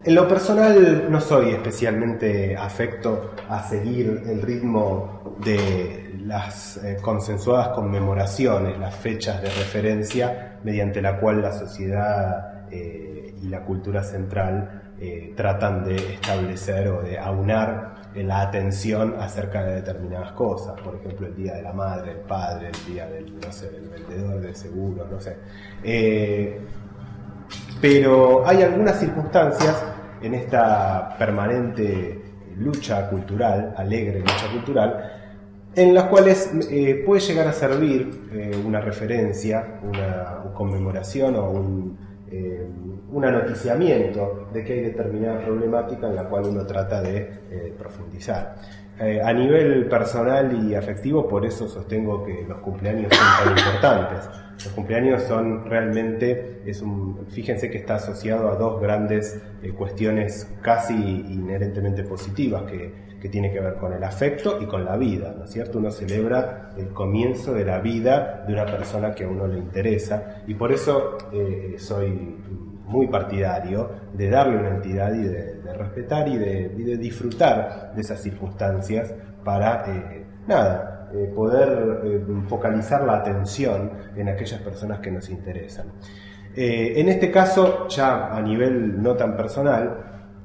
En lo personal no soy especialmente afecto a seguir el ritmo de las consensuadas conmemoraciones, las fechas de referencia mediante la cual la sociedad y la cultura central tratan de establecer o de aunar la atención acerca de determinadas cosas. Por ejemplo, el Día de la Madre, el Padre, el Día del, no sé, del vendedor de seguros, no sé. Pero hay algunas circunstancias en esta permanente lucha cultural, alegre lucha cultural, en las cuales puede llegar a servir una referencia, una conmemoración o un anoticiamiento de que hay determinada problemática en la cual uno trata de profundizar. A nivel personal y afectivo, por eso sostengo que los cumpleaños son tan importantes. Los cumpleaños son realmente, fíjense que está asociado a dos grandes cuestiones casi inherentemente positivas que tiene que ver con el afecto y con la vida, ¿no es cierto? Uno celebra el comienzo de la vida de una persona que a uno le interesa, y por eso soy muy partidario de darle una entidad y de respetar y de disfrutar de esas circunstancias para poder focalizar la atención en aquellas personas que nos interesan. En este caso, ya a nivel no tan personal,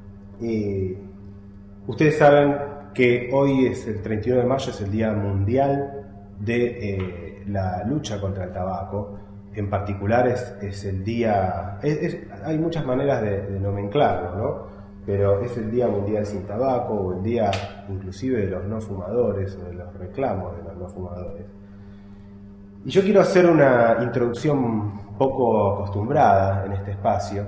ustedes saben que hoy es el 31 de mayo, es el Día Mundial de la lucha contra el tabaco. En particular es el día, hay muchas maneras de nomenclarlo, ¿no? Pero es el Día Mundial sin Tabaco, o el día inclusive de los no fumadores, o de los reclamos de los no fumadores. Y yo quiero hacer una introducción poco acostumbrada en este espacio,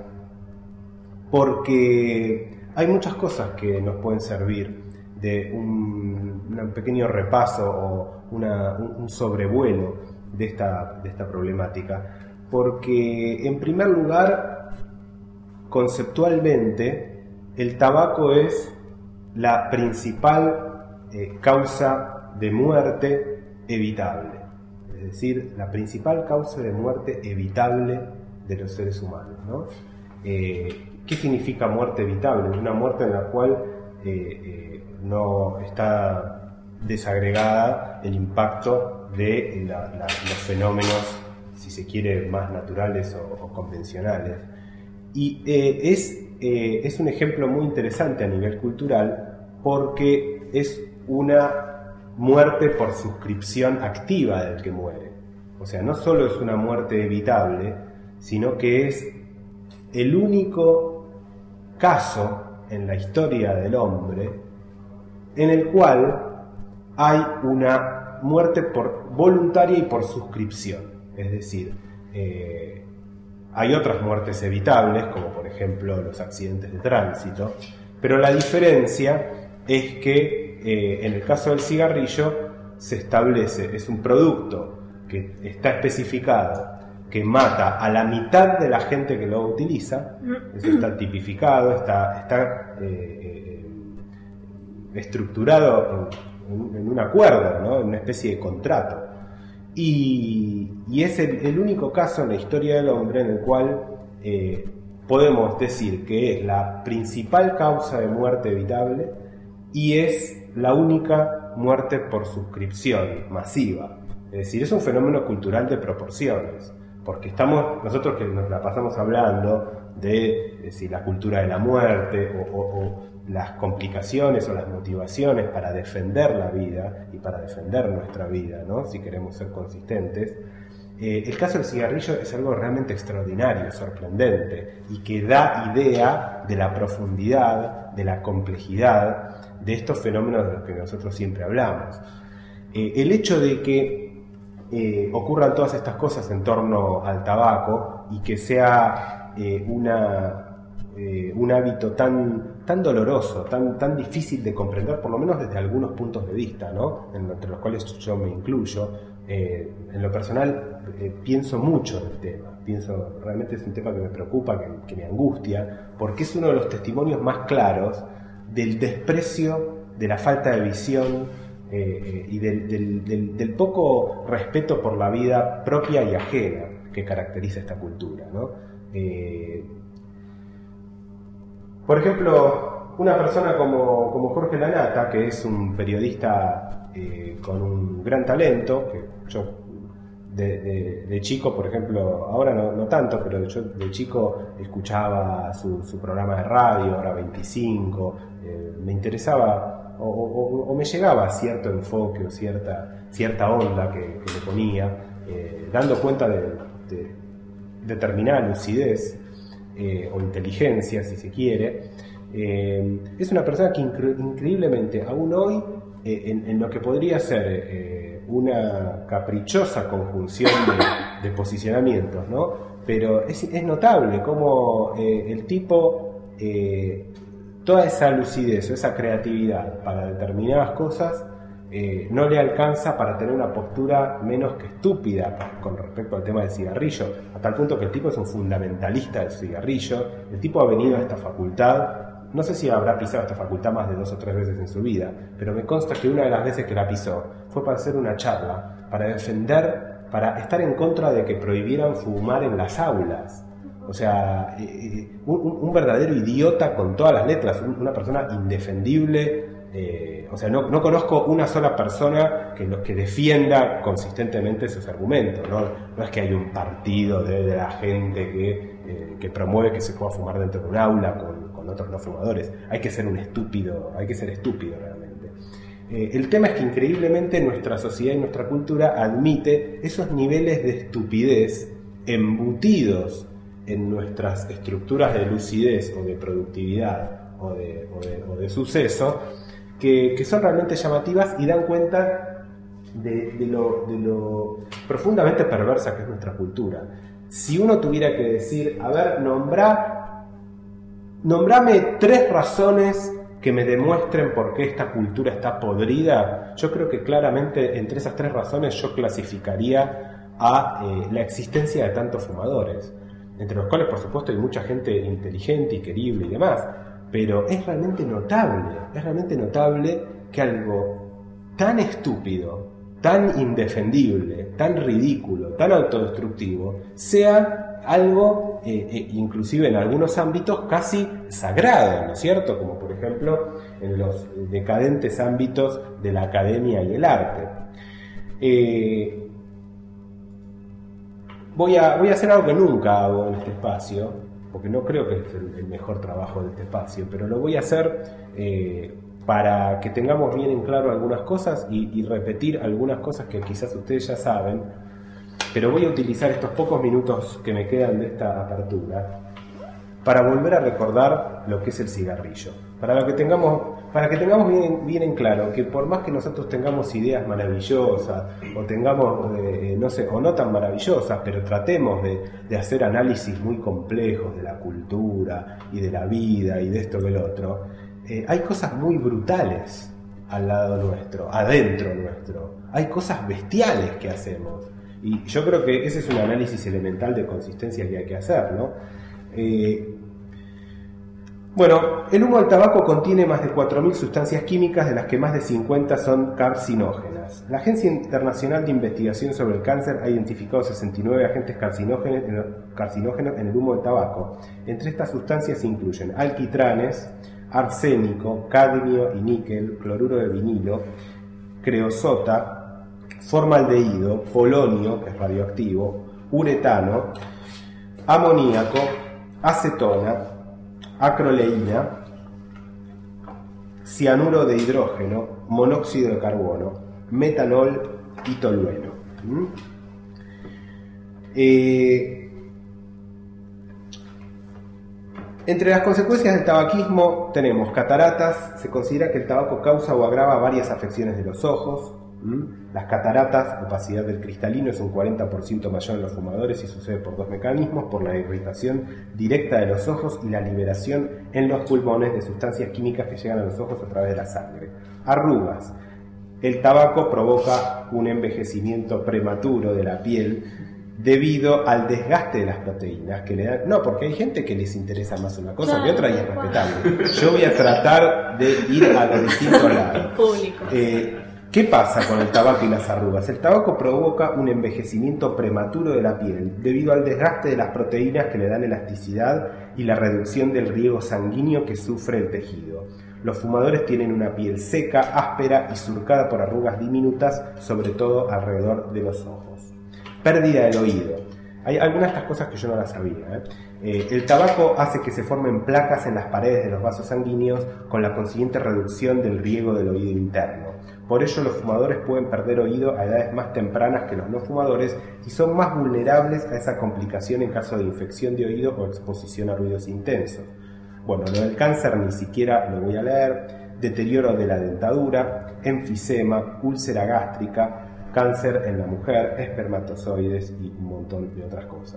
porque hay muchas cosas que nos pueden servir de un pequeño repaso o un sobrevuelo de esta problemática, porque en primer lugar, conceptualmente, el tabaco es la principal causa de muerte evitable, es decir, la principal causa de muerte evitable de los seres humanos, ¿no? ¿Qué significa muerte evitable? Una muerte en la cual no está desagregada el impacto de los fenómenos, si se quiere, más naturales o convencionales. Y es un ejemplo muy interesante a nivel cultural, porque es una muerte por suscripción activa del que muere. O sea, no solo es una muerte evitable, sino que es el único caso en la historia del hombre en el cual hay una muerte por voluntaria y por suscripción. Es decir, hay otras muertes evitables, como por ejemplo los accidentes de tránsito, pero la diferencia es que en el caso del cigarrillo se establece, es un producto que está especificado, que mata a la mitad de la gente que lo utiliza. Eso está tipificado, está estructurado en un acuerdo, ¿no? En una especie de contrato. Y es el único caso en la historia del hombre en el cual podemos decir que es la principal causa de muerte evitable y es la única muerte por suscripción masiva. Es decir, es un fenómeno cultural de proporciones, porque nosotros que nos la pasamos hablando de si la cultura de la muerte o las complicaciones o las motivaciones para defender la vida y para defender nuestra vida, ¿no? Si queremos ser consistentes. El caso del cigarrillo es algo realmente extraordinario, sorprendente, y que da idea de la profundidad, de la complejidad de estos fenómenos de los que nosotros siempre hablamos. El hecho de que ocurran todas estas cosas en torno al tabaco y que sea un hábito tan doloroso, tan difícil de comprender, por lo menos desde algunos puntos de vista, ¿no? Entre los cuales yo me incluyo. En lo personal pienso mucho del tema, realmente es un tema que me preocupa, que me angustia, porque es uno de los testimonios más claros del desprecio, de la falta de visión y del poco respeto por la vida propia y ajena. que caracteriza esta cultura, ¿no? Por ejemplo, una persona como Jorge Lanata, que es un periodista con un gran talento, que yo de chico, por ejemplo, ahora no tanto, pero yo de chico escuchaba su programa de radio, Hora 25, me interesaba o me llegaba cierto enfoque o cierta onda que le ponía, dando cuenta de determinada lucidez o inteligencia, si se quiere. Es una persona que increíblemente, aún hoy, en lo que podría ser una caprichosa conjunción de posicionamientos, ¿no? Pero es notable cómo el tipo, toda esa lucidez o esa creatividad para determinadas cosas no le alcanza para tener una postura menos que estúpida con respecto al tema del cigarrillo, a tal punto que el tipo es un fundamentalista del cigarrillo. El tipo ha venido a esta facultad, no sé si habrá pisado esta facultad más de 2 o 3 veces en su vida, pero me consta que una de las veces que la pisó fue para hacer una charla, para estar en contra de que prohibieran fumar en las aulas. O sea, un verdadero idiota con todas las letras, una persona indefendible. O sea, no conozco una sola persona que defienda consistentemente sus argumentos. No es que hay un partido de la gente que promueve que se pueda fumar dentro de un aula con otros no fumadores. Hay que ser estúpido realmente. El tema es que increíblemente nuestra sociedad y nuestra cultura admite esos niveles de estupidez embutidos en nuestras estructuras de lucidez o de productividad o de suceso, que son realmente llamativas y dan cuenta de lo profundamente perversa que es nuestra cultura. Si uno tuviera que decir, a ver, nombrame 3 razones que me demuestren por qué esta cultura está podrida, yo creo que claramente entre esas 3 razones yo clasificaría a la existencia de tantos fumadores, entre los cuales por supuesto hay mucha gente inteligente y querible y demás, pero es realmente notable que algo tan estúpido, tan indefendible, tan ridículo, tan autodestructivo, sea algo, inclusive en algunos ámbitos, casi sagrado, ¿no es cierto? Como por ejemplo en los decadentes ámbitos de la academia y el arte. Voy a hacer algo que nunca hago en este espacio, porque no creo que es el mejor trabajo de este espacio, pero lo voy a hacer para que tengamos bien en claro algunas cosas y repetir algunas cosas que quizás ustedes ya saben, pero voy a utilizar estos pocos minutos que me quedan de esta apertura para volver a recordar lo que es el cigarrillo, para que tengamos bien en claro que por más que nosotros tengamos ideas maravillosas o tengamos, no sé, o no tan maravillosas, pero tratemos de hacer análisis muy complejos de la cultura y de la vida y de esto que el otro, hay cosas muy brutales al lado nuestro, adentro nuestro, hay cosas bestiales que hacemos, y yo creo que ese es un análisis elemental de consistencia que hay que hacer, ¿no? Bueno, el humo del tabaco contiene más de 4.000 sustancias químicas, de las que más de 50 son carcinógenas. La Agencia Internacional de Investigación sobre el Cáncer ha identificado 69 agentes carcinógenos en el humo del tabaco. Entre estas sustancias se incluyen alquitranes, arsénico, cadmio y níquel, cloruro de vinilo, creosota, formaldehído, polonio, que es radioactivo, uretano, amoníaco, acetona, acroleína, cianuro de hidrógeno, monóxido de carbono, metanol y tolueno. Entre las consecuencias del tabaquismo tenemos cataratas. Se considera que el tabaco causa o agrava varias afecciones de los ojos. Las cataratas, opacidad del cristalino, es un 40% mayor en los fumadores y sucede por 2 mecanismos: por la irritación directa de los ojos y la liberación en los pulmones de sustancias químicas que llegan a los ojos a través de la sangre. Arrugas. El tabaco provoca un envejecimiento prematuro de la piel debido al desgaste de las proteínas que le dan. No, porque hay gente que les interesa más una cosa que otra y es respetable. Yo voy a tratar de ir a los distintos lados. ¿Qué pasa con el tabaco y las arrugas? El tabaco provoca un envejecimiento prematuro de la piel debido al desgaste de las proteínas que le dan elasticidad y la reducción del riego sanguíneo que sufre el tejido. Los fumadores tienen una piel seca, áspera y surcada por arrugas diminutas, sobre todo alrededor de los ojos. Pérdida del oído. Hay algunas de estas cosas que yo no las sabía. El tabaco hace que se formen placas en las paredes de los vasos sanguíneos con la consiguiente reducción del riego del oído interno. Por ello, los fumadores pueden perder oído a edades más tempranas que los no fumadores y son más vulnerables a esa complicación en caso de infección de oído o exposición a ruidos intensos. Bueno, lo del cáncer ni siquiera lo voy a leer. Deterioro de la dentadura, enfisema, úlcera gástrica, cáncer en la mujer, espermatozoides y un montón de otras cosas.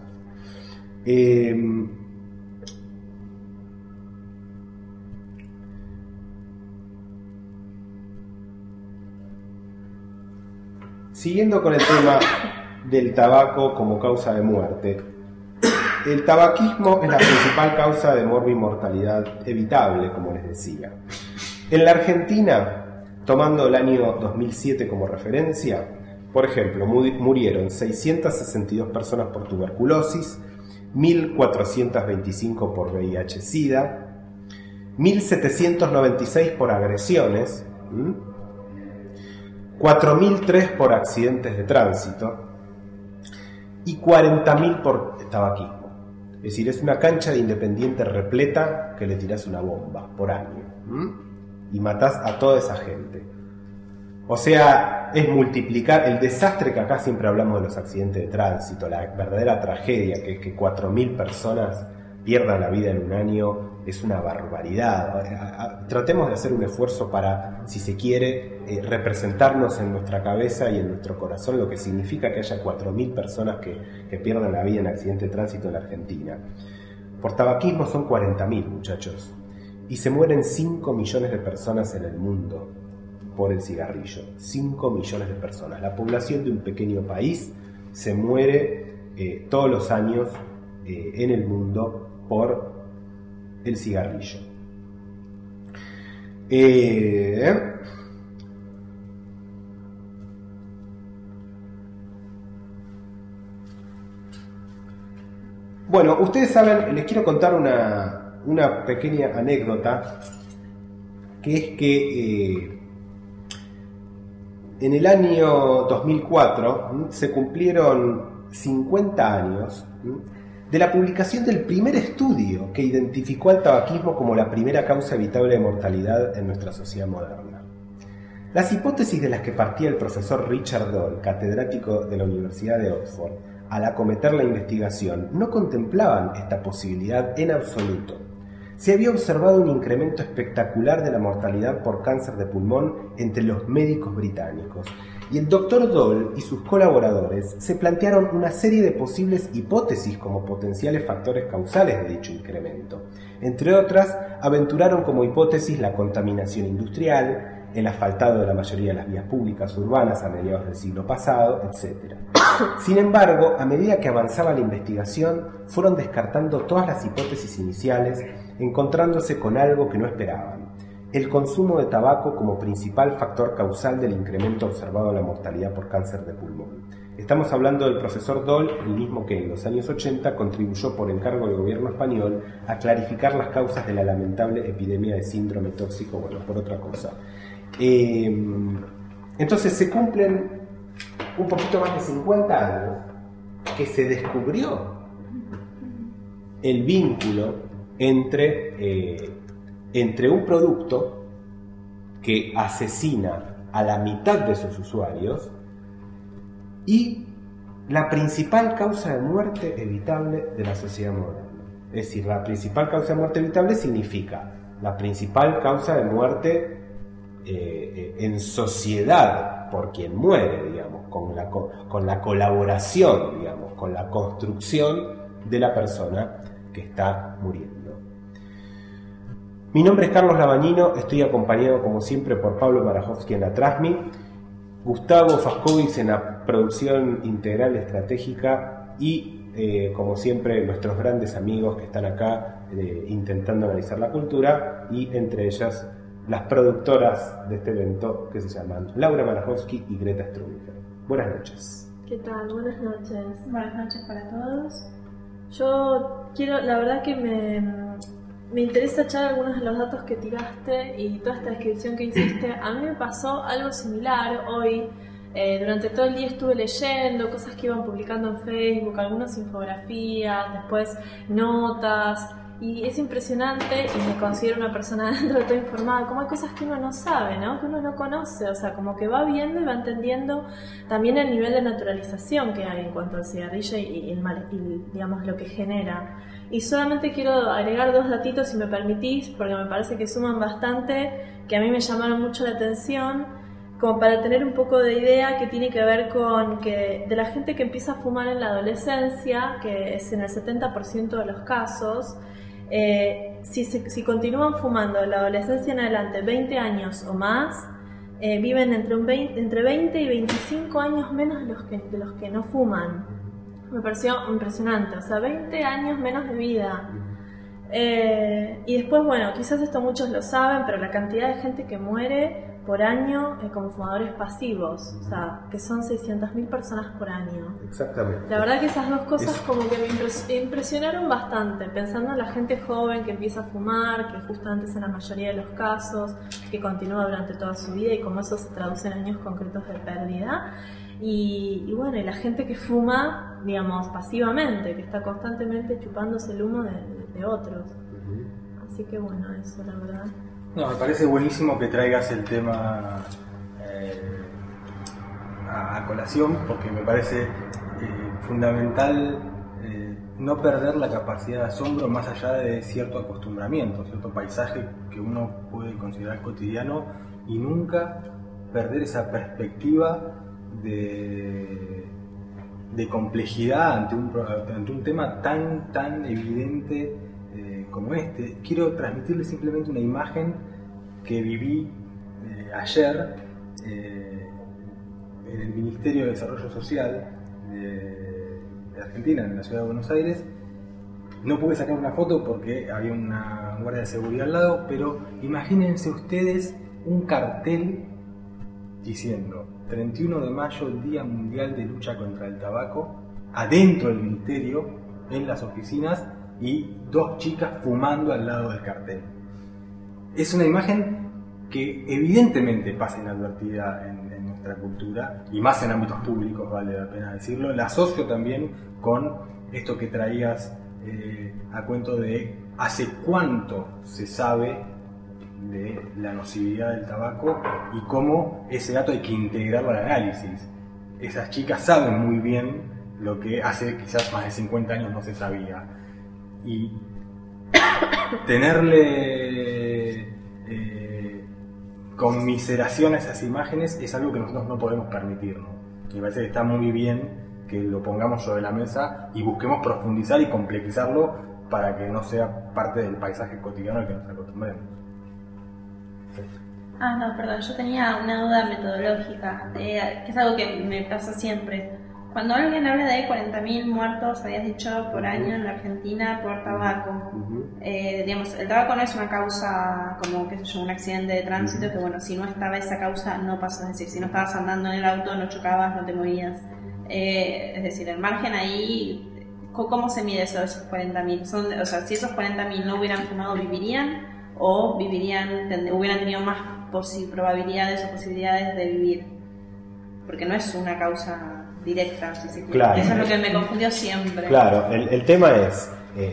Siguiendo con el tema del tabaco como causa de muerte, el tabaquismo es la principal causa de morbimortalidad evitable, como les decía. En la Argentina, tomando el año 2007 como referencia, por ejemplo, murieron 662 personas por tuberculosis, 1.425 por VIH-Sida, 1.796 por agresiones, 4.003 por accidentes de tránsito y 40.000 por tabaquismo. Es decir, es una cancha de Independiente repleta que le tirás una bomba por año y matás a toda esa gente. O sea, es multiplicar el desastre que acá siempre hablamos de los accidentes de tránsito, la verdadera tragedia, que es que 4.000 personas pierdan la vida en un año, es una barbaridad. Tratemos de hacer un esfuerzo para, si se quiere, representarnos en nuestra cabeza y en nuestro corazón lo que significa que haya 4.000 personas que pierdan la vida en accidente de tránsito en la Argentina. Por tabaquismo son 40.000, muchachos, y se mueren 5 millones de personas en el mundo por el cigarrillo. 5 millones de personas. La población de un pequeño país se muere todos los años en el mundo por el cigarrillo. Bueno, ustedes saben, les quiero contar una pequeña anécdota, que es que en el año 2004 se cumplieron 50 años de la publicación del primer estudio que identificó al tabaquismo como la primera causa evitable de mortalidad en nuestra sociedad moderna. Las hipótesis de las que partía el profesor Richard Doll, catedrático de la Universidad de Oxford, al acometer la investigación, no contemplaban esta posibilidad en absoluto. Se había observado un incremento espectacular de la mortalidad por cáncer de pulmón entre los médicos británicos, y el Dr. Doll y sus colaboradores se plantearon una serie de posibles hipótesis como potenciales factores causales de dicho incremento. Entre otras, aventuraron como hipótesis la contaminación industrial, el asfaltado de la mayoría de las vías públicas urbanas a mediados del siglo pasado, etc. Sin embargo, a medida que avanzaba la investigación, fueron descartando todas las hipótesis iniciales, encontrándose con algo que no esperaban: el consumo de tabaco como principal factor causal del incremento observado en la mortalidad por cáncer de pulmón. Estamos hablando del profesor Doll, el mismo que en los años 80 contribuyó por encargo del gobierno español a clarificar las causas de la lamentable epidemia de síndrome tóxico, bueno, por otra cosa. Entonces se cumplen un poquito más de 50 años que se descubrió el vínculo entre un producto que asesina a la mitad de sus usuarios y la principal causa de muerte evitable de la sociedad moderna. Es decir, la principal causa de muerte evitable significa la principal causa de muerte en sociedad por quien muere, digamos, con la colaboración, digamos, con la construcción de la persona que está muriendo. Mi nombre es Carlos Labañino, estoy acompañado como siempre por Pablo Marajowski en la Trasmi, Gustavo Fascovic en la producción integral estratégica y como siempre nuestros grandes amigos que están acá intentando analizar la cultura, y entre ellas las productoras de este evento, que se llaman Laura Malachowski y Greta Struminger. Buenas noches. ¿Qué tal? Buenas noches. Buenas noches para todos. Yo quiero, la verdad que me interesa echar algunos de los datos que tiraste y toda esta descripción que hiciste. A mí me pasó algo similar hoy. Durante todo el día estuve leyendo cosas que iban publicando en Facebook, algunas infografías, después notas. Y es impresionante, y me considero una persona dentro de todo informada, como hay cosas que uno no sabe, ¿no? Que uno no conoce, o sea, como que va viendo y va entendiendo también el nivel de naturalización que hay en cuanto al cigarrillo y digamos, lo que genera. Y solamente quiero agregar 2 datitos, si me permitís, porque me parece que suman bastante, que a mí me llamaron mucho la atención, como para tener un poco de idea, que tiene que ver con que de la gente que empieza a fumar en la adolescencia, que es en el 70% de los casos, si continúan fumando de la adolescencia en adelante 20 años o más, viven entre 20 y 25 años menos de los que no fuman. Me pareció impresionante, o sea, 20 años menos de vida. Y después, bueno, quizás esto muchos lo saben, pero la cantidad de gente que muere por año como fumadores pasivos, o sea, que son 600.000 personas por año. Exactamente. La verdad que esas 2 cosas como que me impresionaron bastante, pensando en la gente joven que empieza a fumar, que justamente es en la mayoría de los casos, que continúa durante toda su vida y cómo eso se traduce en años concretos de pérdida. Y bueno, y la gente que fuma, digamos, pasivamente, que está constantemente chupándose el humo de otros. Así que bueno, eso la verdad. No, me parece buenísimo que traigas el tema a colación, porque me parece fundamental no perder la capacidad de asombro más allá de cierto acostumbramiento, cierto paisaje que uno puede considerar cotidiano, y nunca perder esa perspectiva de complejidad ante un tema tan evidente como este. Quiero transmitirles simplemente una imagen que viví ayer en el Ministerio de Desarrollo Social de Argentina, en la ciudad de Buenos Aires. No pude sacar una foto porque había una guardia de seguridad al lado, pero imagínense ustedes un cartel diciendo 31 de mayo, Día Mundial de Lucha contra el Tabaco, adentro del ministerio, en las oficinas, y 2 chicas fumando al lado del cartel. Es una imagen que evidentemente pasa inadvertida en nuestra cultura, y más en ámbitos públicos, vale la pena decirlo. La asocio también con esto que traías a cuento de hace cuánto se sabe de la nocividad del tabaco y cómo ese dato hay que integrarlo al análisis. Esas chicas saben muy bien lo que hace quizás más de 50 años no se sabía. Y tenerle conmiseración a esas imágenes es algo que nosotros no podemos permitirnos. Me parece que está muy bien que lo pongamos sobre la mesa y busquemos profundizar y complejizarlo para que no sea parte del paisaje cotidiano al que nos acostumbremos. No, perdón, yo tenía una duda metodológica, que es algo que me pasa siempre. Cuando alguien habla de 40.000 muertos, habías dicho, por año en la Argentina por tabaco. Digamos, el tabaco no es una causa como, qué sé yo, un accidente de tránsito, que bueno, si no estaba esa causa no pasa, es decir, si no estabas andando en el auto, no chocabas, no te morías. Es decir, el margen ahí, ¿cómo se mide eso, esos 40.000? O sea, si esos 40.000 no hubieran fumado, ¿vivirían? ¿O hubieran tenido más probabilidades o posibilidades de vivir? Porque no es una causa directa, si claro. Eso es lo que me confundió siempre. Claro, el tema es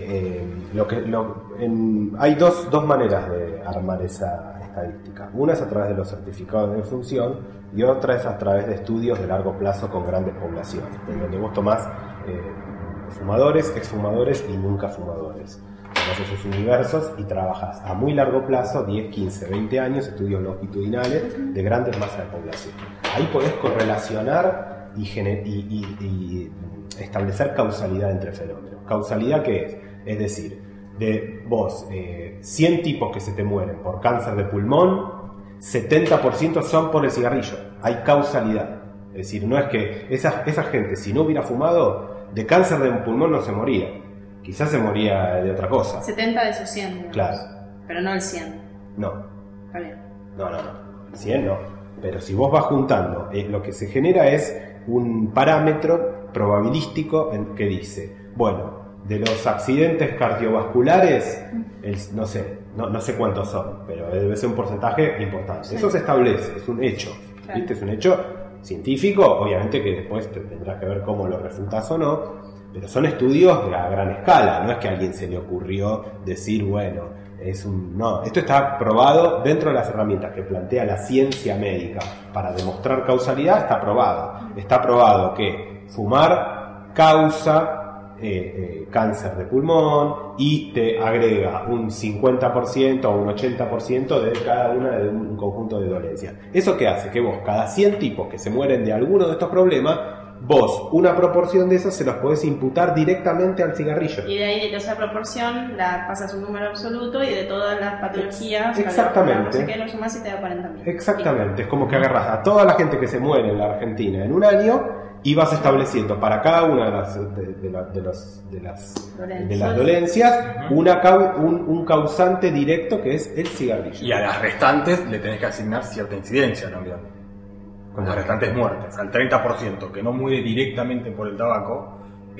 hay dos maneras de armar esa estadística. Una es a través de los certificados de defunción y otra es a través de estudios de largo plazo con grandes poblaciones, en donde vos tomás fumadores, exfumadores y nunca fumadores. Tomás esos universos y trabajas a muy largo plazo, 10, 15, 20 años, estudios longitudinales de grandes masas de población. Ahí podés correlacionar y establecer causalidad entre fenómenos. ¿Causalidad qué es? Es decir, de vos, 100 tipos que se te mueren por cáncer de pulmón, 70% son por el cigarrillo. Hay causalidad. Es decir, no es que esa gente, si no hubiera fumado, de cáncer de pulmón no se moría. Quizás se moría de otra cosa. 70 de esos 100. Digamos. Claro. Pero no el 100. No. Está bien. No. 100 no. Pero si vos vas juntando, lo que se genera es un parámetro probabilístico que dice, bueno, de los accidentes cardiovasculares, no sé cuántos son, pero debe ser un porcentaje importante. Sí. Eso se establece, es un hecho. Claro. ¿Viste? Es un hecho científico, obviamente que después tendrás que ver cómo lo refutas o no, pero son estudios a gran escala, no es que a alguien se le ocurrió decir, bueno, no, esto está probado dentro de las herramientas que plantea la ciencia médica para demostrar causalidad, está probado que fumar causa cáncer de pulmón y te agrega un 50% o un 80% de cada una de un conjunto de dolencias. ¿Eso qué hace? Que vos, cada 100 tipos que se mueren de alguno de estos problemas, vos, una proporción de esos se los podés imputar directamente al cigarrillo. Y de ahí, de esa proporción, la pasas un número absoluto y de todas las patologías, exactamente, no sé qué, lo sumás y te da 40.000. Exactamente, es como que agarras a toda la gente que se muere en la Argentina en un año y vas estableciendo para cada una de las dolencias un causante directo que es el cigarrillo. Y a las restantes le tenés que asignar cierta incidencia también. Con las restantes muertes, al 30% que no muere directamente por el tabaco,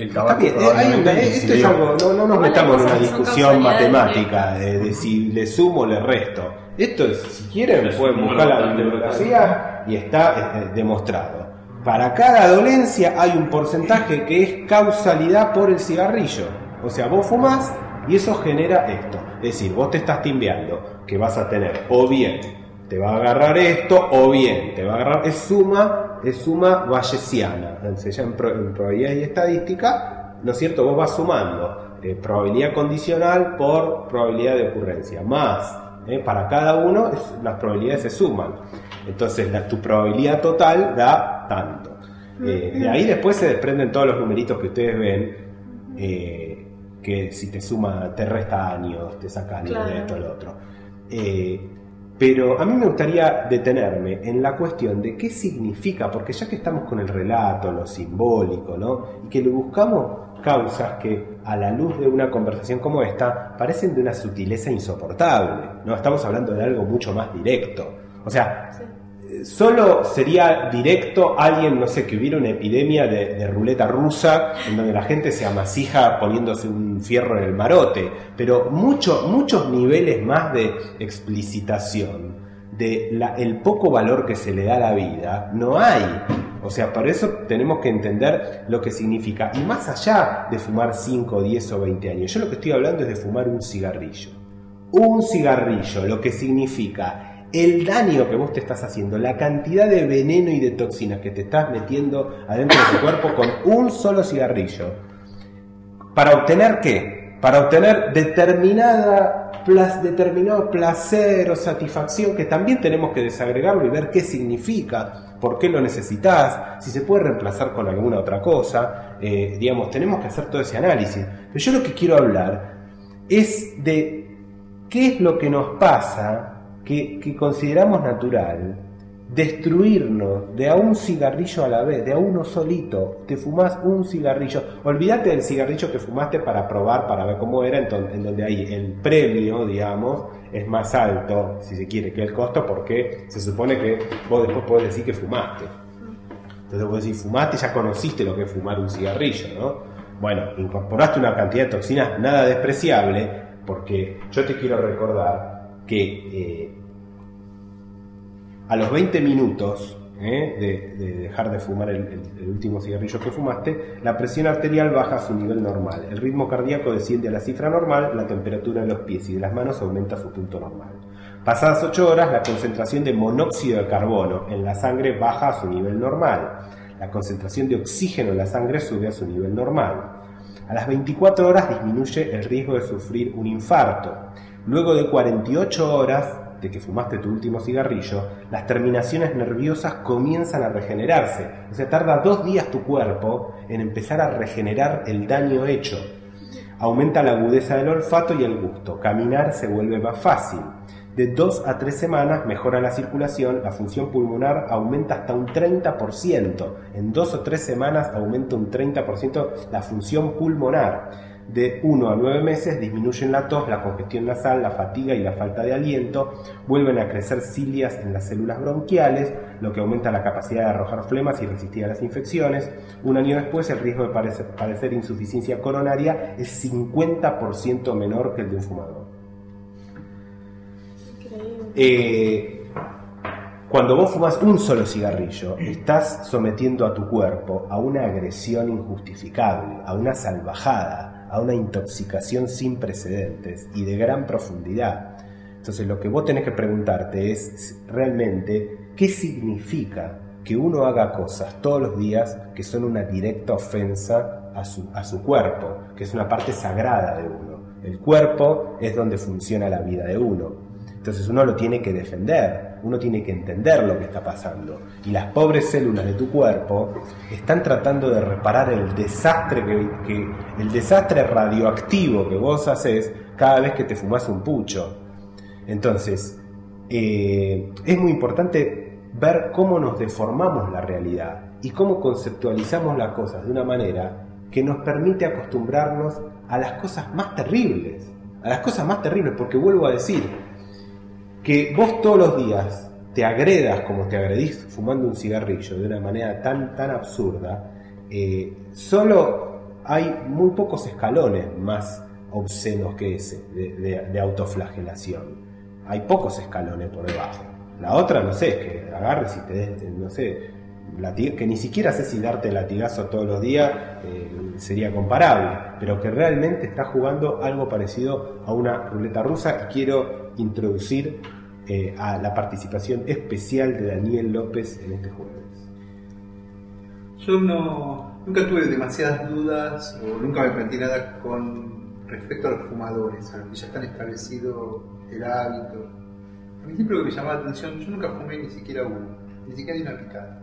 esto es algo, no nos metamos en una discusión matemática de si le sumo o le resto. Esto es, si quieren, pueden buscar la bibliografía y está demostrado. Para cada dolencia hay un porcentaje que es causalidad por el cigarrillo. O sea, vos fumás y eso genera esto. Es decir, vos te estás timbeando que vas a tener o bien te va a agarrar esto o bien te va a agarrar, es suma bayesiana, se llama en probabilidad y estadística, ¿no es cierto? Vos vas sumando probabilidad condicional por probabilidad de ocurrencia, más para cada uno las probabilidades se suman, entonces tu probabilidad total da tanto. De ahí después se desprenden todos los numeritos que ustedes ven, que si te suma, te resta años, te saca años, claro, de esto, lo otro. Pero a mí me gustaría detenerme en la cuestión de qué significa, porque ya que estamos con el relato, lo simbólico, ¿no? Y que le buscamos causas que a la luz de una conversación como esta parecen de una sutileza insoportable, ¿no? Estamos hablando de algo mucho más directo. O sea, solo sería directo alguien, no sé, que hubiera una epidemia de ruleta rusa en donde la gente se amasija poniéndose un fierro en el marote, pero muchos niveles más de explicitación de el poco valor que se le da a la vida no hay. O sea, por eso tenemos que entender lo que significa, y más allá de fumar 5, 10 o 20 años, yo lo que estoy hablando es de fumar un cigarrillo, lo que significa el daño que vos te estás haciendo, la cantidad de veneno y de toxinas que te estás metiendo adentro de tu cuerpo con un solo cigarrillo. ¿Para obtener qué? Para obtener determinado placer o satisfacción, que también tenemos que desagregarlo y ver qué significa, por qué lo necesitas, si se puede reemplazar con alguna otra cosa. Tenemos que hacer todo ese análisis. Pero yo lo que quiero hablar es de qué es lo que nos pasa que consideramos natural, destruirnos de a un cigarrillo a la vez, de a uno solito. Te fumás un cigarrillo, olvídate del cigarrillo que fumaste para probar, para ver cómo era, en donde ahí el premio, digamos, es más alto, si se quiere, que el costo, porque se supone que vos después podés decir que fumaste. Entonces vos decís, fumaste, ya conociste lo que es fumar un cigarrillo, ¿no? Bueno, incorporaste una cantidad de toxinas nada despreciable, porque yo te quiero recordar que a los 20 minutos de dejar de fumar el último cigarrillo que fumaste, la presión arterial baja a su nivel normal, el ritmo cardíaco desciende a la cifra normal, la temperatura de los pies y de las manos aumenta a su punto normal. Pasadas 8 horas, la concentración de monóxido de carbono en la sangre baja a su nivel normal, la concentración de oxígeno en la sangre sube a su nivel normal. A las 24 horas disminuye el riesgo de sufrir un infarto. Luego de 48 horas de que fumaste tu último cigarrillo, las terminaciones nerviosas comienzan a regenerarse. O sea, tarda 2 días tu cuerpo en empezar a regenerar el daño hecho. Aumenta la agudeza del olfato y el gusto. Caminar se vuelve más fácil. De 2 a 3 semanas mejora la circulación, la función pulmonar aumenta hasta un 30%. En 2 o 3 semanas aumenta un 30% la función pulmonar. De 1 a 9 meses disminuyen la tos, la congestión nasal, la fatiga y la falta de aliento, vuelven a crecer cilias en las células bronquiales, lo que aumenta la capacidad de arrojar flemas y resistir a las infecciones. Un año después, el riesgo de padecer insuficiencia coronaria es 50% menor que el de un fumador. Cuando vos fumas un solo cigarrillo, estás sometiendo a tu cuerpo a una agresión injustificable, a una salvajada, a una intoxicación sin precedentes y de gran profundidad. Entonces lo que vos tenés que preguntarte es realmente qué significa que uno haga cosas todos los días que son una directa ofensa a su cuerpo, que es una parte sagrada de uno. El cuerpo es donde funciona la vida de uno. Entonces uno lo tiene que defender, uno tiene que entender lo que está pasando. Y las pobres células de tu cuerpo están tratando de reparar el desastre el desastre radioactivo que vos haces cada vez que te fumás un pucho. Entonces, es muy importante ver cómo nos deformamos la realidad y cómo conceptualizamos las cosas de una manera que nos permite acostumbrarnos a las cosas más terribles. A las cosas más terribles, porque vuelvo a decir, que vos todos los días te agredas como te agredís fumando un cigarrillo de una manera tan absurda, solo hay muy pocos escalones más obscenos que ese de autoflagelación. Hay pocos escalones por debajo. La otra, no sé, es que agarres y te des, no sé, que ni siquiera sé si darte latigazo todos los días sería comparable, pero que realmente está jugando algo parecido a una ruleta rusa. Y quiero introducir a la participación especial de Daniel López en este jueves. Yo nunca tuve demasiadas dudas o nunca me planteé nada con respecto a los fumadores, a los que ya están establecido el hábito. A mí siempre lo que me llamaba la atención, yo nunca fumé ni siquiera uno, ni siquiera ni una picada.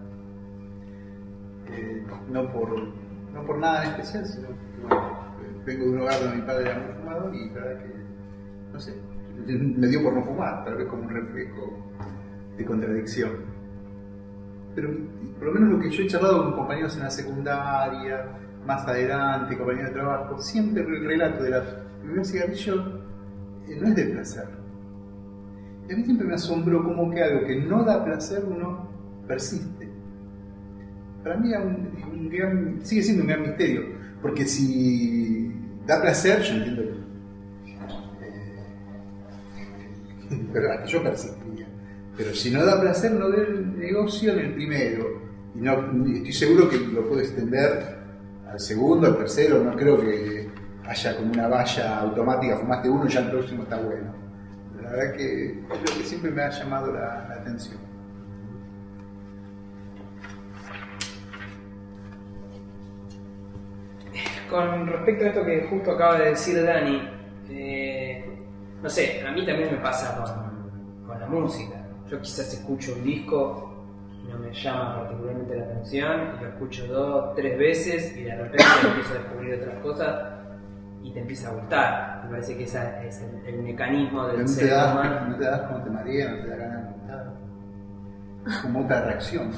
No por nada en especial, sino que bueno, vengo de un hogar donde mi padre era muy fumador y la verdad que, no sé, me dio por no fumar, tal vez como un reflejo de contradicción. Pero por lo menos lo que yo he charlado con compañeros en la secundaria, más adelante, compañeros de trabajo, siempre el relato del primer cigarrillo no es de placer. Y a mí siempre me asombró cómo que algo que no da placer uno persiste. Para mí sigue siendo un gran misterio, porque si da placer, yo entiendo pero hasta yo persistiría. Pero si no da placer, no dé el negocio en el primero. Y estoy seguro que lo puedo extender al segundo, al tercero. No creo que haya como una valla automática, fumaste uno y ya el próximo está bueno. La verdad que es lo que siempre me ha llamado la atención. Con respecto a esto que justo acaba de decir Dani, no sé, a mí también me pasa con la música. Yo quizás escucho un disco y no me llama particularmente la atención, y lo escucho 2, 3 veces y de repente empiezo a descubrir otras cosas y te empieza a gustar. Me parece que ese es el mecanismo del ser humano. No te das como te marea, no te da ganas de gustar. Como otra reacción.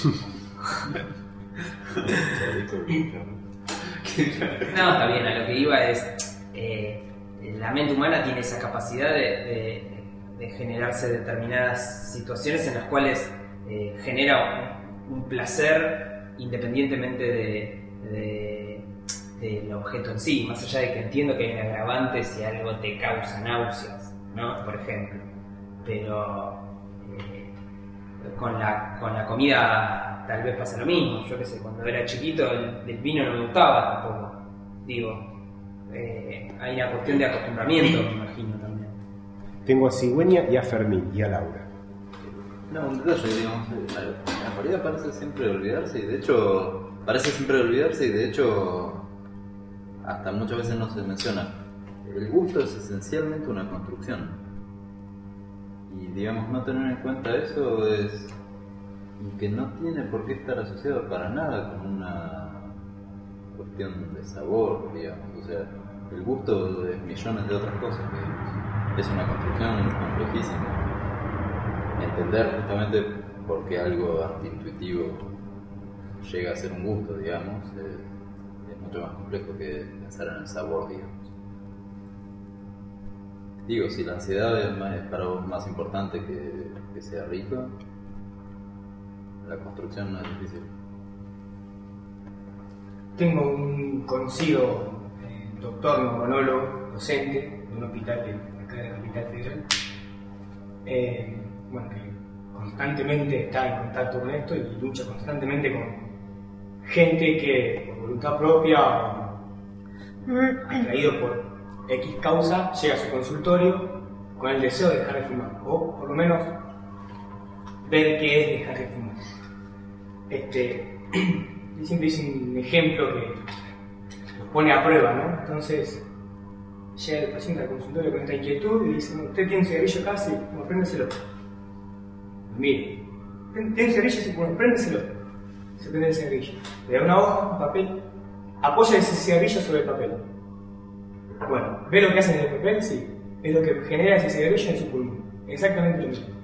No, está bien, a lo que iba es la mente humana tiene esa capacidad de generarse determinadas situaciones en las cuales genera un placer independientemente del objeto en sí, más allá de que entiendo que hay un agravante si algo te causa náuseas, ¿no? Por ejemplo, pero con la comida tal vez pasa lo mismo. Yo qué sé, cuando era chiquito el vino no me gustaba tampoco. Digo, hay una cuestión de acostumbramiento, me imagino también. Tengo a Cigüeña y a Fermín y a Laura. No, un detalle, digamos, la realidad parece siempre olvidarse y de hecho hasta muchas veces no se menciona. El gusto es esencialmente una construcción y digamos no tener en cuenta eso es y que no tiene por qué estar asociado para nada con una cuestión de sabor, digamos, o sea, el gusto es millones de otras cosas, digamos. Es una construcción complejísima. Entender justamente por qué algo antiintuitivo llega a ser un gusto, digamos, es mucho más complejo que pensar en el sabor, digamos. Digo, si la ansiedad es para vos más importante que sea rico, la construcción no es difícil. Tengo un conocido doctor neuronólogo, docente de un hospital de acá de la Capital Federal, bueno, que constantemente está en contacto con esto y lucha constantemente con gente que por voluntad propia o atraído por X causa llega a su consultorio con el deseo de dejar de fumar, o por lo menos ver qué es dejar de fumar. Y siempre hice un ejemplo que los pone a prueba, ¿no? Entonces llega el paciente al consultorio con esta inquietud y dice: ¿usted tiene un cigarrillo acá? Sí, bueno, préndeselo. Mire, ¿tiene un cigarrillo? Sí, bueno, préndeselo. Se prende el cigarrillo. Le da una hoja, un papel, apoya ese cigarrillo sobre el papel. Bueno, ¿ve lo que hace en el papel? Sí. Es lo que genera ese cigarrillo en su pulmón. Exactamente lo mismo.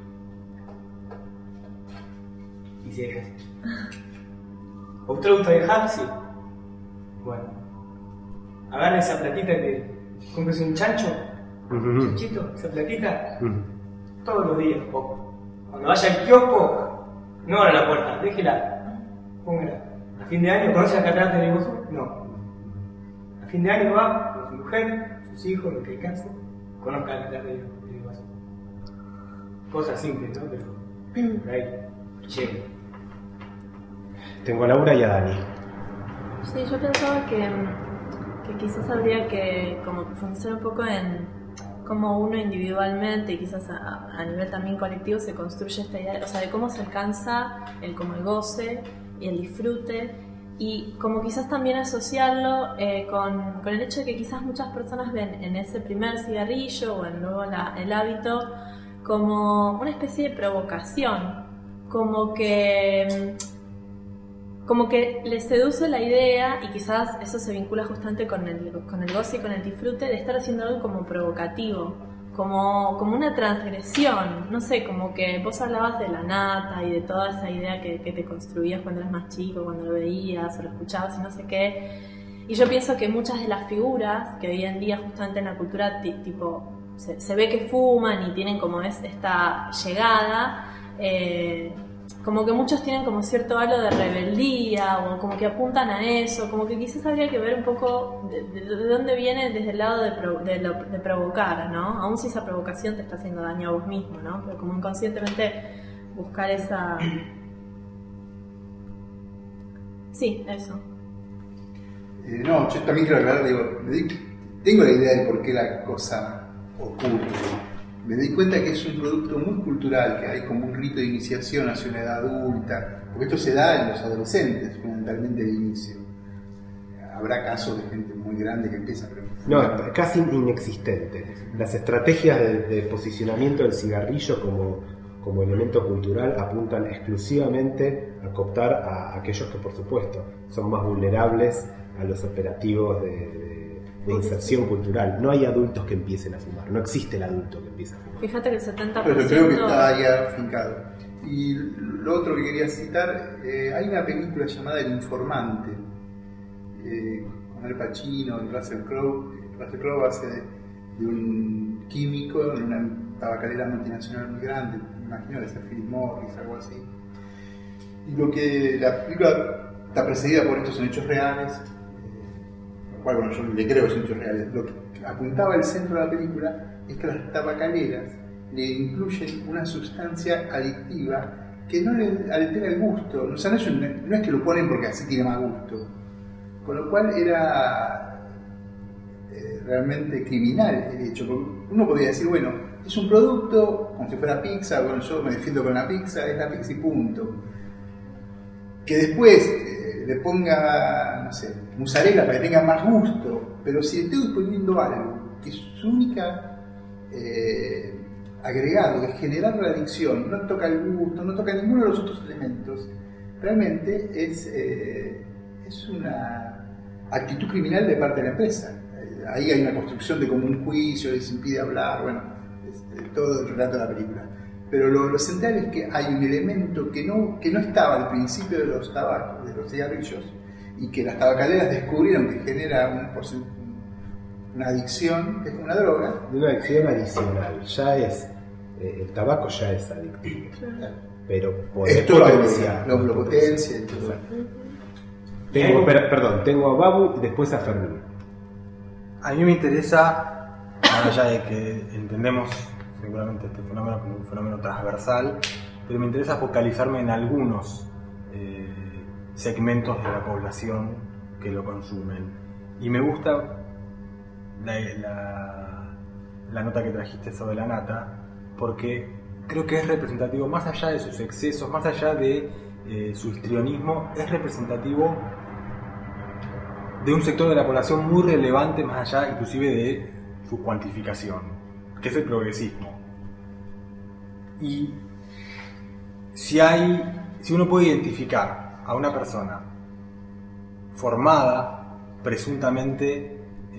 Y se deja así. ¿A usted le gusta viajar? Sí. Bueno, agarra esa platita que cómprese un chancho, un chanchito, esa platita, todos los días. O cuando vaya al kiosco, no abra la puerta, déjela, póngala. A fin de año, ¿conoce la catarata del Iguazú? No. A fin de año va con su mujer, sus hijos, lo que alcance, conozca la catarata del Iguazú. Cosas simples, ¿no? Pero por ahí llega. Tengo a Laura y a Dani. Sí, yo pensaba que quizás habría que como profundizar un poco en cómo uno individualmente y quizás a nivel también colectivo se construye esta idea, o sea, de cómo se alcanza el goce y el disfrute, y como quizás también asociarlo con el hecho de que quizás muchas personas ven en ese primer cigarrillo o en luego el hábito como una especie de provocación, como que les seduce la idea, y quizás eso se vincula justamente con el goce y con el disfrute de estar haciendo algo como provocativo, como una transgresión, no sé, como que vos hablabas de la nata y de toda esa idea que te construías cuando eras más chico, cuando lo veías o lo escuchabas y no sé qué, y yo pienso que muchas de las figuras que hoy en día justamente en la cultura tipo se ve que fuman y tienen como esta llegada, como que muchos tienen como cierto halo de rebeldía o como que apuntan a eso, como que quizás habría que ver un poco de dónde viene desde el lado de provocar, ¿no? Aun si esa provocación te está haciendo daño a vos mismo, ¿no? Pero como inconscientemente buscar esa... Sí, eso. No, yo también quiero aclarar, tengo la idea de por qué la cosa ocurre. Me di cuenta que es un producto muy cultural, que hay como un rito de iniciación hacia una edad adulta, porque esto se da en los adolescentes, fundamentalmente de inicio. Habrá casos de gente muy grande que empieza a preguntar. No, casi inexistente. Las estrategias de posicionamiento del cigarrillo como elemento cultural apuntan exclusivamente a cooptar a aquellos que, por supuesto, son más vulnerables a los operativos de inserción cultural. No hay adultos que empiecen a fumar, no existe el adulto que empieza a fumar. Fíjate que el 70%... Pero creo que está ahí afincado. Y lo otro que quería citar, hay una película llamada El Informante, con Al Pacino y Russell Crowe. Russell Crowe hace de un químico en una tabacalera multinacional muy grande, me imagino de ser Philip Morris, algo así. Y lo que la película está precedida por estos son hechos reales, bueno, yo le creo que son hechos reales. Lo que apuntaba el centro de la película es que las tabacaleras le incluyen una sustancia adictiva que no le altera el gusto. O sea, no es que lo ponen porque así tiene más gusto. Con lo cual era realmente criminal el hecho. Porque uno podría decir, bueno, es un producto como si fuera pizza, bueno, yo me defiendo con la pizza, es la pizza y punto. Que después le ponga, no sé, mozzarella para que tenga más gusto, pero si estoy poniendo algo que su única agregado es generar la adicción, no toca el gusto, no toca ninguno de los otros elementos, realmente es una actitud criminal de parte de la empresa. Ahí hay una construcción de como un juicio, les impide hablar, bueno, todo el relato de la película. Pero lo central es que hay un elemento que no estaba al principio de los tabacos, de los cigarrillos, y que las tabacaleras descubrieron que genera una adicción, que es una droga. Una adicción adicional, ya es, el tabaco ya es adictivo, pero podés Esto potenciar. lo potencia y todo. Tengo a Babu y después a Fermín. A mí me interesa, más allá de que entendemos seguramente este fenómeno como un fenómeno transversal, pero me interesa focalizarme en algunos segmentos de la población que lo consumen. Y me gusta la nota que trajiste sobre la nata, porque creo que es representativo, más allá de sus excesos, más allá de su histrionismo, es representativo de un sector de la población muy relevante, más allá inclusive de su cuantificación, que es el progresismo. Y si uno puede identificar a una persona formada, presuntamente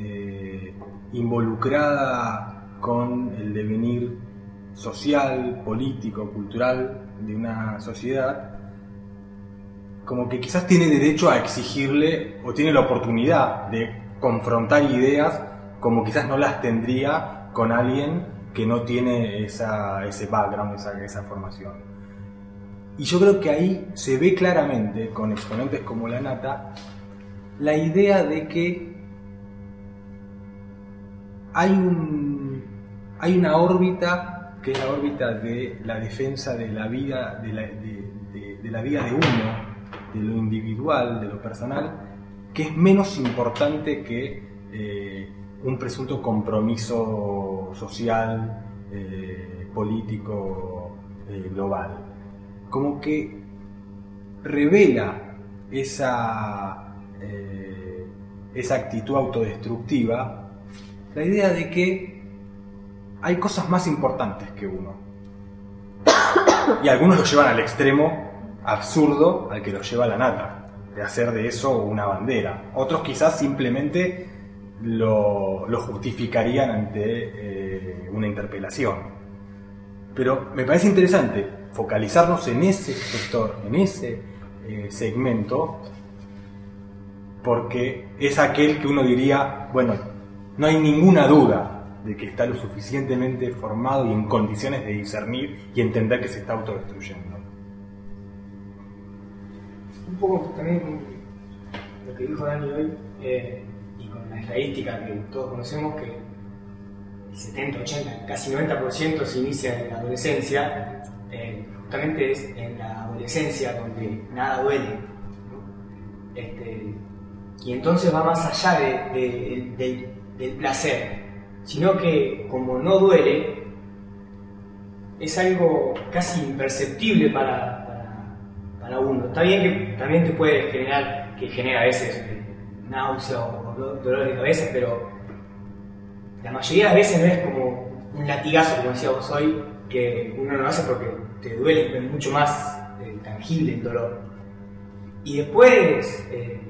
involucrada con el devenir social, político, cultural de una sociedad, como que quizás tiene derecho a exigirle o tiene la oportunidad de confrontar ideas como quizás no las tendría con alguien que no tiene ese background, esa formación. Y yo creo que ahí se ve claramente, con exponentes como la nata, la idea de que hay una órbita que es la órbita de la defensa de la vida, de la vida de uno, de lo individual, de lo personal, que es menos importante que un presunto compromiso social, político, global. Como que revela esa actitud autodestructiva, la idea de que hay cosas más importantes que uno. Y algunos lo llevan al extremo absurdo al que lo lleva la nata, de hacer de eso una bandera. Otros quizás simplemente lo justificarían ante una interpelación. Pero me parece interesante focalizarnos en ese sector, en ese segmento, porque es aquel que uno diría, bueno, no hay ninguna duda de que está lo suficientemente formado y en condiciones de discernir y entender que se está autodestruyendo. Un poco también lo que dijo Dani hoy, y con la estadística que todos conocemos, que el 70, 80, casi 90% se inicia en la adolescencia. Justamente es en la adolescencia donde nada duele, ¿no? Y entonces va más allá del placer, sino que como no duele, es algo casi imperceptible para uno. Está bien que también te puede generar, que genera a veces náusea o dolor de cabeza, pero la mayoría de veces no es como un latigazo, como decía vos hoy, que uno no hace porque te duele, es mucho más tangible el dolor. Y después,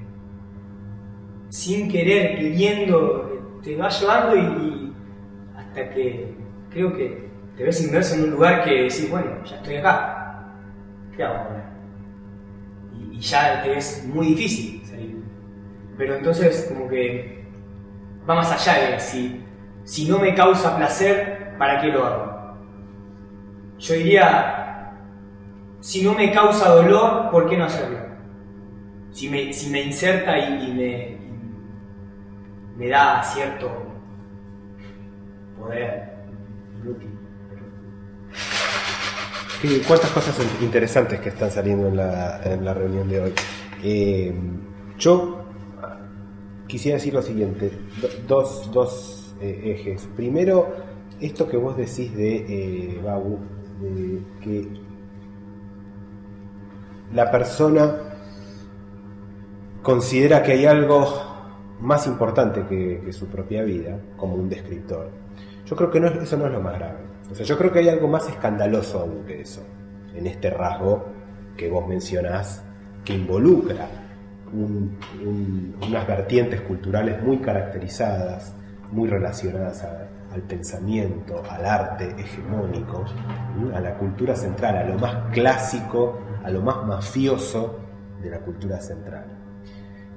sin querer, queriendo, te va llevando y hasta que creo que te ves inmerso en un lugar que decís, bueno, ya estoy acá, ¿qué hago ahora? Y ya te es muy difícil salir. Pero entonces como que va más allá de si no me causa placer, ¿para qué lo hago? Yo diría, si no me causa dolor, ¿por qué no hacerlo? Si me inserta y me da cierto poder inútil. Cuántas cosas interesantes que están saliendo en la reunión de hoy. Yo quisiera decir lo siguiente, dos ejes. Primero, esto que vos decís de Babu, de que la persona considera que hay algo más importante que su propia vida, como un descriptor. Yo creo que eso no es lo más grave. O sea, yo creo que hay algo más escandaloso aún que eso, en este rasgo que vos mencionás, que involucra unas vertientes culturales muy caracterizadas, muy relacionadas al pensamiento, al arte hegemónico, a la cultura central, a lo más clásico, a lo más mafioso de la cultura central,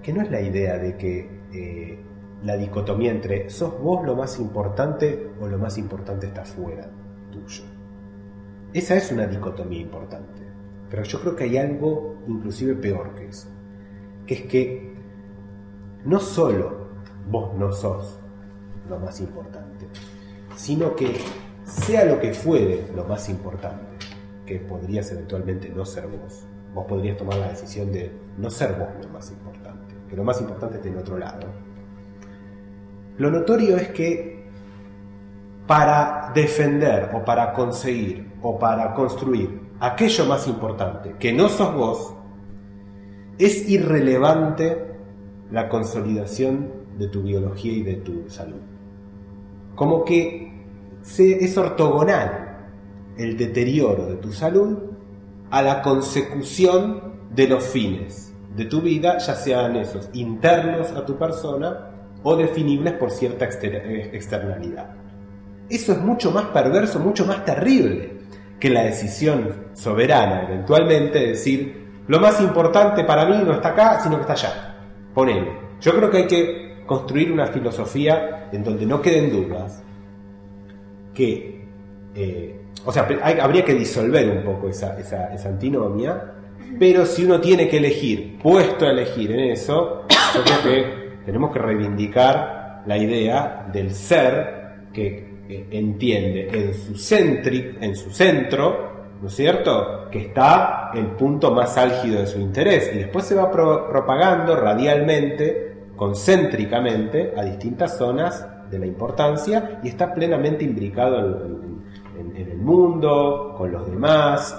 que no es la idea de que la dicotomía entre sos vos lo más importante o lo más importante está fuera tuyo. Esa es una dicotomía importante, pero yo creo que hay algo inclusive peor que eso, que es que no solo vos no sos lo más importante, sino que sea lo que fuere lo más importante, que podrías eventualmente no ser vos podrías tomar la decisión de no ser vos lo más importante, que lo más importante esté en otro lado. Lo notorio es que para defender o para conseguir o para construir aquello más importante que no sos vos, es irrelevante la consolidación de tu biología y de tu salud. Como que es ortogonal el deterioro de tu salud a la consecución de los fines de tu vida, ya sean esos internos a tu persona o definibles por cierta externalidad. Eso es mucho más perverso, mucho más terrible que la decisión soberana, eventualmente, de decir, lo más importante para mí no está acá, sino que está allá. Ponele. Yo creo que hay que construir una filosofía en donde no queden dudas, que habría que disolver un poco esa antinomia, pero si uno tiene que elegir, puesto a elegir en eso, yo creo que tenemos que reivindicar la idea del ser que entiende en su centro, ¿no es cierto?, que está el punto más álgido de su interés, y después se va propagando radialmente, concéntricamente, a distintas zonas de la importancia, y está plenamente imbricado en el mundo, con los demás,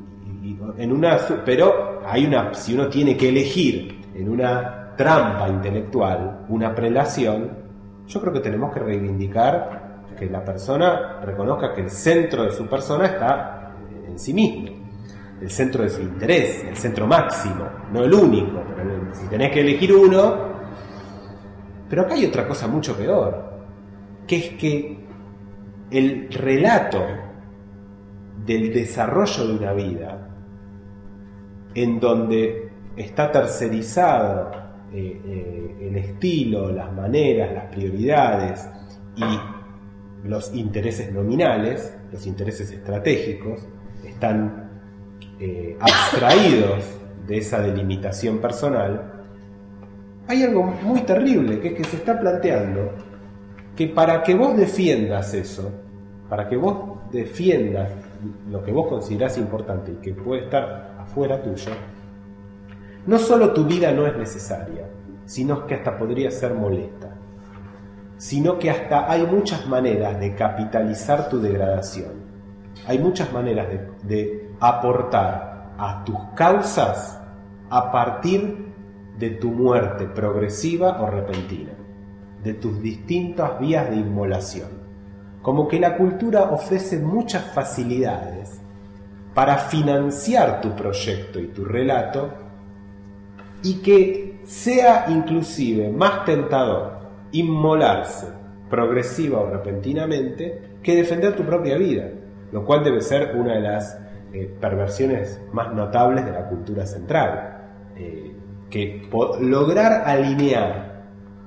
pero si uno tiene que elegir en una trampa intelectual, una prelación, yo creo que tenemos que reivindicar que la persona reconozca que el centro de su persona está en sí mismo, el centro de su interés, el centro máximo, no el único, pero si tenés que elegir uno. Pero acá hay otra cosa mucho peor, que es que el relato del desarrollo de una vida, en donde está tercerizado el estilo, las maneras, las prioridades y los intereses nominales, los intereses estratégicos, están abstraídos de esa delimitación personal, hay algo muy terrible, que es que se está planteando que para que vos defiendas eso, para que vos defiendas lo que vos considerás importante y que puede estar afuera tuyo, no solo tu vida no es necesaria, sino que hasta podría ser molesta, sino que hasta hay muchas maneras de capitalizar tu degradación, hay muchas maneras de aportar a tus causas a partir de tu muerte progresiva o repentina, de tus distintas vías de inmolación. Como que la cultura ofrece muchas facilidades para financiar tu proyecto y tu relato, y que sea inclusive más tentador inmolarse progresiva o repentinamente que defender tu propia vida, lo cual debe ser una de las perversiones más notables de la cultura central. Que lograr alinear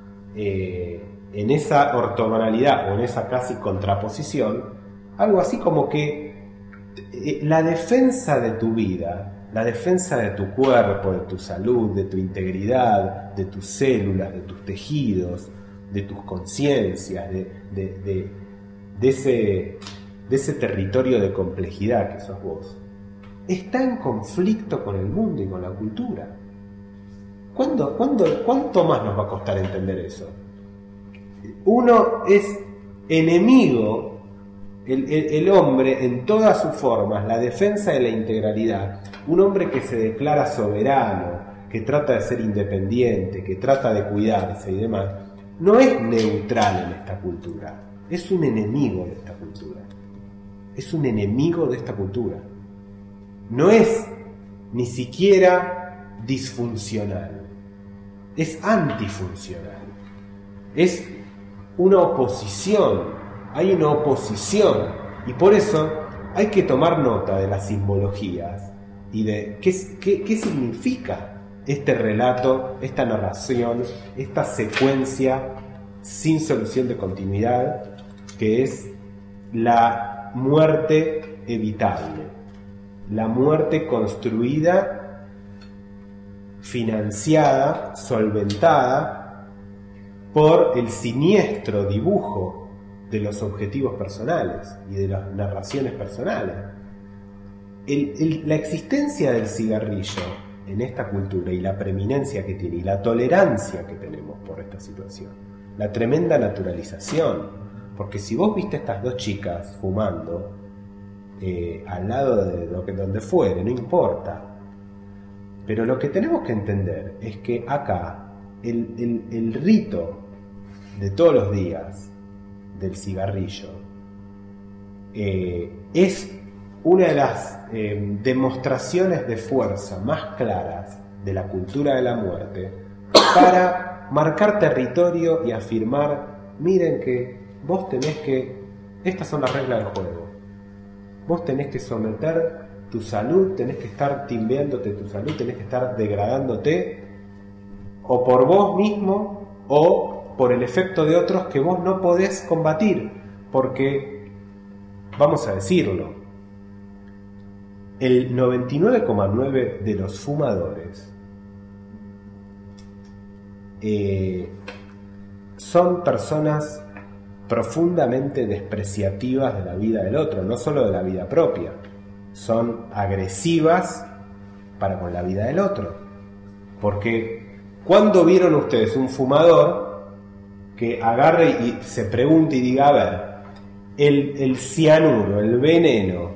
en esa ortogonalidad o en esa casi contraposición algo así como que la defensa de tu vida, la defensa de tu cuerpo, de tu salud, de tu integridad, de tus células, de tus tejidos, de tus conciencias, de ese territorio de complejidad que sos vos, está en conflicto con el mundo y con la cultura. ¿Cuánto más nos va a costar entender eso? Uno es enemigo, el hombre en todas sus formas, la defensa de la integralidad, un hombre que se declara soberano, que trata de ser independiente, que trata de cuidarse y demás, no es neutral en esta cultura, es un enemigo de esta cultura, es un enemigo de esta cultura, no es ni siquiera disfuncional, es antifuncional, es una oposición, hay una oposición, y por eso hay que tomar nota de las simbologías y de qué significa este relato, esta narración, esta secuencia sin solución de continuidad, que es la muerte evitable, la muerte construida, financiada, solventada por el siniestro dibujo de los objetivos personales y de las narraciones personales. La existencia del cigarrillo en esta cultura y la preeminencia que tiene y la tolerancia que tenemos por esta situación, la tremenda naturalización, porque si vos viste a estas dos chicas fumando al lado de donde fuere, no importa, pero lo que tenemos que entender es que acá el rito de todos los días del cigarrillo es una de las demostraciones de fuerza más claras de la cultura de la muerte para marcar territorio y afirmar: miren que vos tenés que, estas son las reglas del juego, vos tenés que someter tu salud, tenés que estar timbeándote tu salud, tenés que estar degradándote o por vos mismo o por el efecto de otros que vos no podés combatir, porque, vamos a decirlo, el 99,9% de los fumadores son personas profundamente despreciativas de la vida del otro, no solo de la vida propia. Son agresivas para con la vida del otro. Porque ¿cuándo vieron ustedes un fumador que agarre y se pregunte y diga: a ver, el cianuro, el veneno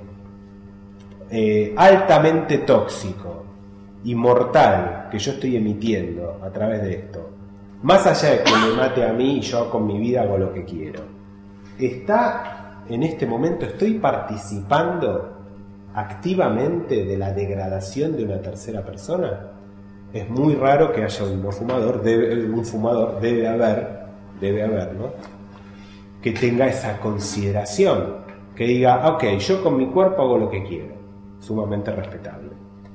altamente tóxico y mortal que yo estoy emitiendo a través de esto, más allá de que me mate a mí y yo con mi vida hago lo que quiero, está en este momento, estoy participando activamente de la degradación de una tercera persona? Es muy raro que haya un no fumador, un fumador debe haber, ¿no?, que tenga esa consideración, que diga: ok, yo con mi cuerpo hago lo que quiero, sumamente respetable,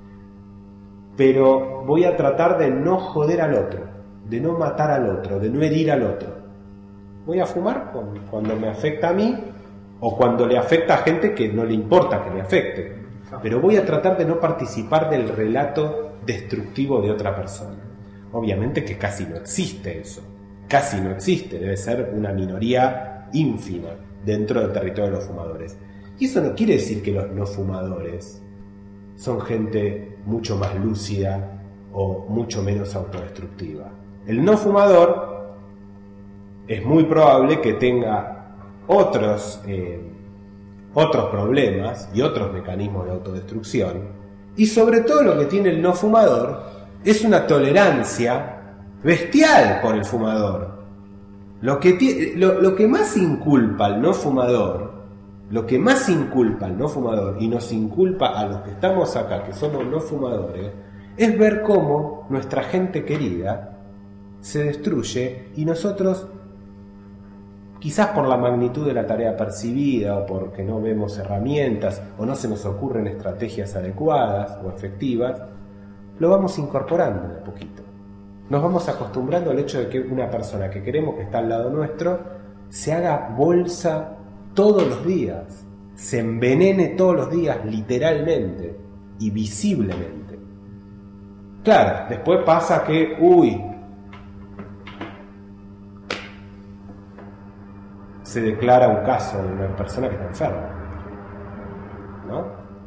pero voy a tratar de no joder al otro, de no matar al otro, de no herir al otro. Voy a fumar cuando me afecta a mí o cuando le afecta a gente que no le importa que le afecte, pero voy a tratar de no participar del relato destructivo de otra persona. Obviamente que casi no existe eso, casi no existe, debe ser una minoría ínfima dentro del territorio de los fumadores. Y eso no quiere decir que los no fumadores son gente mucho más lúcida o mucho menos autodestructiva. El no fumador es muy probable que tenga otros problemas y otros mecanismos de autodestrucción, y sobre todo lo que tiene el no fumador es una tolerancia bestial por el fumador. Lo que más inculpa al no fumador, y nos inculpa a los que estamos acá, que somos no fumadores, es ver cómo nuestra gente querida se destruye y nosotros, quizás por la magnitud de la tarea percibida o porque no vemos herramientas o no se nos ocurren estrategias adecuadas o efectivas, lo vamos incorporando de a poquito. Nos vamos acostumbrando al hecho de que una persona que queremos que está al lado nuestro se haga bolsa todos los días, se envenene todos los días, literalmente y visiblemente. Claro, después pasa que, se declara un caso de una persona que está enferma, ¿no?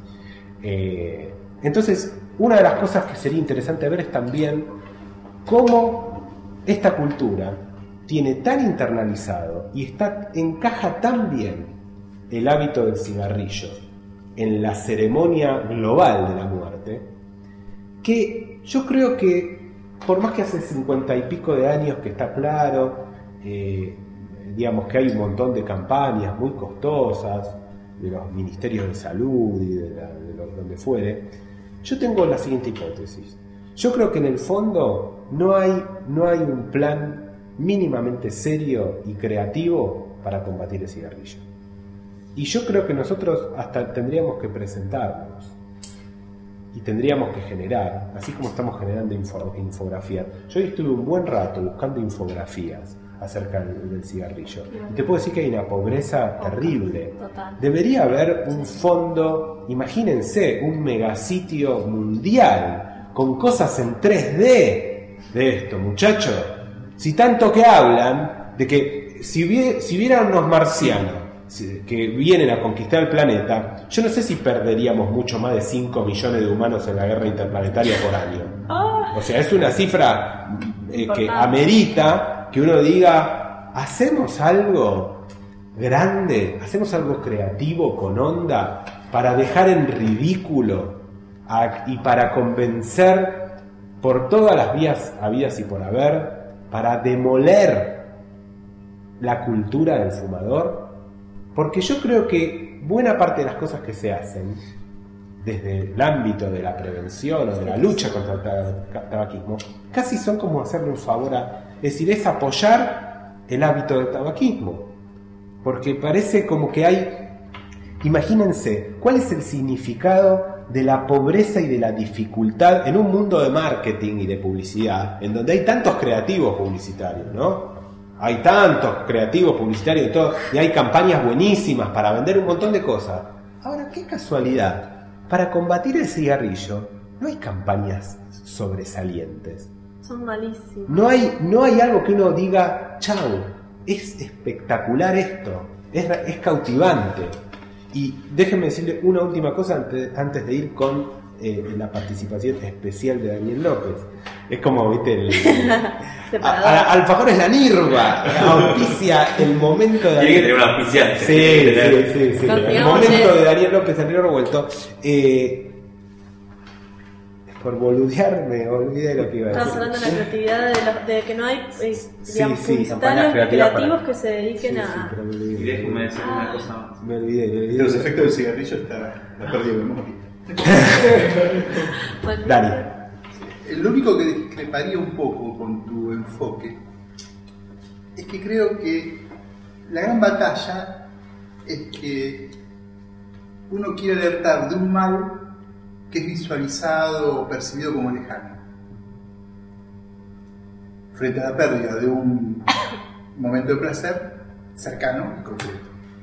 Entonces, una de las cosas que sería interesante ver es también cómo esta cultura tiene tan internalizado y encaja tan bien el hábito del cigarrillo en la ceremonia global de la muerte, que yo creo que, por más que hace 50 y pico de años que está claro, digamos que hay un montón de campañas muy costosas de los ministerios de salud y de donde fuere, yo tengo la siguiente hipótesis. Yo creo que en el fondo no hay un plan mínimamente serio y creativo para combatir el cigarrillo. Y yo creo que nosotros hasta tendríamos que presentarnos y tendríamos que generar, así como estamos generando infografías. Yo hoy estuve un buen rato buscando infografías acerca del cigarrillo. Y te puedo decir que hay una pobreza terrible. Total. Debería haber un fondo, imagínense, un megasitio mundial con cosas en 3D de esto, muchachos. Si tanto que hablan de que si hubieran unos marcianos que vienen a conquistar el planeta, yo no sé si perderíamos mucho más de 5 millones de humanos en la guerra interplanetaria por año. O sea, es una cifra que amerita que uno diga, hacemos algo grande, hacemos algo creativo con onda para dejar en ridículo y para convencer por todas las vías habidas y por haber, para demoler la cultura del fumador. Porque yo creo que buena parte de las cosas que se hacen desde el ámbito de la prevención o de la lucha contra el tabaquismo casi son como hacerle un favor es decir, es apoyar el hábito del tabaquismo, porque parece como que hay, imagínense, ¿cuál es el significado de la pobreza y de la dificultad en un mundo de marketing y de publicidad, en donde hay tantos creativos publicitarios, ¿no? Hay tantos creativos publicitarios y todo, y hay campañas buenísimas para vender un montón de cosas. Ahora, qué casualidad, para combatir el cigarrillo no hay campañas sobresalientes. Son malísimos. No hay algo que uno diga, chau, es espectacular esto, es cautivante. Y déjenme decirle una última cosa antes de ir con la participación especial de Daniel López. Es como, viste, Alfajor es la Nirva, auspicia el momento de... Tiene que tener un auspiciante. Sí. El momento de Daniel López en Río Revuelto. Por boludear me olvidé de lo que iba a decir. Estamos hablando de la creatividad, de que no hay digamos, sí, publicitarios creativos para... que se dediquen a... Pero me olvidé. Y déjenme decir una cosa más. Me olvidé. De los efectos del cigarrillo está la pérdida de memoria. Bueno, Dani. Lo único que discreparía un poco con tu enfoque es que creo que la gran batalla es que uno quiere alertar de un mal que es visualizado o percibido como lejano, frente a la pérdida de un momento de placer cercano y concreto.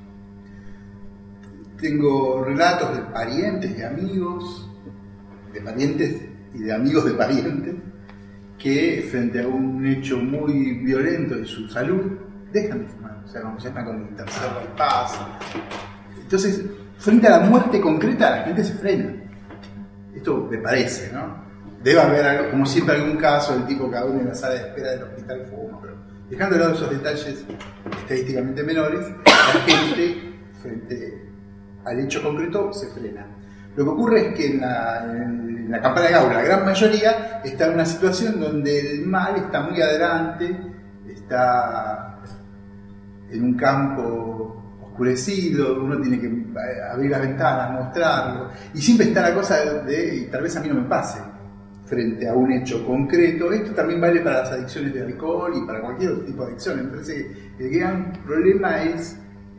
Tengo relatos de parientes y amigos, de parientes y de amigos de parientes, que frente a un hecho muy violento de su salud, dejan de fumar, o sea, como se llama con el tercer bypass. Entonces, frente a la muerte concreta, la gente se frena. Esto me parece, ¿no? Debe haber, algo, como siempre, algún caso del tipo cada uno en la sala de espera del hospital fuma, pero dejando de lado esos detalles estadísticamente menores, la gente, frente al hecho concreto, se frena. Lo que ocurre es que en la campana de Gauss, la gran mayoría está en una situación donde el mal está muy adelante, está en un campo oscurecido, uno tiene que abrir las ventanas, mostrarlo, y siempre está la cosa de, y tal vez a mí no me pase, frente a un hecho concreto. Esto también vale para las adicciones de alcohol y para cualquier otro tipo de adicción. Me parece que el gran problema es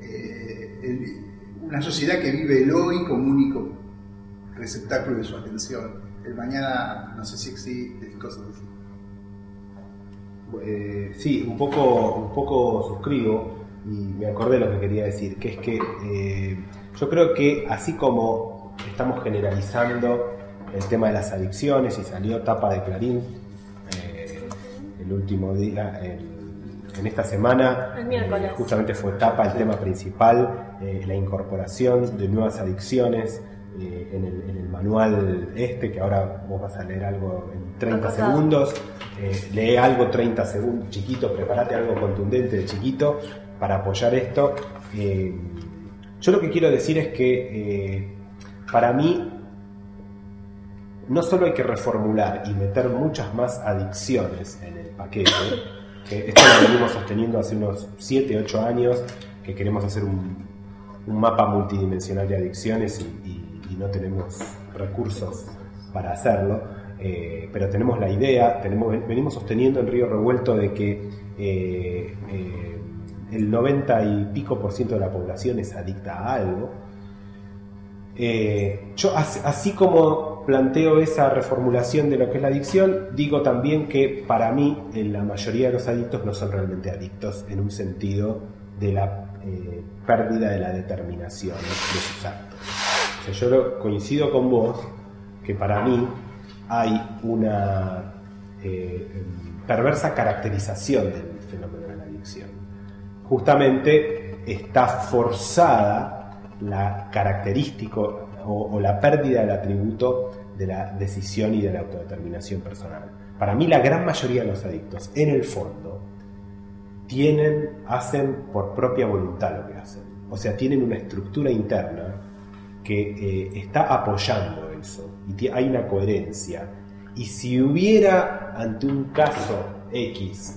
una sociedad que vive el hoy como único receptáculo de su atención. El mañana no sé si existe, cosas así. Sí, un poco suscribo y me acordé lo que quería decir, que es que yo creo que así como estamos generalizando el tema de las adicciones y salió tapa de Clarín el último día, en esta semana, el miércoles, justamente fue tapa el tema principal, la incorporación de nuevas adicciones en el manual que ahora vos vas a leer algo en 30 segundos, lee algo 30 segundos, chiquito, prepárate algo contundente de chiquito para apoyar esto. Yo lo que quiero decir es que para mí no solo hay que reformular y meter muchas más adicciones en el paquete, que esto lo venimos sosteniendo hace unos 7-8 años, que queremos hacer un mapa multidimensional de adicciones y no tenemos recursos para hacerlo, pero tenemos la idea, venimos sosteniendo en Río Revuelto de que el 90 y pico % de la población es adicta a algo. Yo así como yo planteo esa reformulación de lo que es la adicción, digo también que para mí la mayoría de los adictos no son realmente adictos en un sentido de la pérdida de la determinación de sus actos. O sea, yo coincido con vos que para mí hay una perversa caracterización del fenómeno de la adicción. Justamente está forzada la característica o la pérdida del atributo de la decisión y de la autodeterminación personal. Para mí la gran mayoría de los adictos, en el fondo, hacen por propia voluntad lo que hacen. O sea, tienen una estructura interna que está apoyando eso. Y hay una coherencia. Y si hubiera ante un caso X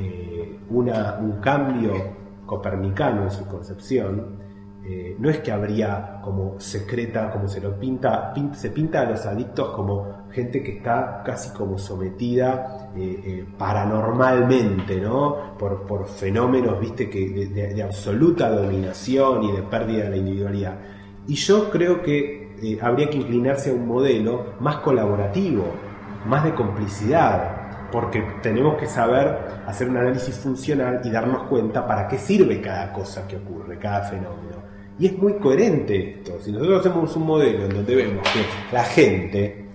un cambio copernicano en su concepción, no es que habría como secreta, como se pinta a los adictos como gente que está casi como sometida paranormalmente, ¿no? Por fenómenos, viste, que de absoluta dominación y de pérdida de la individualidad. Y yo creo que habría que inclinarse a un modelo más colaborativo, más de complicidad, porque tenemos que saber hacer un análisis funcional y darnos cuenta para qué sirve cada cosa que ocurre, cada fenómeno. Y es muy coherente esto. Si nosotros hacemos un modelo en donde vemos que la gente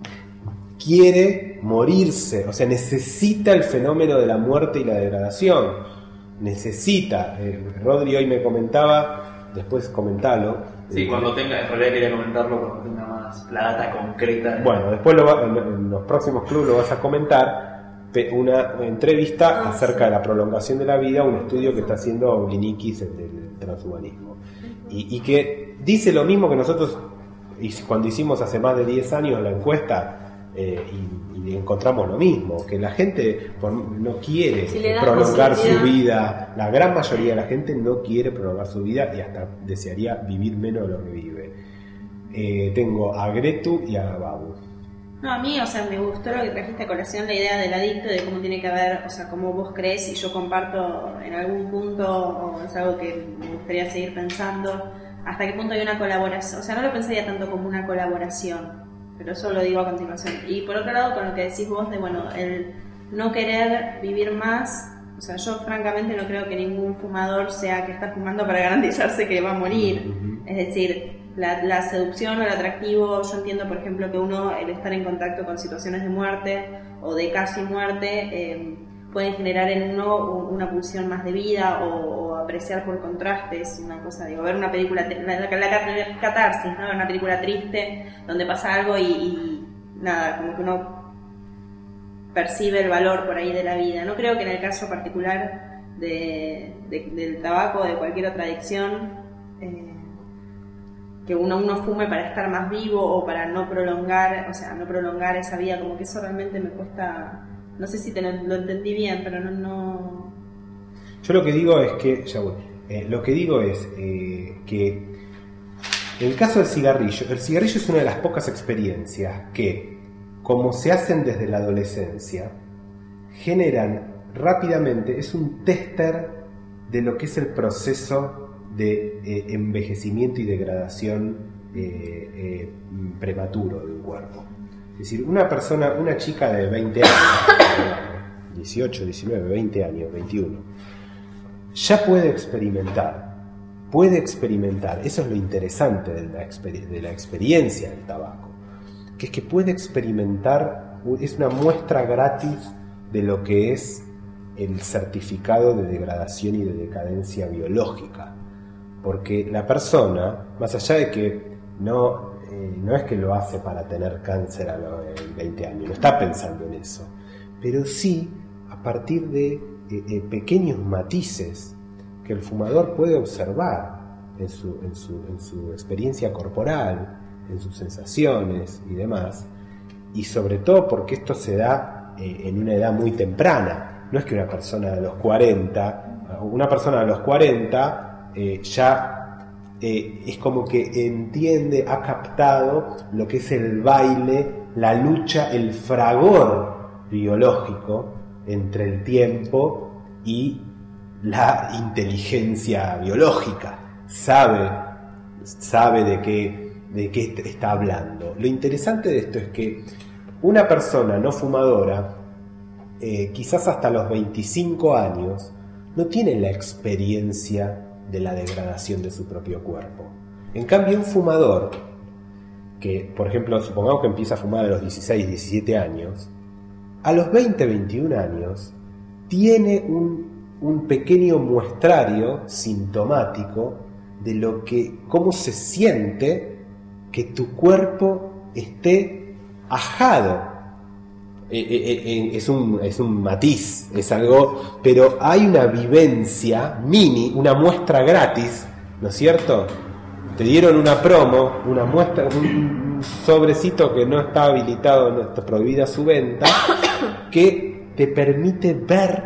quiere morirse, o sea, necesita el fenómeno de la muerte y la degradación, necesita. Rodri hoy me comentaba, después comentalo. Sí, cuando tenga, en realidad quería comentarlo cuando tenga más la data concreta. Bueno, después en los próximos clubes lo vas a comentar, una entrevista acerca de la prolongación de la vida, un estudio que está haciendo Blinikis del transhumanismo. Y que dice lo mismo que nosotros cuando hicimos hace más de 10 años la encuesta, y encontramos lo mismo, que la gente no quiere prolongar su vida. La gran mayoría de la gente no quiere prolongar su vida y hasta desearía vivir menos de lo que vive. Tengo a Gretu y a Babu. No, a mí, o sea, me gustó lo que trajiste a colación, la idea del adicto, de cómo tiene que haber, o sea, cómo vos crees, y yo comparto en algún punto, o es algo que me gustaría seguir pensando, hasta qué punto hay una colaboración. O sea, no lo pensaría tanto como una colaboración, pero eso lo digo a continuación. Y por otro lado, con lo que decís vos de, bueno, el no querer vivir más, o sea, yo francamente no creo que ningún fumador sea que está fumando para garantizarse que va a morir. Es decir, la seducción o el atractivo, yo entiendo, por ejemplo, que uno, el estar en contacto con situaciones de muerte o de casi muerte, pueden generar en uno una pulsión más de vida o apreciar por contrastes una cosa, digo, ver una película, la catarsis, ¿no? Ver una película triste donde pasa algo y nada, como que uno percibe el valor por ahí de la vida. No creo que en el caso particular del tabaco o de cualquier otra adicción, que uno fume para estar más vivo o para no prolongar, o sea, no prolongar esa vida, como que eso realmente me cuesta. No sé si lo entendí bien, pero no. Yo lo que digo es que, que en el caso del cigarrillo, el cigarrillo es una de las pocas experiencias que, como se hacen desde la adolescencia, generan rápidamente, es un tester de lo que es el proceso de envejecimiento y degradación prematuro de un cuerpo. Es decir, una chica de 20 años, 18, 19, 20 años, 21, ya puede experimentar, eso es lo interesante de la experiencia del tabaco, que es que puede experimentar, es una muestra gratis de lo que es el certificado de degradación y de decadencia biológica. Porque la persona, más allá de que no es que lo hace para tener cáncer a los 20 años, no está pensando en eso, pero sí a partir de pequeños matices que el fumador puede observar en su experiencia corporal, en sus sensaciones y demás, y sobre todo porque esto se da en una edad muy temprana. No es que una persona de los 40 ya es como que entiende, ha captado lo que es el baile, la lucha, el fragor biológico entre el tiempo y la inteligencia biológica. Sabe de que de qué está hablando. Lo interesante de esto es que una persona no fumadora, quizás hasta los 25 años, no tiene la experiencia de la degradación de su propio cuerpo. En cambio, un fumador, que por ejemplo, supongamos que empieza a fumar a los 16, 17 años, a los 20, 21 años, tiene un pequeño muestrario sintomático de cómo se siente que tu cuerpo esté ajado. Es un matiz, es algo, pero hay una vivencia una muestra gratis, ¿no es cierto? Te dieron una promo, una muestra, un sobrecito que no está habilitado, no está prohibida su venta, que te permite ver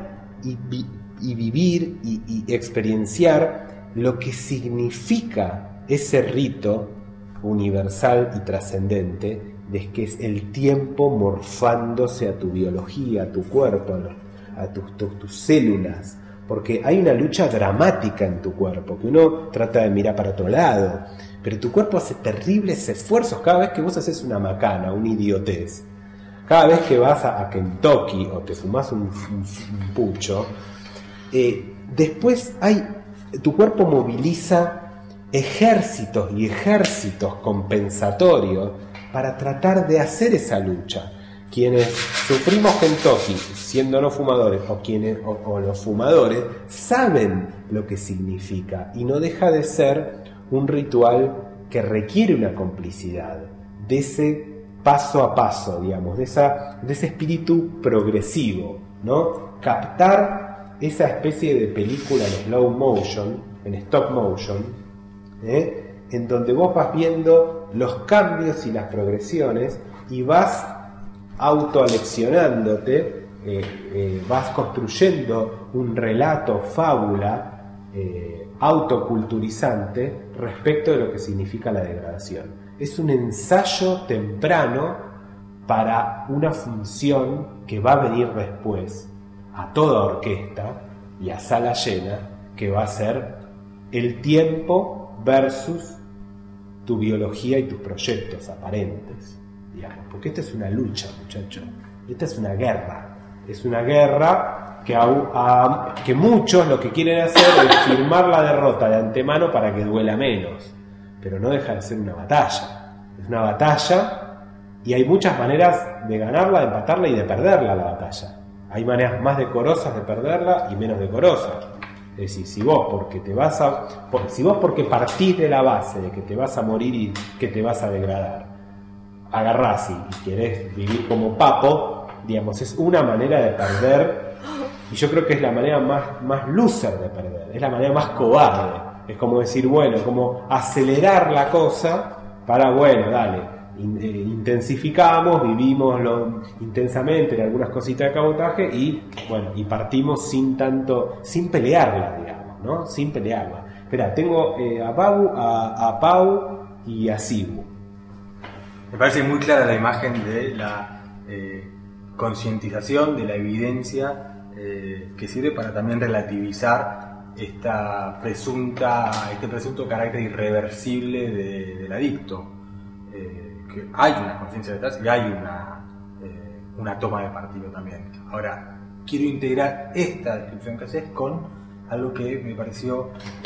y vivir y experienciar lo que significa ese rito universal y trascendente, de que es el tiempo morfándose a tu biología, a tu cuerpo, a tus células, porque hay una lucha dramática en tu cuerpo, que uno trata de mirar para otro lado, pero tu cuerpo hace terribles esfuerzos cada vez que vos haces una macana, una idiotez, cada vez que vas a Kentucky o te fumás un pucho, después tu cuerpo moviliza ejércitos y ejércitos compensatorios para tratar de hacer esa lucha. Quienes sufrimos Kentucky siendo no fumadores o los fumadores saben lo que significa, y no deja de ser un ritual que requiere una complicidad, de ese paso a paso, digamos, de ese espíritu progresivo, ¿no? Captar esa especie de película en slow motion, en stop motion, en donde vos vas viendo los cambios y las progresiones y vas autoaleccionándote, vas construyendo un relato, fábula, autoculturizante respecto de lo que significa la degradación. Es un ensayo temprano para una función que va a venir después a toda orquesta y a sala llena, que va a ser el tiempo versus tu biología y tus proyectos aparentes, digamos, porque esta es una lucha, muchachos, esta es una guerra que muchos lo que quieren hacer es firmar la derrota de antemano para que duela menos, pero no deja de ser una batalla, es una batalla, y hay muchas maneras de ganarla, de empatarla y de perderla la batalla. Hay maneras más decorosas de perderla y menos decorosas. Es decir, si vos porque partís de la base de que te vas a morir y que te vas a degradar, agarrás y querés vivir como papo, digamos, es una manera de perder, y yo creo que es la manera más loser de perder, es la manera más cobarde. Es como decir, bueno, como acelerar la cosa para, bueno, dale, intensificamos, vivimos intensamente en algunas cositas de cabotaje y bueno, y partimos sin pelearla, digamos, ¿no? Sin pelearla. Espera, tengo a Pau y a Sibu. Me parece muy clara la imagen de la concientización de la evidencia, que sirve para también relativizar este presunto carácter irreversible del adicto. Que hay una conciencia detrás y hay una toma de partido también. Ahora, quiero integrar esta descripción que haces con algo que me pareció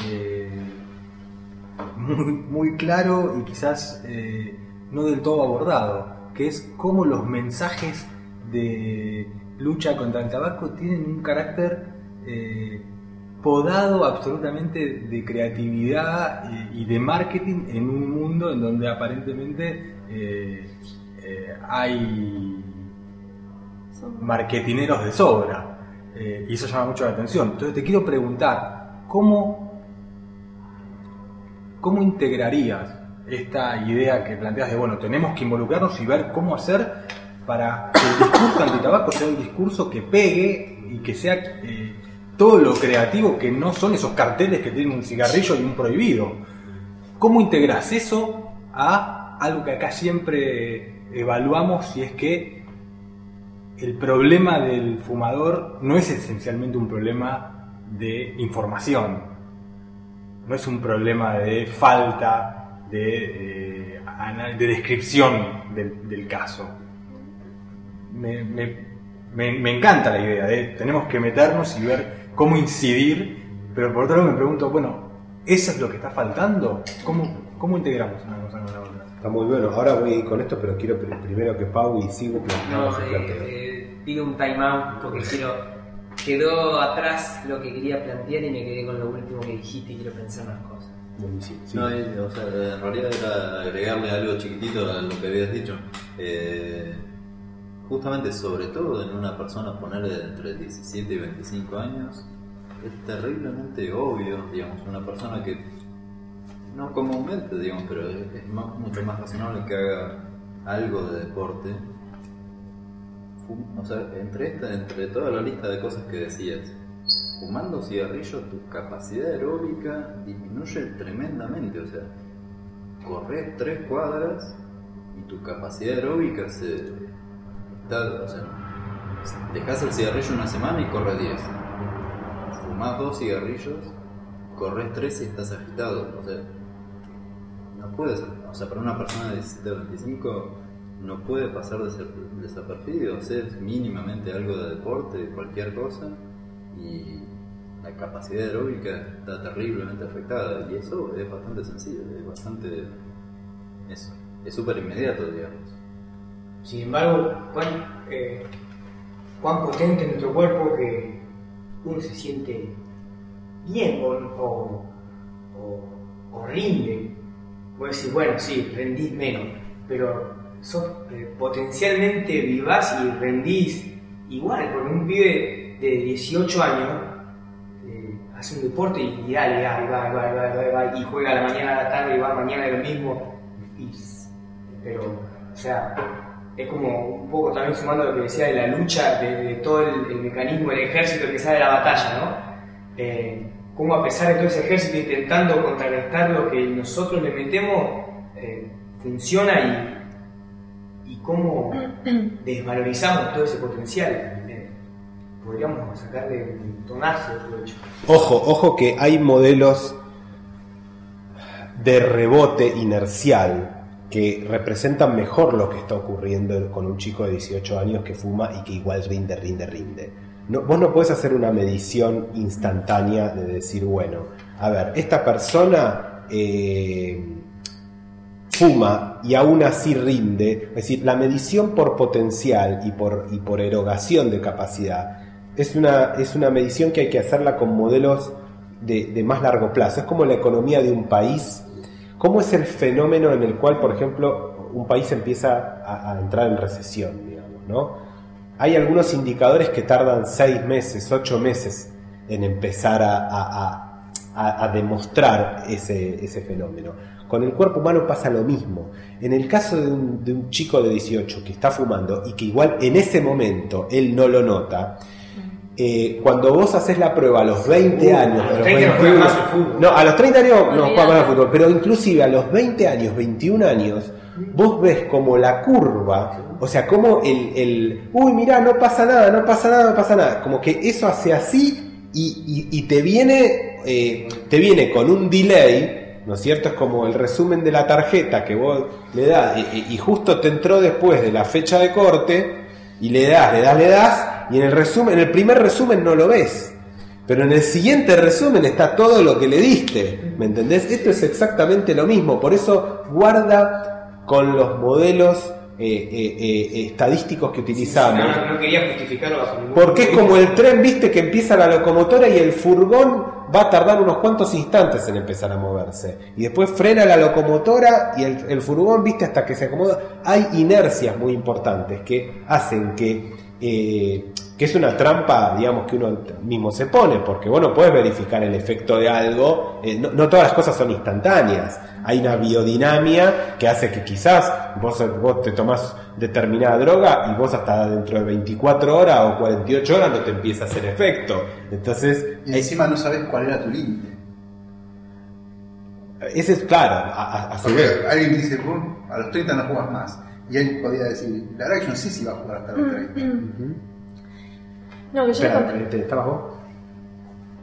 muy claro y quizás no del todo abordado, que es cómo los mensajes de lucha contra el tabaco tienen un carácter podado absolutamente de creatividad y de marketing en un mundo en donde aparentemente hay marketineros de sobra, y eso llama mucho la atención. Entonces te quiero preguntar, ¿cómo integrarías esta idea que planteas de, bueno, tenemos que involucrarnos y ver cómo hacer para que el discurso antitabaco sea un discurso que pegue y que sea todo lo creativo que no son esos carteles que tienen un cigarrillo y un prohibido? ¿Cómo integras eso a algo que acá siempre evaluamos, si es que el problema del fumador no es esencialmente un problema de información, no es un problema de falta de de descripción del caso. Me encanta la idea de tenemos que meternos y ver cómo incidir, pero por otro lado me pregunto, bueno, ¿eso es lo que está faltando? ¿Cómo integramos una cosa con la otra? Está muy bueno. Ahora voy a ir con esto, pero quiero primero que Pau y Sigo No, planteo. pido un time out porque quedó atrás lo que quería plantear y me quedé con lo último que dijiste y quiero pensar unas cosas. Buenísimo. Sí. No, o sea, en realidad era agregarle algo chiquitito a lo que habías dicho. Justamente, sobre todo en una persona ponerle entre 17 y 25 años, es terriblemente obvio, digamos, una persona que no comúnmente, digamos, pero es mucho más razonable que haga algo de deporte. O sea, entre toda la lista de cosas que decías, fumando cigarrillos tu capacidad aeróbica disminuye tremendamente. O sea, corres 3 cuadras y tu capacidad aeróbica o sea, dejas el cigarrillo una semana y corres 10. Fumás 2 cigarrillos, corres 3 y estás agitado. O sea, no puedes, o sea, para una persona de 17 o 25 no puede pasar desapercibido. Hacer mínimamente algo de deporte, cualquier cosa, y la capacidad aeróbica está terriblemente afectada. Y eso es bastante sencillo, es súper inmediato, digamos. Sin embargo, cuán potente es nuestro cuerpo que uno se siente bien o rinde. Vos decís, bueno, sí, rendís menos, pero sos potencialmente vivaz y rendís igual, porque un pibe de 18 años hace un deporte y dale, va, y juega a la mañana, a la tarde, y va mañana lo mismo, pero, o sea, es como un poco también sumando lo que decía de la lucha, de todo el mecanismo del ejército que sale de la batalla, ¿no? Cómo a pesar de todo ese ejército intentando contrarrestar lo que nosotros le metemos, funciona y cómo desvalorizamos todo ese potencial. Podríamos sacarle un tonazo de todo hecho. Ojo que hay modelos de rebote inercial que representan mejor lo que está ocurriendo con un chico de 18 años que fuma y que igual rinde. No, vos no podés hacer una medición instantánea de decir, bueno, a ver, esta persona fuma y aún así rinde. Es decir, la medición por potencial y por erogación de capacidad es una medición que hay que hacerla con modelos de más largo plazo. Es como la economía de un país. ¿Cómo es el fenómeno en el cual, por ejemplo, un país empieza a entrar en recesión, digamos, ¿no? Hay algunos indicadores que tardan 6 meses, 8 meses en empezar a demostrar ese fenómeno. Con el cuerpo humano pasa lo mismo. En el caso de un chico de 18 que está fumando y que igual en ese momento él no lo nota, cuando vos haces la prueba a los 20 años, a los 30 no juega más al fútbol. No, a los 30 años no juega más al fútbol, pero inclusive a los 20 años, 21 años, vos ves como la curva, o sea, como uy, mirá, no pasa nada, como que eso hace así y te viene con un delay, ¿no es cierto? Es como el resumen de la tarjeta que vos le das y justo te entró después de la fecha de corte y le das y en el primer resumen no lo ves, pero en el siguiente resumen está todo lo que le diste, ¿me entendés? Esto es exactamente lo mismo, por eso guarda con los modelos estadísticos que utilizamos. No quería justificarlo bajo ningún porque es como el tren, viste, que empieza la locomotora y el furgón va a tardar unos cuantos instantes en empezar a moverse y después frena la locomotora y el furgón, viste, hasta que se acomoda. Hay inercias muy importantes que hacen que es una trampa, digamos, que uno mismo se pone, porque vos no podés verificar el efecto de algo, no todas las cosas son instantáneas, hay una biodinamia que hace que quizás vos te tomás determinada droga y vos hasta dentro de 24 horas o 48 horas no te empieza a hacer efecto, entonces... Y encima no sabés cuál era tu límite. Ese es claro, a su vez. Alguien que dice, vos a los 30 no jugás más, y él podía decir, la verdad que yo no sé si va a jugar hasta los 30. No, que yo Espera, ¿estabas vos?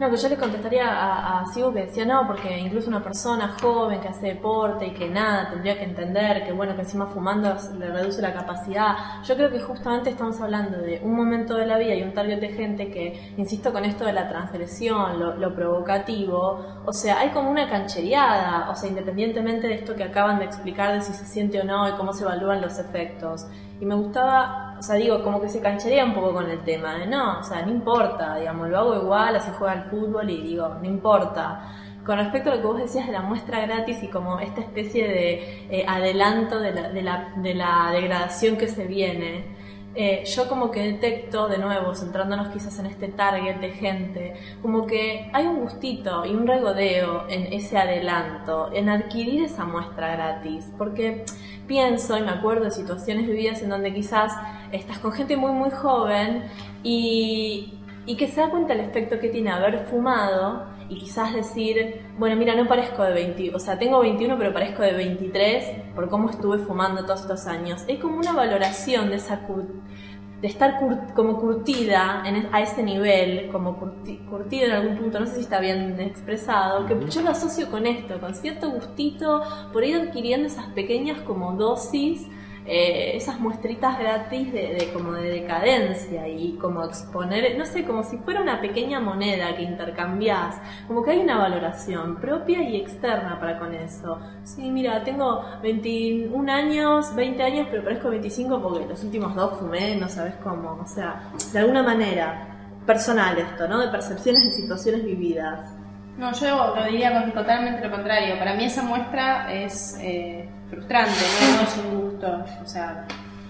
No, que yo le contestaría a Sibu que decía no, porque incluso una persona joven que hace deporte y que nada, tendría que entender que bueno, que encima fumando le reduce la capacidad. Yo creo que justamente estamos hablando de un momento de la vida y un target de gente que, insisto con esto de la transgresión, lo provocativo, o sea, hay como una canchereada, o sea, independientemente de esto que acaban de explicar de si se siente o no y cómo se evalúan los efectos. Y me gustaba, o sea, digo, como que se cancherea un poco con el tema, de no, o sea, no importa, digamos, lo hago igual, así juega al fútbol y digo, no importa. Con respecto a lo que vos decías de la muestra gratis y como esta especie de adelanto de la degradación que se viene, yo como que detecto, de nuevo, centrándonos quizás en este target de gente, como que hay un gustito y un regodeo en ese adelanto, en adquirir esa muestra gratis, porque pienso y me acuerdo de situaciones vividas en donde quizás estás con gente muy muy joven y que se da cuenta el efecto que tiene haber fumado y quizás decir, bueno, mira, no parezco de 20, o sea, tengo 21 pero parezco de 23 por cómo estuve fumando todos estos años. Es como una valoración de esa de estar como curtida a ese nivel, como curtida en algún punto, no sé si está bien expresado, que yo lo asocio con esto, con cierto gustito por ir adquiriendo esas pequeñas como dosis, esas muestritas gratis como de decadencia y como exponer, no sé, como si fuera una pequeña moneda que intercambiás, como que hay una valoración propia y externa para con eso. Sí, mira, tengo 21 años, 20 años, pero parezco 25 porque los últimos 2 fumé, no sabes cómo, o sea, de alguna manera personal esto, ¿no? De percepciones de situaciones vividas. No, yo lo diría totalmente lo contrario. Para mí esa muestra es frustrante, no es un gusto. O sea,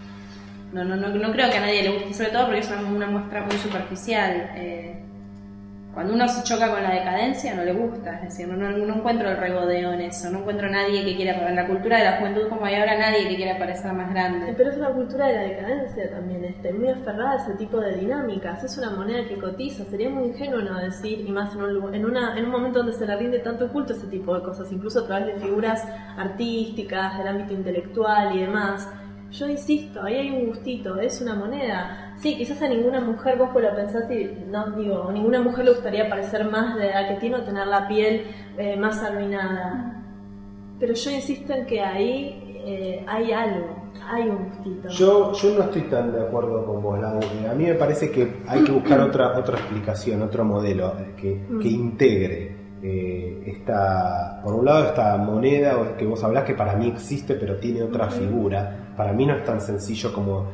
no creo que a nadie le guste, sobre todo porque es una muestra muy superficial. Cuando uno se choca con la decadencia no le gusta, es decir, no encuentro el regodeo en eso, no encuentro a nadie que quiera, en la cultura de la juventud como hay ahora, nadie que quiera parecer más grande. Pero es una cultura de la decadencia también, muy aferrada a ese tipo de dinámicas, es una moneda que cotiza, sería muy ingenuo no decir, y más en un momento donde se le rinde tanto culto a ese tipo de cosas, incluso a través de figuras artísticas, del ámbito intelectual y demás. Yo insisto, ahí hay un gustito, es una moneda. Sí, quizás a ninguna mujer, vos lo pensás y no digo, a ninguna mujer le gustaría parecer más de edad que tiene o tener la piel más arruinada. Pero yo insisto en que ahí hay algo, hay un gustito. Yo no estoy tan de acuerdo con vos, Lau. A mí me parece que hay que buscar otra explicación, otro modelo que integre por un lado esta moneda que vos hablás, que para mí existe pero tiene otra figura. Para mí no es tan sencillo como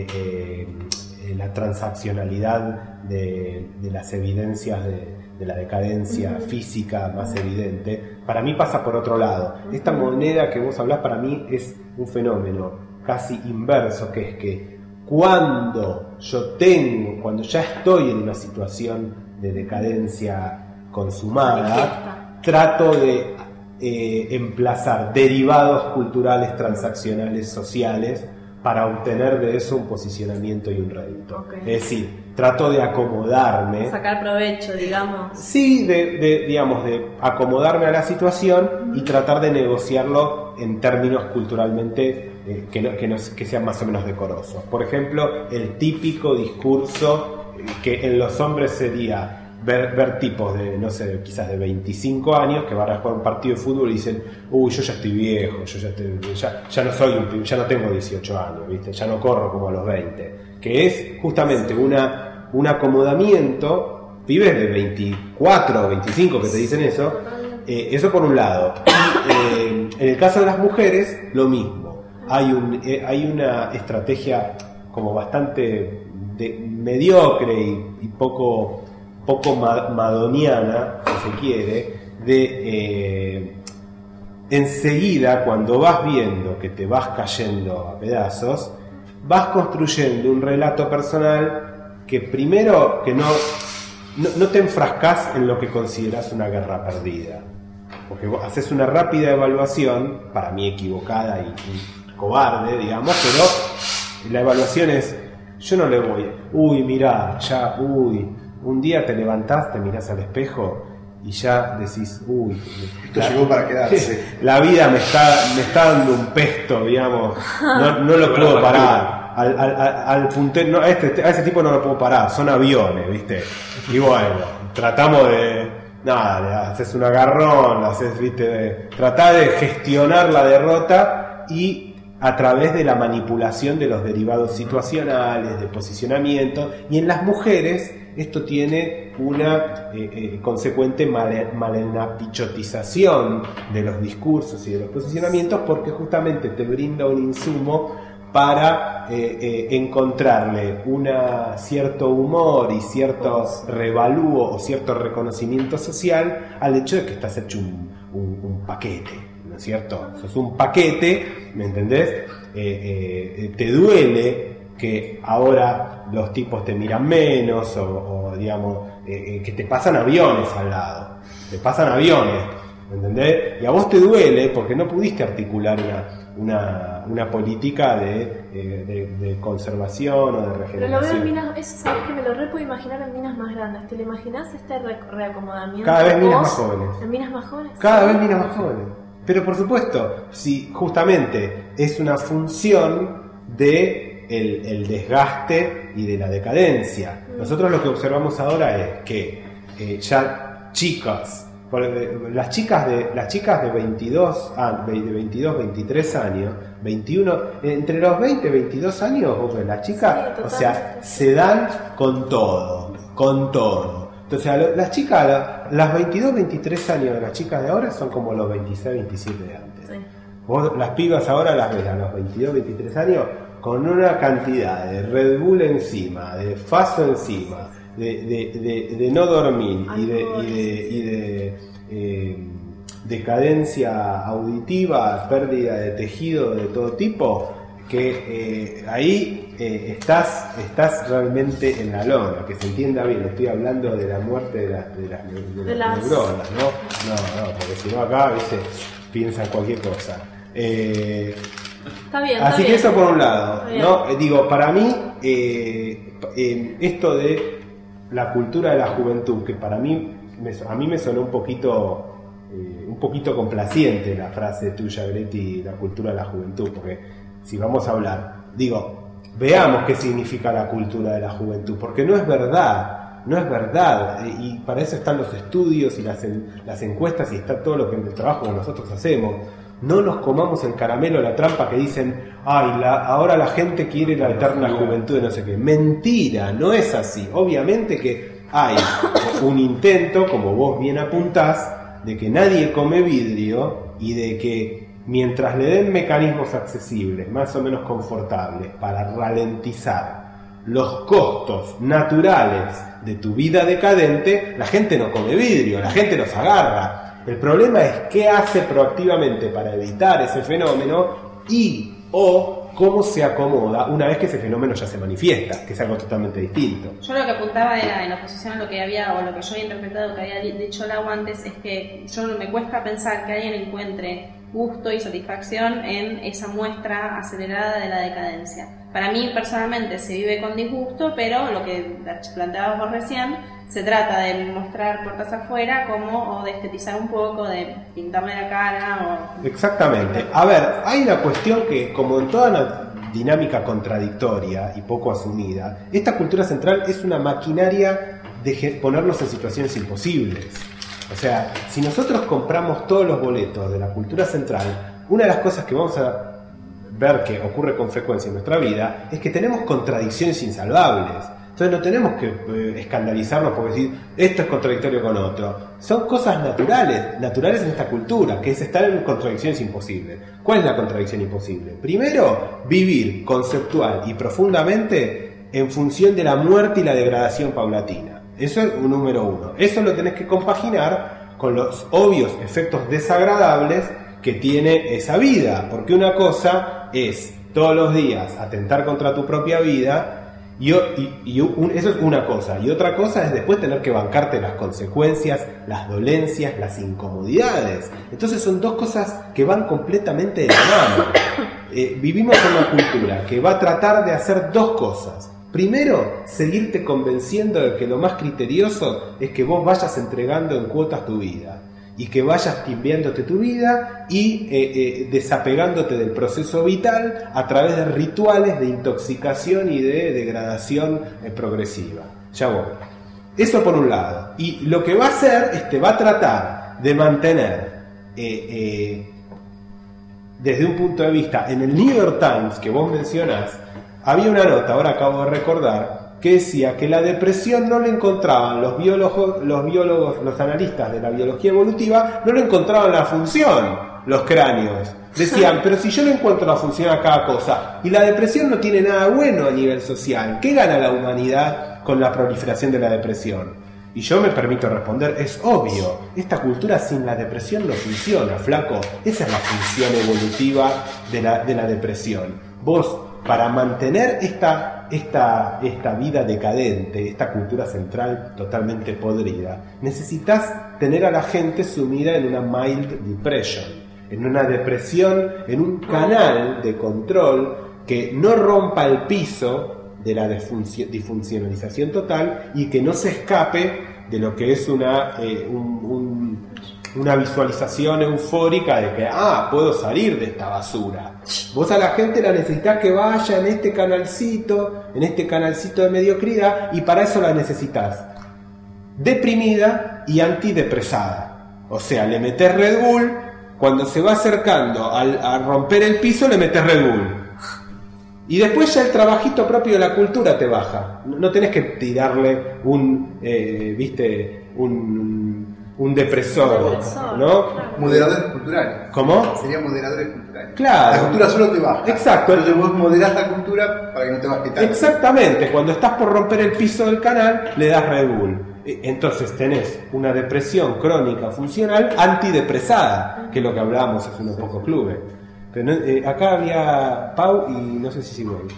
la transaccionalidad de las evidencias de la decadencia física más evidente. Para mí pasa por otro lado. Esta moneda que vos hablás para mí es un fenómeno casi inverso, que es que cuando ya estoy en una situación de decadencia consumada, trato de emplazar derivados culturales, transaccionales, sociales, para obtener de eso un posicionamiento y un rédito. Okay. Es decir, trato de acomodarme. Sacar provecho, digamos. Sí, de acomodarme a la situación y tratar de negociarlo en términos culturalmente que sean más o menos decorosos. Por ejemplo, el típico discurso que en los hombres sería ver tipos de, no sé, quizás de 25 años que van a jugar un partido de fútbol y dicen, uy, yo ya estoy viejo, ya no soy ya no tengo 18 años, ¿viste? Ya no corro como a los 20, que es justamente un acomodamiento, pibes de 24 o 25 que te dicen eso por un lado. En el caso de las mujeres, lo mismo, hay una estrategia como bastante mediocre y poco madoniana, si se quiere, de enseguida, cuando vas viendo que te vas cayendo a pedazos, vas construyendo un relato personal que primero que no te enfrascas en lo que consideras una guerra perdida, porque vos haces una rápida evaluación, para mí equivocada y cobarde, digamos, pero la evaluación es, yo no le voy, un día te levantás, te mirás al espejo y ya decís, esto llegó para quedarse. La vida me está dando un pesto, digamos, no lo puedo parar. al puntero, no, a ese tipo no lo puedo parar, son aviones, ¿viste? Y bueno, tratamos de, nada, le haces un agarrón, tratás de gestionar la derrota y a través de la manipulación de los derivados situacionales, de posicionamiento, y en las mujeres esto tiene una consecuente malenapichotización de los discursos y de los posicionamientos, porque justamente te brinda un insumo para encontrarle cierto humor y cierto revalúo o cierto reconocimiento social al hecho de que estás hecho un paquete, ¿no es cierto? Sos un paquete, ¿me entendés? Te duele que ahora los tipos te miran menos o digamos, que te pasan aviones al lado, te pasan aviones, ¿me entendés? Y a vos te duele porque no pudiste articular una política de conservación o de regeneración. Pero lo veo en minas, eso sabes que me lo puedo imaginar en minas más grandes. ¿Te lo imaginás este reacomodamiento? Cada vez minas más jóvenes. ¿En minas más jóvenes? Cada vez minas más jóvenes. Pero por supuesto, si justamente es una función de el desgaste y de la decadencia. Nosotros lo que observamos ahora es que ya chicas, las chicas de 22, 23 años, 21, entre los 20 y 22 años, las chicas, sí, o sea, se dan con todo. Entonces, las chicas, las 22, 23 años de las chicas de ahora son como los 26, 27 de antes. Sí. Vos las pibas ahora las ves a los 22, 23 años con una cantidad de Red Bull encima, de Faso encima, de no dormir y de decadencia auditiva, pérdida de tejido de todo tipo, que ahí estás realmente en la lona, que se entienda bien. Estoy hablando de la muerte de las neuronas, ¿no? No, porque si no acá, ¿viste? Piensan cualquier cosa. Está bien. Así que eso por un lado, ¿no? Bien. Digo, para mí, esto de la cultura de la juventud, que para mí, a mí me sonó un poquito complaciente la frase tuya, Greti, la cultura de la juventud, porque si vamos a hablar, digo, veamos qué significa la cultura de la juventud, porque no es verdad, y para eso están los estudios y las encuestas y está todo el trabajo que nosotros hacemos. No nos comamos el caramelo, la trampa que dicen, ahora la gente quiere la eterna juventud de no sé qué. Mentira, no es así. Obviamente que hay un intento, como vos bien apuntás, de que nadie come vidrio y de que mientras le den mecanismos accesibles, más o menos confortables, para ralentizar los costos naturales de tu vida decadente, la gente no come vidrio, la gente los agarra. El problema es qué hace proactivamente para evitar ese fenómeno o cómo se acomoda una vez que ese fenómeno ya se manifiesta, que es algo totalmente distinto. Yo lo que apuntaba era en oposición a lo que había, o lo que yo había interpretado que había dicho Lau antes, es que me cuesta pensar que alguien encuentre gusto y satisfacción en esa muestra acelerada de la decadencia. Para mí personalmente se vive con disgusto, pero lo que planteabas vos recién, se trata de mostrar puertas afuera o de estetizar un poco, de pintarle la cara Exactamente. A ver, hay una cuestión que, como en toda una dinámica contradictoria y poco asumida, esta cultura central es una maquinaria de ponernos en situaciones imposibles. O sea, si nosotros compramos todos los boletos de la cultura central, una de las cosas que vamos a ver que ocurre con frecuencia en nuestra vida es que tenemos contradicciones insalvables. Entonces no tenemos que escandalizarnos porque decir esto es contradictorio con otro. Son cosas naturales en esta cultura, que es estar en contradicciones imposibles. ¿Cuál es la contradicción imposible? Primero, vivir conceptual y profundamente en función de la muerte y la degradación paulatina. Eso es un número uno. Eso lo tenés que compaginar con los obvios efectos desagradables que tiene esa vida. Porque una cosa es todos los días atentar contra tu propia vida, eso es una cosa. Y otra cosa es después tener que bancarte las consecuencias, las dolencias, las incomodidades. Entonces son dos cosas que van completamente de la mano. Vivimos en una cultura que va a tratar de hacer dos cosas. Primero, seguirte convenciendo de que lo más criterioso es que vos vayas entregando en cuotas tu vida. y que vayas cambiándote tu vida y desapegándote del proceso vital a través de rituales de intoxicación y de degradación progresiva. Ya voy. Eso por un lado. Y lo que va a hacer es te va a tratar de mantener desde un punto de vista, en el New York Times que vos mencionás, había una nota, ahora acabo de recordar, que decía que la depresión no la encontraban los biólogos, los analistas de la biología evolutiva, no le encontraban la función, los cráneos. Decían, pero si yo no encuentro la función a cada cosa, y la depresión no tiene nada bueno a nivel social, ¿qué gana la humanidad con la proliferación de la depresión? Y yo me permito responder, es obvio, esta cultura sin la depresión no funciona, flaco. Esa es la función evolutiva de la depresión. Vos, para mantener esta vida decadente, esta cultura central totalmente podrida, necesitas tener a la gente sumida en una mild depression, en una depresión, en un canal de control que no rompa el piso de la disfuncionalización total y que no se escape de lo que es una visualización eufórica de que puedo salir de esta basura. Vos a la gente la necesitas que vaya en este canalcito de mediocridad, y para eso la necesitas deprimida y antidepresada. O sea, le metés Red Bull, cuando se va acercando a romper el piso le metés Red Bull. Y después ya el trabajito propio de la cultura te baja. No tenés que tirarle un depresor, ¿no? Moderadores culturales. ¿Cómo? Serían moderadores culturales. Claro. La cultura solo te baja. Exacto. Entonces vos moderás la cultura para que no te baje tanto. Exactamente. Cuando estás por romper el piso del canal, le das Red Bull. Entonces tenés una depresión crónica funcional antidepresada, que es lo que hablábamos hace unos pocos clubes. Pero acá había Pau y no sé si sigo ahí.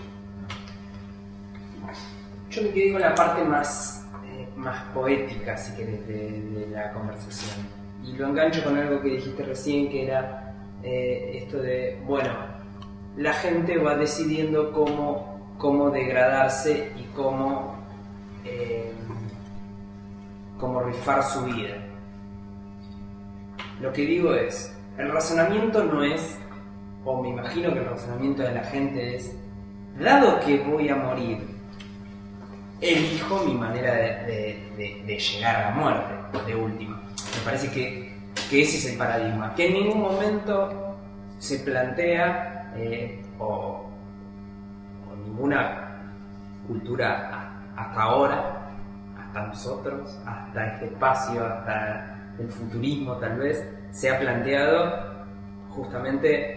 Yo me quedé con la parte más poética, si querés, de la conversación. Y lo engancho con algo que dijiste recién, que era esto de, bueno, la gente va decidiendo cómo degradarse y cómo rifar su vida. Lo que digo es, el razonamiento no es, o me imagino que el razonamiento de la gente es, dado que voy a morir, elijo mi manera de llegar a la muerte, de última. Me parece que ese es el paradigma, que en ningún momento se plantea, o ninguna cultura hasta ahora, hasta nosotros, hasta este espacio, hasta el futurismo tal vez, se ha planteado justamente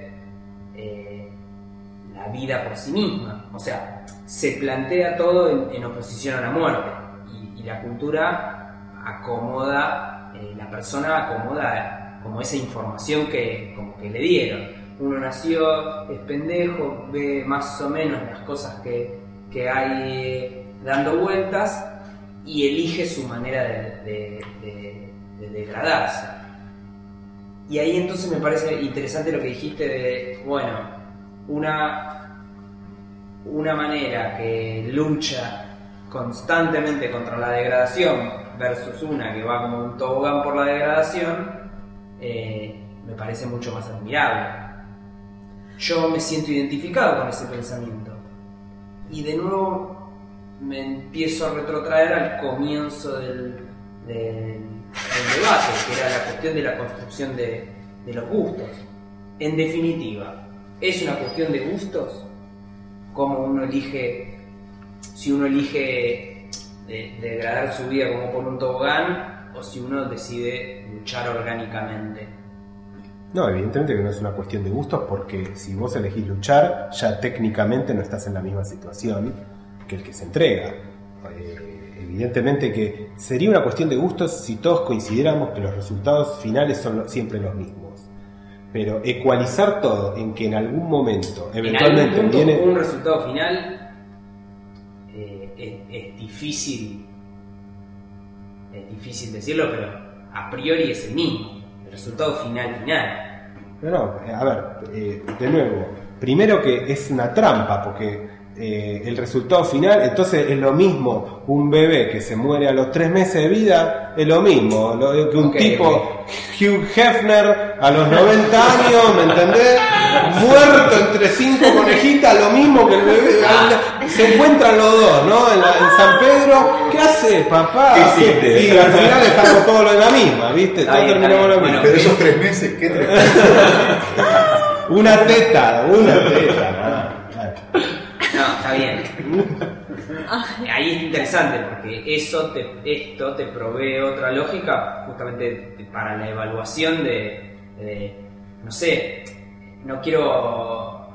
la vida por sí misma. O sea, se plantea todo en oposición a la muerte, y la cultura acomoda, la persona acomoda como esa información que le dieron. Uno nació, es pendejo, ve más o menos las cosas que hay dando vueltas y elige su manera de degradarse. Y ahí entonces me parece interesante lo que dijiste de, bueno, una manera que lucha constantemente contra la degradación versus una que va como un tobogán por la degradación, me parece mucho más admirable. Yo me siento identificado con ese pensamiento. Y de nuevo me empiezo a retrotraer al comienzo del debate, que era la cuestión de la construcción de los gustos. En definitiva, ¿es una cuestión de gustos? Cómo uno elige, si uno elige degradar su vida como por un tobogán, o si uno decide luchar orgánicamente. No, evidentemente que no es una cuestión de gustos, porque si vos elegís luchar, ya técnicamente no estás en la misma situación que el que se entrega. Evidentemente que sería una cuestión de gustos si todos coincidiéramos que los resultados finales son siempre los mismos. Pero ecualizar todo en que en algún momento, eventualmente, en algún punto, viene un resultado final es difícil decirlo, pero a priori es el mismo. El resultado final. No, a ver, de nuevo, primero que es una trampa, porque el resultado final. Entonces es lo mismo un bebé que se muere a los 3 meses de vida, es lo mismo que un tipo Hugh Hefner a los 90 años, ¿me entendés? Muerto entre 5 conejitas, lo mismo que el bebé. Se encuentran los dos, ¿no? En San Pedro, ¿qué hace, papá? ¿Qué Y al final estamos todos en la misma, ¿viste? Todos terminamos lo mismo. Pero esos 3 meses, ¿qué 3 meses? Una teta, nada. No, está bien. Ahí es interesante porque esto te provee otra lógica justamente para la evaluación de no sé, no quiero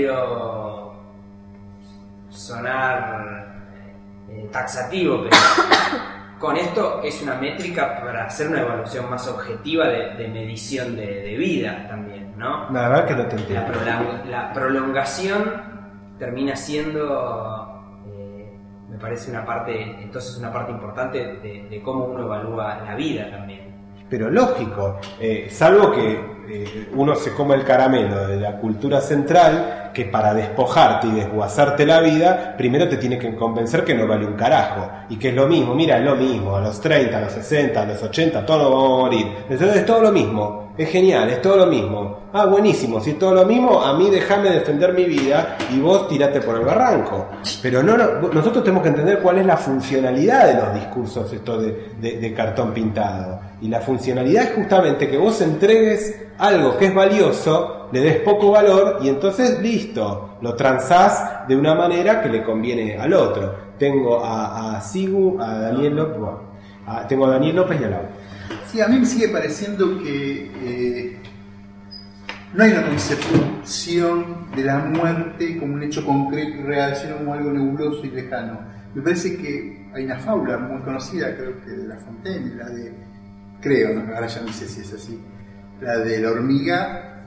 sonar taxativo, pero con esto es una métrica para hacer una evaluación más objetiva de medición de vida también, ¿no? La verdad que no te entiendo. La prolongación termina siendo, me parece una parte importante de cómo uno evalúa la vida también. Pero lógico, salvo que uno se come el caramelo de la cultura central, que para despojarte y desguazarte la vida, primero te tiene que convencer que no vale un carajo, y que es lo mismo, mira, es lo mismo, a los 30, a los 60, a los 80, todos nos vamos a morir. Entonces es todo lo mismo, es genial, es todo lo mismo. Ah, buenísimo, si es todo lo mismo, a mí déjame defender mi vida y vos tirate por el barranco. Pero nosotros tenemos que entender cuál es la funcionalidad de los discursos estos de cartón pintado. Y la funcionalidad es justamente que vos entregues algo que es valioso, le des poco valor y entonces listo, lo transás de una manera que le conviene al otro. Tengo a Sigu, a Daniel López, tengo a Daniel López y a Laura. Sí, a mí me sigue pareciendo que no hay una concepción de la muerte como un hecho concreto y real, sino como algo nebuloso y lejano. Me parece que hay una fábula muy conocida, creo que de La Fontaine, la de, ahora ya no sé si es así, la de la hormiga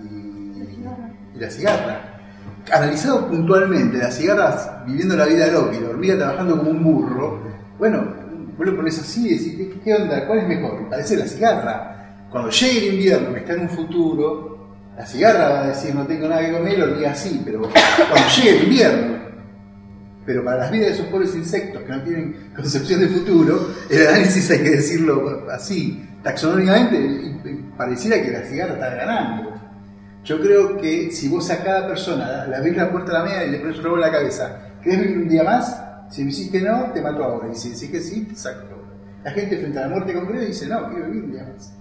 y la cigarra. Analizado puntualmente, las cigarras viviendo la vida loca y la hormiga trabajando como un burro, bueno, vos lo pones así y decís, ¿qué onda? ¿Cuál es mejor? Parece la cigarra. Cuando llegue el invierno, que está en un futuro, la cigarra va a decir, no tengo nada que comer, la hormiga sí, pero cuando llegue el invierno. Pero para las vidas de esos pobres insectos que no tienen concepción de futuro, el análisis hay que decirlo así, taxonómicamente, pareciera que la cigarra está ganando. Yo creo que si vos a cada persona le abrís la puerta a la media y le pones un robo en la cabeza, ¿querés vivir un día más? Si me decís que no, te mato ahora. Y si decís que sí, te saco ahora. La gente frente a la muerte concreta dice, no, quiero vivir un día más.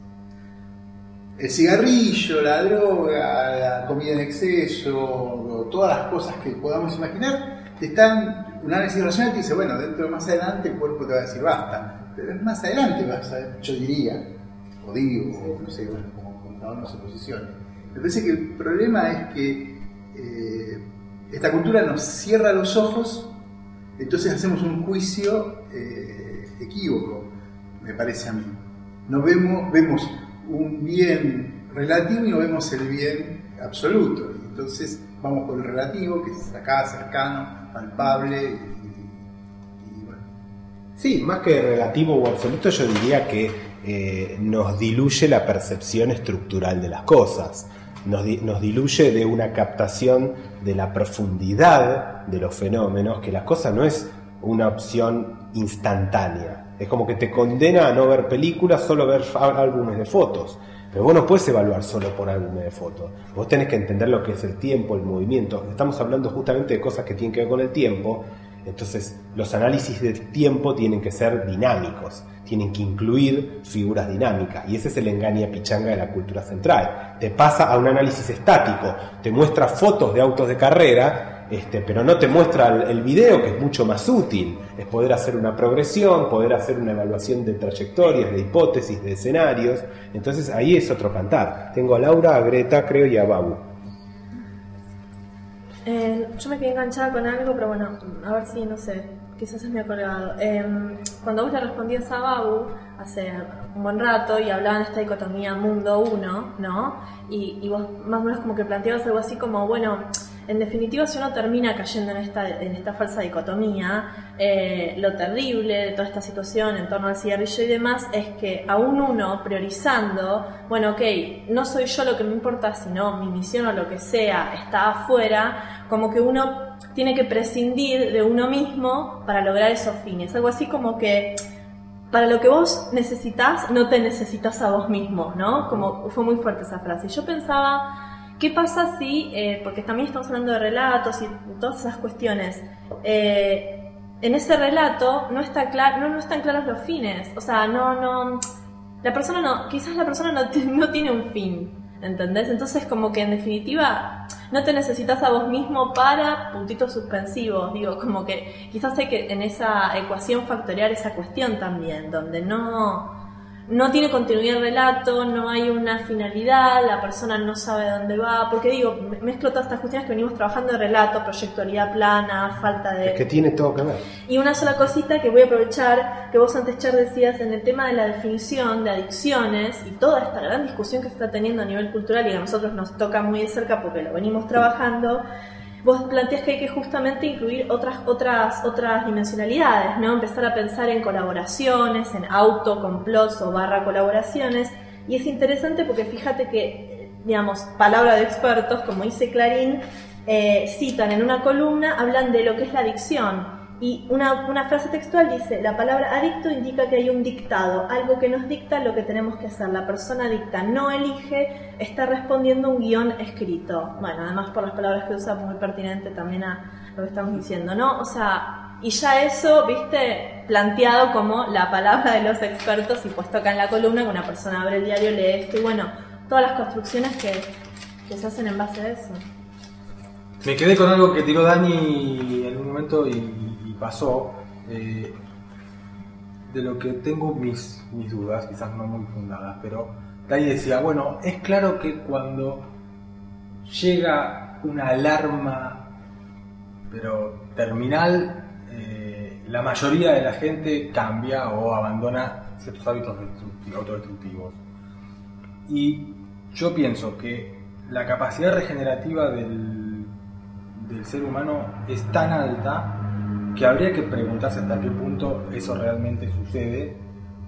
El cigarrillo, la droga, la comida en exceso, todas las cosas que podamos imaginar, un análisis racional te dice, bueno, dentro de más adelante el cuerpo te va a decir basta. Pero más adelante vas a, yo diría, o digo, o no sé, bueno, como cada uno se posicione. Me parece que el problema es que esta cultura nos cierra los ojos, entonces hacemos un juicio equívoco, me parece a mí. No vemos un bien relativo y no vemos el bien absoluto. Entonces vamos por el relativo, que es acá, cercano, palpable y bueno. Sí, más que relativo o absoluto, yo diría que nos diluye la percepción estructural de las cosas. Nos diluye de una captación de la profundidad de los fenómenos, que las cosas no es una opción instantánea. Es como que te condena a no ver películas, solo ver álbumes de fotos. Pero vos no puedes evaluar solo por álbumes de fotos. Vos tenés que entender lo que es el tiempo, el movimiento. Estamos hablando justamente de cosas que tienen que ver con el tiempo. Entonces, los análisis del tiempo tienen que ser dinámicos, tienen que incluir figuras dinámicas, y ese es el engaña pichanga de la cultura central. Te pasa a un análisis estático, te muestra fotos de autos de carrera, pero no te muestra el video, que es mucho más útil. Es poder hacer una progresión, poder hacer una evaluación de trayectorias, de hipótesis, de escenarios. Entonces ahí es otro cantar. Tengo a Laura, a Greta, creo, y a Babu. Yo me quedé enganchada con algo, pero bueno, a ver si, no sé, quizás se me ha colgado. Cuando vos le respondías a Babu hace un buen rato y hablaban de esta dicotomía mundo 1, ¿no? Y vos más o menos como que planteabas algo así como, bueno, en definitiva, si uno termina cayendo en esta falsa dicotomía, lo terrible de toda esta situación en torno al cigarrillo y demás es que aún uno priorizando, bueno, ok, no soy yo lo que me importa, sino mi misión o lo que sea está afuera, como que uno tiene que prescindir de uno mismo para lograr esos fines. Algo así como que para lo que vos necesitas, no te necesitas a vos mismo, ¿no? Como fue muy fuerte esa frase. Y yo pensaba, ¿qué pasa si, porque también estamos hablando de relatos y todas esas cuestiones, en ese relato no están claros los fines? O sea, quizás la persona no tiene un fin, ¿entendés? Entonces como que en definitiva no te necesitas a vos mismo para puntitos suspensivos, digo, como que quizás hay que en esa ecuación factorear esa cuestión también, donde no tiene continuidad el relato, no hay una finalidad, la persona no sabe dónde va, porque digo, mezclo todas estas cuestiones que venimos trabajando de relato, proyectualidad plana, falta de... Es que tiene todo que ver. Y una sola cosita que voy a aprovechar, que vos antes, Char, decías en el tema de la definición de adicciones y toda esta gran discusión que se está teniendo a nivel cultural y que a nosotros nos toca muy de cerca porque lo venimos trabajando. Vos planteás que hay que justamente incluir otras dimensionalidades, ¿no? Empezar a pensar en colaboraciones, en autocomplots o colaboraciones. Y es interesante porque fíjate que, digamos, palabra de expertos, como dice Clarín, citan en una columna, hablan de lo que es la adicción. Y una frase textual dice, la palabra adicto indica que hay un dictado, algo que nos dicta lo que tenemos que hacer. La persona adicta no elige, está respondiendo un guión escrito. Bueno, además por las palabras que usa, muy pertinente también a lo que estamos diciendo, ¿no? O sea, y ya eso, viste, planteado como la palabra de los expertos y puesto acá en la columna, que una persona abre el diario, lee esto y bueno, todas las construcciones que se hacen en base a eso. Me quedé con algo que tiró Dani en un momento y pasó, de lo que tengo mis dudas, quizás no muy fundadas, pero Dani decía, bueno, es claro que cuando llega una alarma, pero terminal, la mayoría de la gente cambia o abandona ciertos hábitos autodestructivos. Y yo pienso que la capacidad regenerativa del ser humano es tan alta que habría que preguntarse hasta qué punto eso realmente sucede,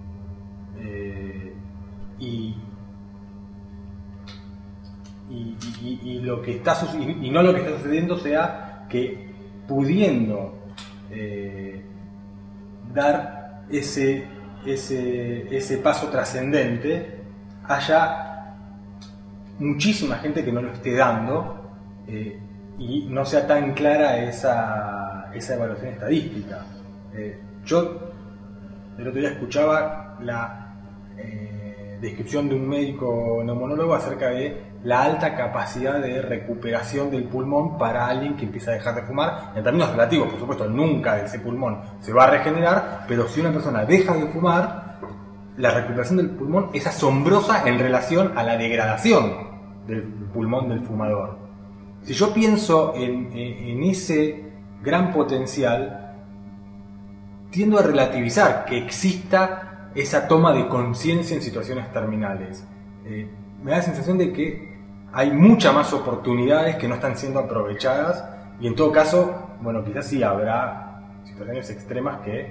y lo que está y no lo que está sucediendo sea que pudiendo dar ese paso trascendente haya muchísima gente que no lo esté dando, y no sea tan clara esa evaluación estadística. Yo el otro día escuchaba la descripción de un médico neumonólogo acerca de la alta capacidad de recuperación del pulmón para alguien que empieza a dejar de fumar, en términos relativos, por supuesto, nunca ese pulmón se va a regenerar, pero si una persona deja de fumar, la recuperación del pulmón es asombrosa en relación a la degradación del pulmón del fumador. Si yo pienso en ese gran potencial, tiendo a relativizar que exista esa toma de conciencia en situaciones terminales. Me da la sensación de que hay muchas más oportunidades que no están siendo aprovechadas y en todo caso, bueno, quizás sí habrá situaciones extremas que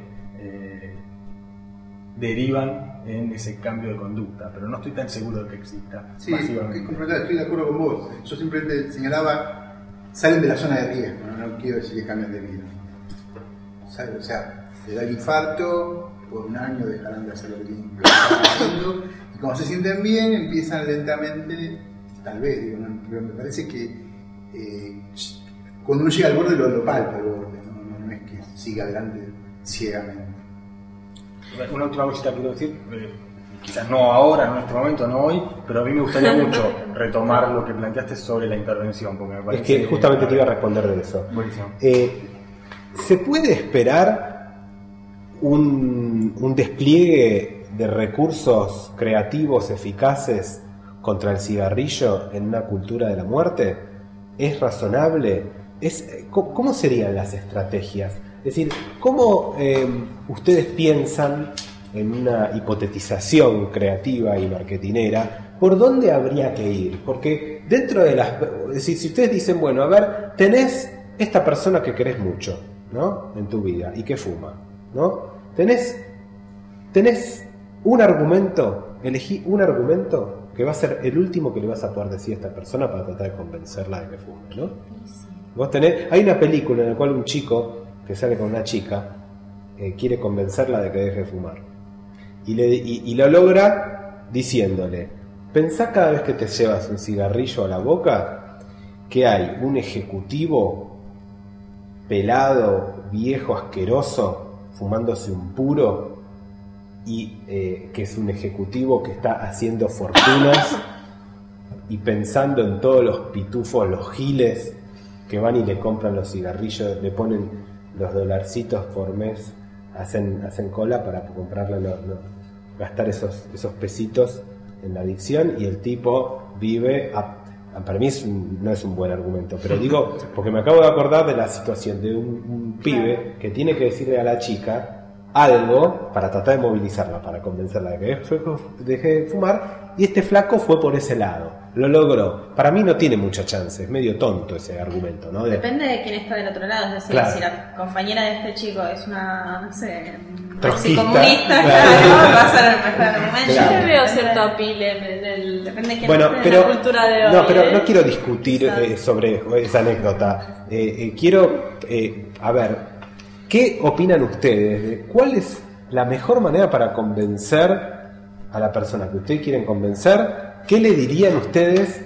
derivan en ese cambio de conducta, pero no estoy tan seguro de que exista. Sí, estoy de acuerdo con vos. Yo simplemente señalaba, salen de la zona de riesgo, no quiero decir que cambien de vida. O sea, le da el infarto, por un año dejarán de hacer lo que están haciendo, y cuando se sienten bien empiezan lentamente, tal vez, digo, no, pero me parece que cuando uno llega al borde lo palpa al borde, no es que siga adelante ciegamente. Una última cosita quiero decir, quizás no ahora, no en este momento, no hoy, pero a mí me gustaría mucho retomar lo que planteaste sobre la intervención, porque me parece es que justamente te iba a responder de eso. Buenísimo. ¿Se puede esperar un despliegue de recursos creativos eficaces contra el cigarrillo en una cultura de la muerte? ¿Es razonable? ¿Cómo serían las estrategias? Es decir, ¿cómo ustedes piensan en una hipotetización creativa y marketinera, por dónde habría que ir? Porque dentro de las... Es decir, si ustedes dicen, bueno, a ver, tenés esta persona que querés mucho, ¿no? En tu vida y que fuma, ¿no? Tenés un argumento, elegí un argumento que va a ser el último que le vas a poder decir a esta persona para tratar de convencerla de que fume, ¿no? Hay una película en la cual un chico que sale con una chica quiere convencerla de que deje de fumar. Y lo logra diciéndole: pensá cada vez que te llevas un cigarrillo a la boca que hay un ejecutivo pelado, viejo, asqueroso, fumándose un puro, y que es un ejecutivo que está haciendo fortunas y pensando en todos los pitufos, los giles que van y le compran los cigarrillos, le ponen los dolarcitos por mes, hacen cola para comprarle gastar esos pesitos en la adicción, y el tipo vive para mí no es un buen argumento, pero digo porque me acabo de acordar de la situación de un pibe que tiene que decirle a la chica algo para tratar de movilizarla, para convencerla de que deje de fumar, y este flaco fue por ese lado, lo logró. Para mí no tiene mucha chance, es medio tonto ese argumento, ¿no? Depende de quién está del otro lado, es decir, claro, si la compañera de este chico es una, no sé, trotskista, comunista, claro, va a ser el mejor argumento. Yo le veo cierto apil en Depende de quién bueno, esté pero, en la cultura de hoy. no, pero no quiero discutir sobre esa anécdota. Quiero, a ver, ¿qué opinan ustedes de cuál es la mejor manera para convencer a la persona que ustedes quieren convencer? ¿Qué le dirían ustedes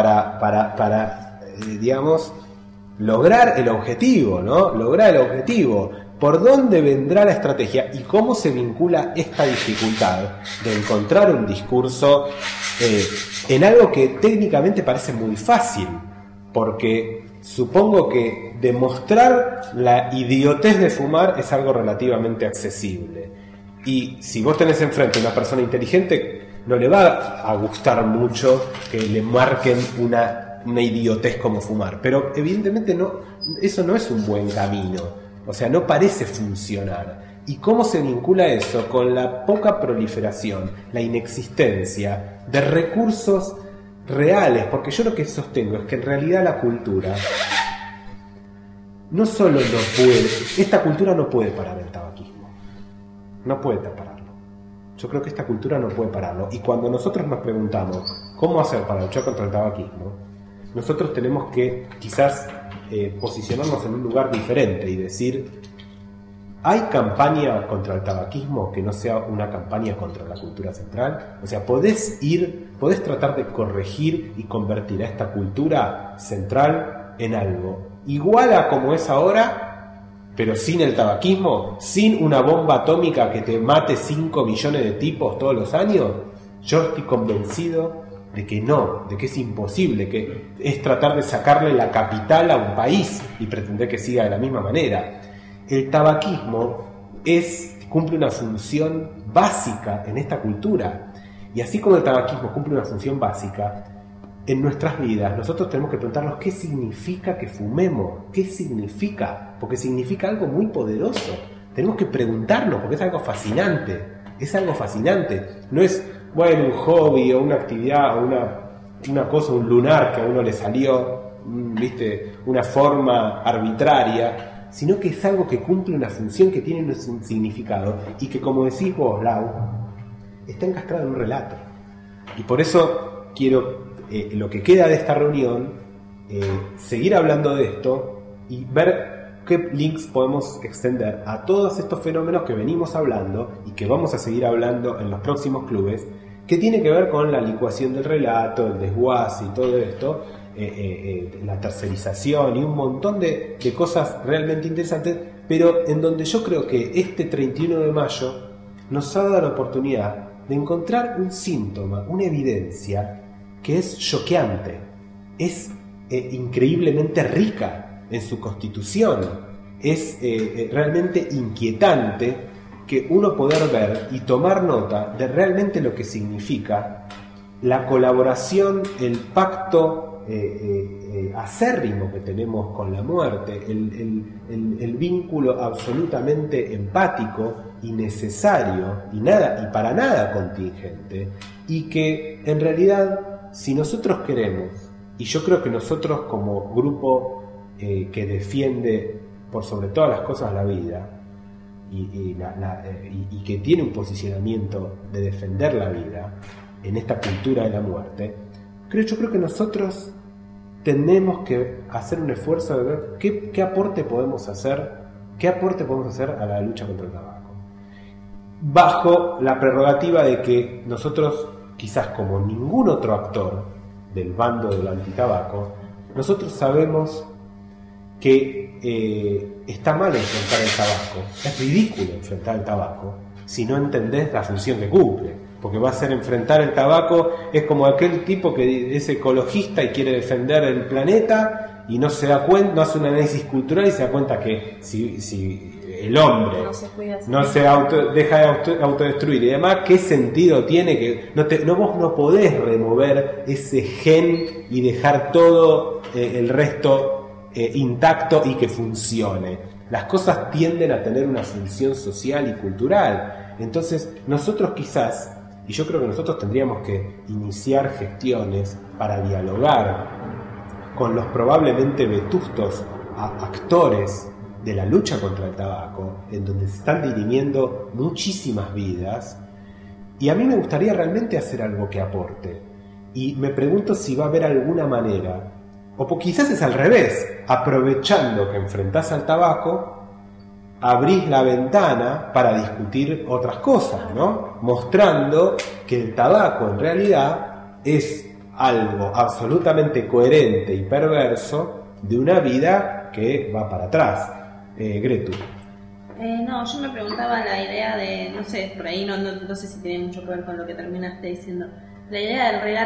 para digamos, lograr el objetivo, ¿no? Lograr el objetivo. ¿Por dónde vendrá la estrategia y cómo se vincula esta dificultad de encontrar un discurso en algo que técnicamente parece muy fácil? Porque supongo que demostrar la idiotez de fumar es algo relativamente accesible. Y si vos tenés enfrente a una persona inteligente, no le va a gustar mucho que le marquen una idiotez como fumar. Pero evidentemente eso no es un buen camino. O sea, no parece funcionar. ¿Y cómo se vincula eso con la poca proliferación, la inexistencia de recursos reales? Porque yo lo que sostengo es que en realidad la cultura no solo no puede, esta cultura no puede parar el tabaquismo. No puede pararlo. Yo creo que esta cultura no puede pararlo. Y cuando nosotros nos preguntamos cómo hacer para luchar contra el tabaquismo, nosotros tenemos que quizás posicionarnos en un lugar diferente y decir: ¿hay campaña contra el tabaquismo que no sea una campaña contra la cultura central? O sea, podés tratar de corregir y convertir a esta cultura central en algo igual a como es ahora, pero sin el tabaquismo, sin una bomba atómica que te mate 5 millones de tipos todos los años. Yo estoy convencido de que no, de que es imposible, que es tratar de sacarle la capital a un país y pretender que siga de la misma manera. El tabaquismo cumple una función básica en esta cultura, y así como el tabaquismo cumple una función básica en nuestras vidas, nosotros tenemos que preguntarnos qué significa que fumemos, qué significa, porque significa algo muy poderoso. Tenemos que preguntarnos porque es algo fascinante, no es, bueno, un hobby o una actividad o una cosa, un lunar que a uno le salió, ¿viste?, una forma arbitraria, sino que es algo que cumple una función, que tiene un significado y que, como decís vos, Lau, está encastrado en un relato. Y por eso quiero, lo que queda de esta reunión, seguir hablando de esto y ver qué links podemos extender a todos estos fenómenos que venimos hablando y que vamos a seguir hablando en los próximos clubes, que tiene que ver con la licuación del relato, el desguace y todo esto, la tercerización y un montón de cosas realmente interesantes, pero en donde yo creo que este 31 de mayo nos ha dado la oportunidad de encontrar un síntoma, una evidencia que es choqueante, es increíblemente rica en su constitución, es realmente inquietante que uno poder ver y tomar nota de realmente lo que significa la colaboración, el pacto acérrimo que tenemos con la muerte, el vínculo absolutamente empático y necesario y para nada contingente, y que en realidad, si nosotros queremos, y yo creo que nosotros como grupo que defiende por sobre todas las cosas la vida y que tiene un posicionamiento de defender la vida en esta cultura de la muerte, yo creo que nosotros tenemos que hacer un esfuerzo de ver qué aporte podemos hacer a la lucha contra el tabaco, bajo la prerrogativa de que nosotros, quizás como ningún otro actor del bando del antitabaco, nosotros sabemos que está mal enfrentar el tabaco, es ridículo enfrentar el tabaco si no entendés la función que cumple, porque va a ser enfrentar el tabaco, es como aquel tipo que es ecologista y quiere defender el planeta y no se da cuenta, no hace un análisis cultural y se da cuenta que si el hombre no se deja de autodestruir y demás, ¿qué sentido tiene que vos no podés remover ese gen y dejar todo el resto intacto y que funcione? Las cosas tienden a tener una función social y cultural. Entonces nosotros quizás, y yo creo que nosotros tendríamos que iniciar gestiones para dialogar con los probablemente vetustos actores de la lucha contra el tabaco, en donde se están dirimiendo muchísimas vidas, y a mí me gustaría realmente hacer algo que aporte, y me pregunto si va a haber alguna manera, o quizás es al revés, aprovechando que enfrentás al tabaco, abrís la ventana para discutir otras cosas, ¿no? Mostrando que el tabaco en realidad es algo absolutamente coherente y perverso de una vida que va para atrás. Gretu. No, yo me preguntaba la idea de, no sé, por ahí no sé si tiene mucho que ver con lo que terminaste diciendo, la idea del relato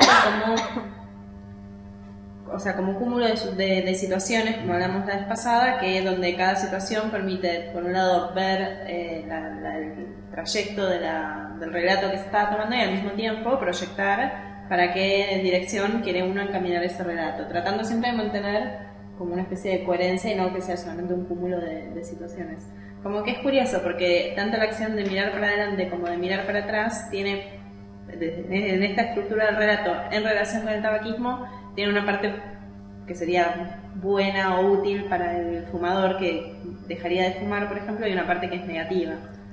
como cúmulo de situaciones, como hablamos la vez pasada, que donde cada situación permite, por un lado, ver el trayecto del relato que se está tomando y al mismo tiempo proyectar para qué dirección quiere uno encaminar ese relato, tratando siempre de mantener como una especie de coherencia y no que sea solamente un cúmulo de situaciones. Como que es curioso porque tanto la acción de mirar para adelante como de mirar para atrás tiene, en esta estructura del relato en relación con el tabaquismo, tiene una parte que sería buena o útil para el fumador que dejaría de fumar, por ejemplo, y una parte que es negativa.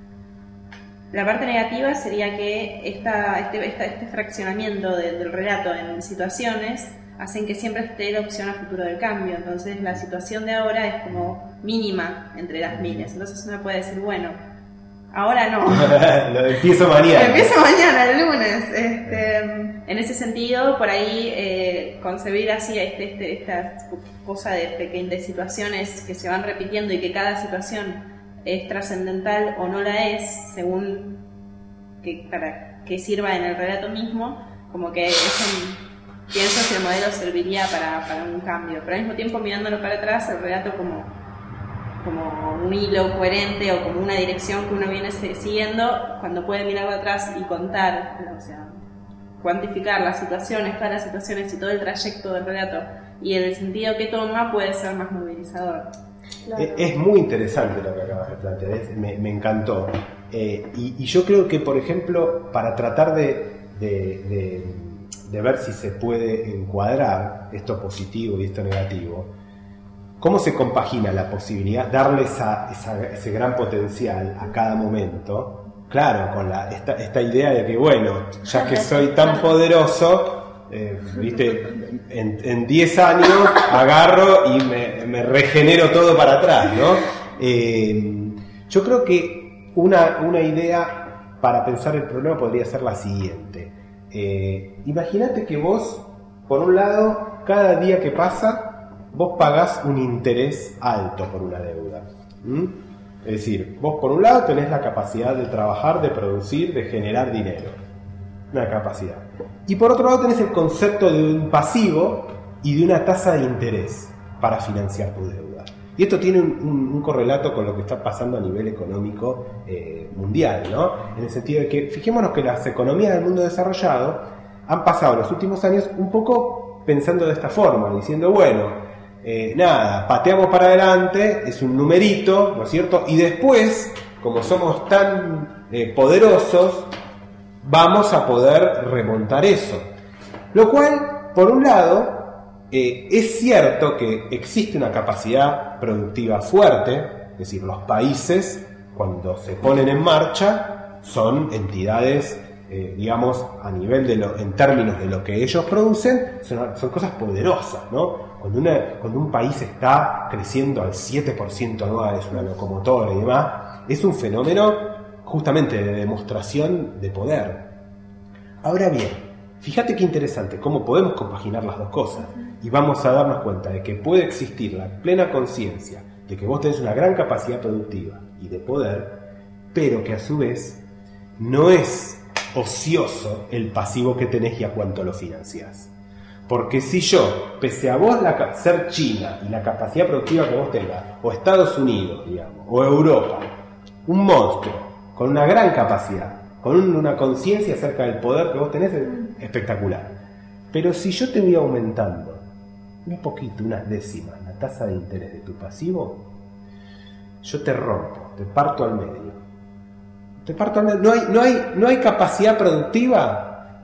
La parte negativa sería que este fraccionamiento del relato en situaciones hacen que siempre esté la opción a futuro del cambio. Entonces la situación de ahora es como mínima entre las miles. Entonces uno puede decir, bueno, ahora no. Lo empiezo mañana. Empiezo mañana, el lunes. En ese sentido, por ahí concebir así esta cosa de situaciones que se van repitiendo y que cada situación es trascendental o no la es, según para que sirva en el relato mismo, como que pienso que el modelo serviría para un cambio. Pero al mismo tiempo, mirándolo para atrás, el relato como un hilo coherente o como una dirección que uno viene siguiendo, cuando puede mirarlo atrás y contar, o sea, cuantificar las situaciones, todas las situaciones y todo el trayecto del relato y el sentido que toma, puede ser más movilizador. Claro. Es muy interesante lo que acabas de plantear, me encantó. Y yo creo que, por ejemplo, para tratar de ver si se puede encuadrar esto positivo y esto negativo, ¿cómo se compagina la posibilidad, darle ese gran potencial a cada momento? Claro, con esta idea de que, bueno, ya que soy tan poderoso, ¿viste? En 10 años agarro y me regenero todo para atrás, ¿no? Yo creo que una idea para pensar el problema podría ser la siguiente. Imagínate que vos, por un lado, cada día que pasa, vos pagás un interés alto por una deuda. Es decir, vos por un lado tenés la capacidad de trabajar, de producir, de generar dinero. Una capacidad. Y por otro lado tenés el concepto de un pasivo y de una tasa de interés para financiar tu deuda. Y esto tiene un correlato con lo que está pasando a nivel económico mundial, ¿no? En el sentido de que, fijémonos que las economías del mundo desarrollado han pasado los últimos años un poco pensando de esta forma, diciendo, bueno, pateamos para adelante, es un numerito, ¿no es cierto? Y después, como somos tan poderosos, vamos a poder remontar eso. Lo cual, por un lado, es cierto que existe una capacidad productiva fuerte, es decir, los países, cuando se ponen en marcha, son entidades, digamos, a nivel en términos de lo que ellos producen, son cosas poderosas, ¿no? Cuando un país está creciendo al 7% anual, es una locomotora y demás, es un fenómeno justamente de demostración de poder. Ahora bien, fíjate qué interesante, cómo podemos compaginar las dos cosas. Y vamos a darnos cuenta de que puede existir la plena conciencia de que vos tenés una gran capacidad productiva y de poder, pero que a su vez no es ocioso el pasivo que tenés y a cuánto lo financiás. Porque si yo, pese a vos ser China y la capacidad productiva que vos tengas, o Estados Unidos, digamos, o Europa, un monstruo con una gran capacidad, con una conciencia acerca del poder que vos tenés, es espectacular. Pero si yo te voy aumentando un poquito, unas décimas, la tasa de interés de tu pasivo, yo te rompo, te parto al medio. Te parto al medio. No hay capacidad productiva,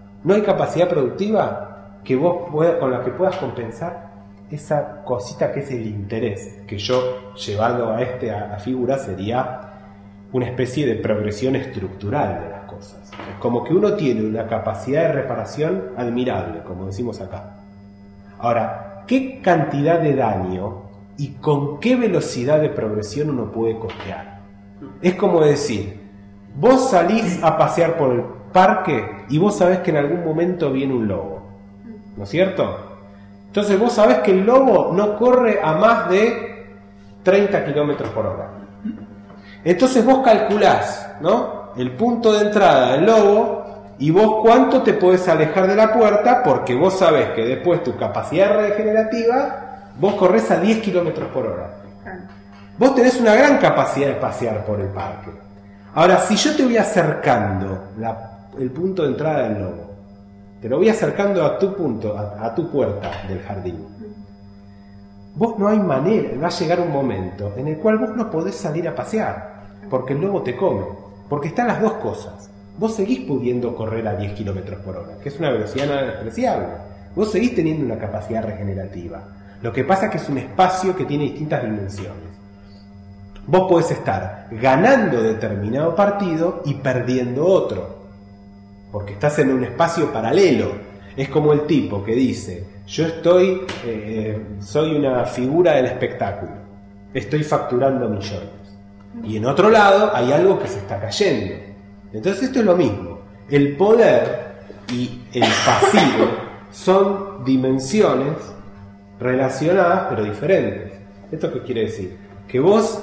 que vos con la que puedas compensar esa cosita que es el interés, que yo, llevando a figura, sería una especie de progresión estructural de las cosas. Es como que uno tiene una capacidad de reparación admirable, como decimos acá. Ahora, ¿qué cantidad de daño y con qué velocidad de progresión uno puede costear? Es como decir, vos salís a pasear por el parque y vos sabés que en algún momento viene un lobo, ¿no es cierto? Entonces vos sabés que el lobo no corre a más de 30 kilómetros por hora. Entonces vos calculás, ¿no?, el punto de entrada del lobo y vos cuánto te podés alejar de la puerta, porque vos sabés que después tu capacidad regenerativa, vos corres a 10 kilómetros por hora. Vos tenés una gran capacidad de pasear por el parque. Ahora, si yo te voy acercando el punto de entrada del lobo, te lo voy acercando a tu punto, a tu puerta del jardín, vos no hay manera, va a llegar un momento en el cual vos no podés salir a pasear, porque el lobo te come, porque están las dos cosas. Vos seguís pudiendo correr a 10 kilómetros por hora, que es una velocidad nada despreciable. Vos seguís teniendo una capacidad regenerativa. Lo que pasa es que es un espacio que tiene distintas dimensiones. Vos podés estar ganando determinado partido y perdiendo otro, porque estás en un espacio paralelo. Es como el tipo que dice, yo soy una figura del espectáculo, estoy facturando millones, y en otro lado hay algo que se está cayendo. Entonces esto es lo mismo. El poder y el pasivo son dimensiones relacionadas pero diferentes. ¿Esto qué quiere decir? Que vos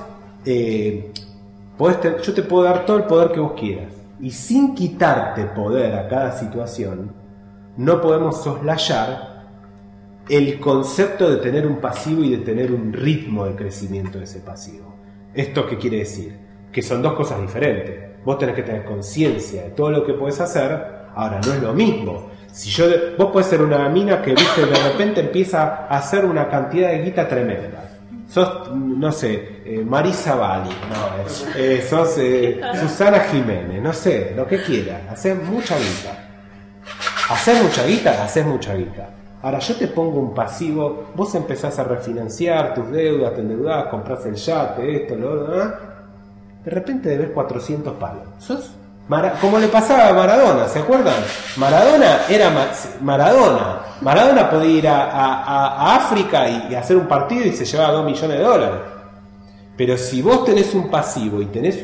yo te puedo dar todo el poder que vos quieras, y sin quitarte poder a cada situación no podemos soslayar el concepto de tener un pasivo y de tener un ritmo de crecimiento de ese pasivo. ¿Esto qué quiere decir? Que son dos cosas diferentes. Vos tenés que tener conciencia de todo lo que podés hacer. Ahora, no es lo mismo. Vos podés ser una mina que, viste, de repente empieza a hacer una cantidad de guita tremenda. Sos, no sé, Marisa Bali, sos Susana Jiménez, no sé, lo que quieras. Hacés mucha guita. Haces mucha guita. Ahora yo te pongo un pasivo, vos empezás a refinanciar tus deudas, te endeudás, comprás el yate, esto, lo otro, de repente debes 400 palos. Como le pasaba a Maradona, ¿se acuerdan? Maradona era Maradona. Maradona podía ir a África y hacer un partido y se llevaba $2 millones. Pero si vos tenés un pasivo y tenés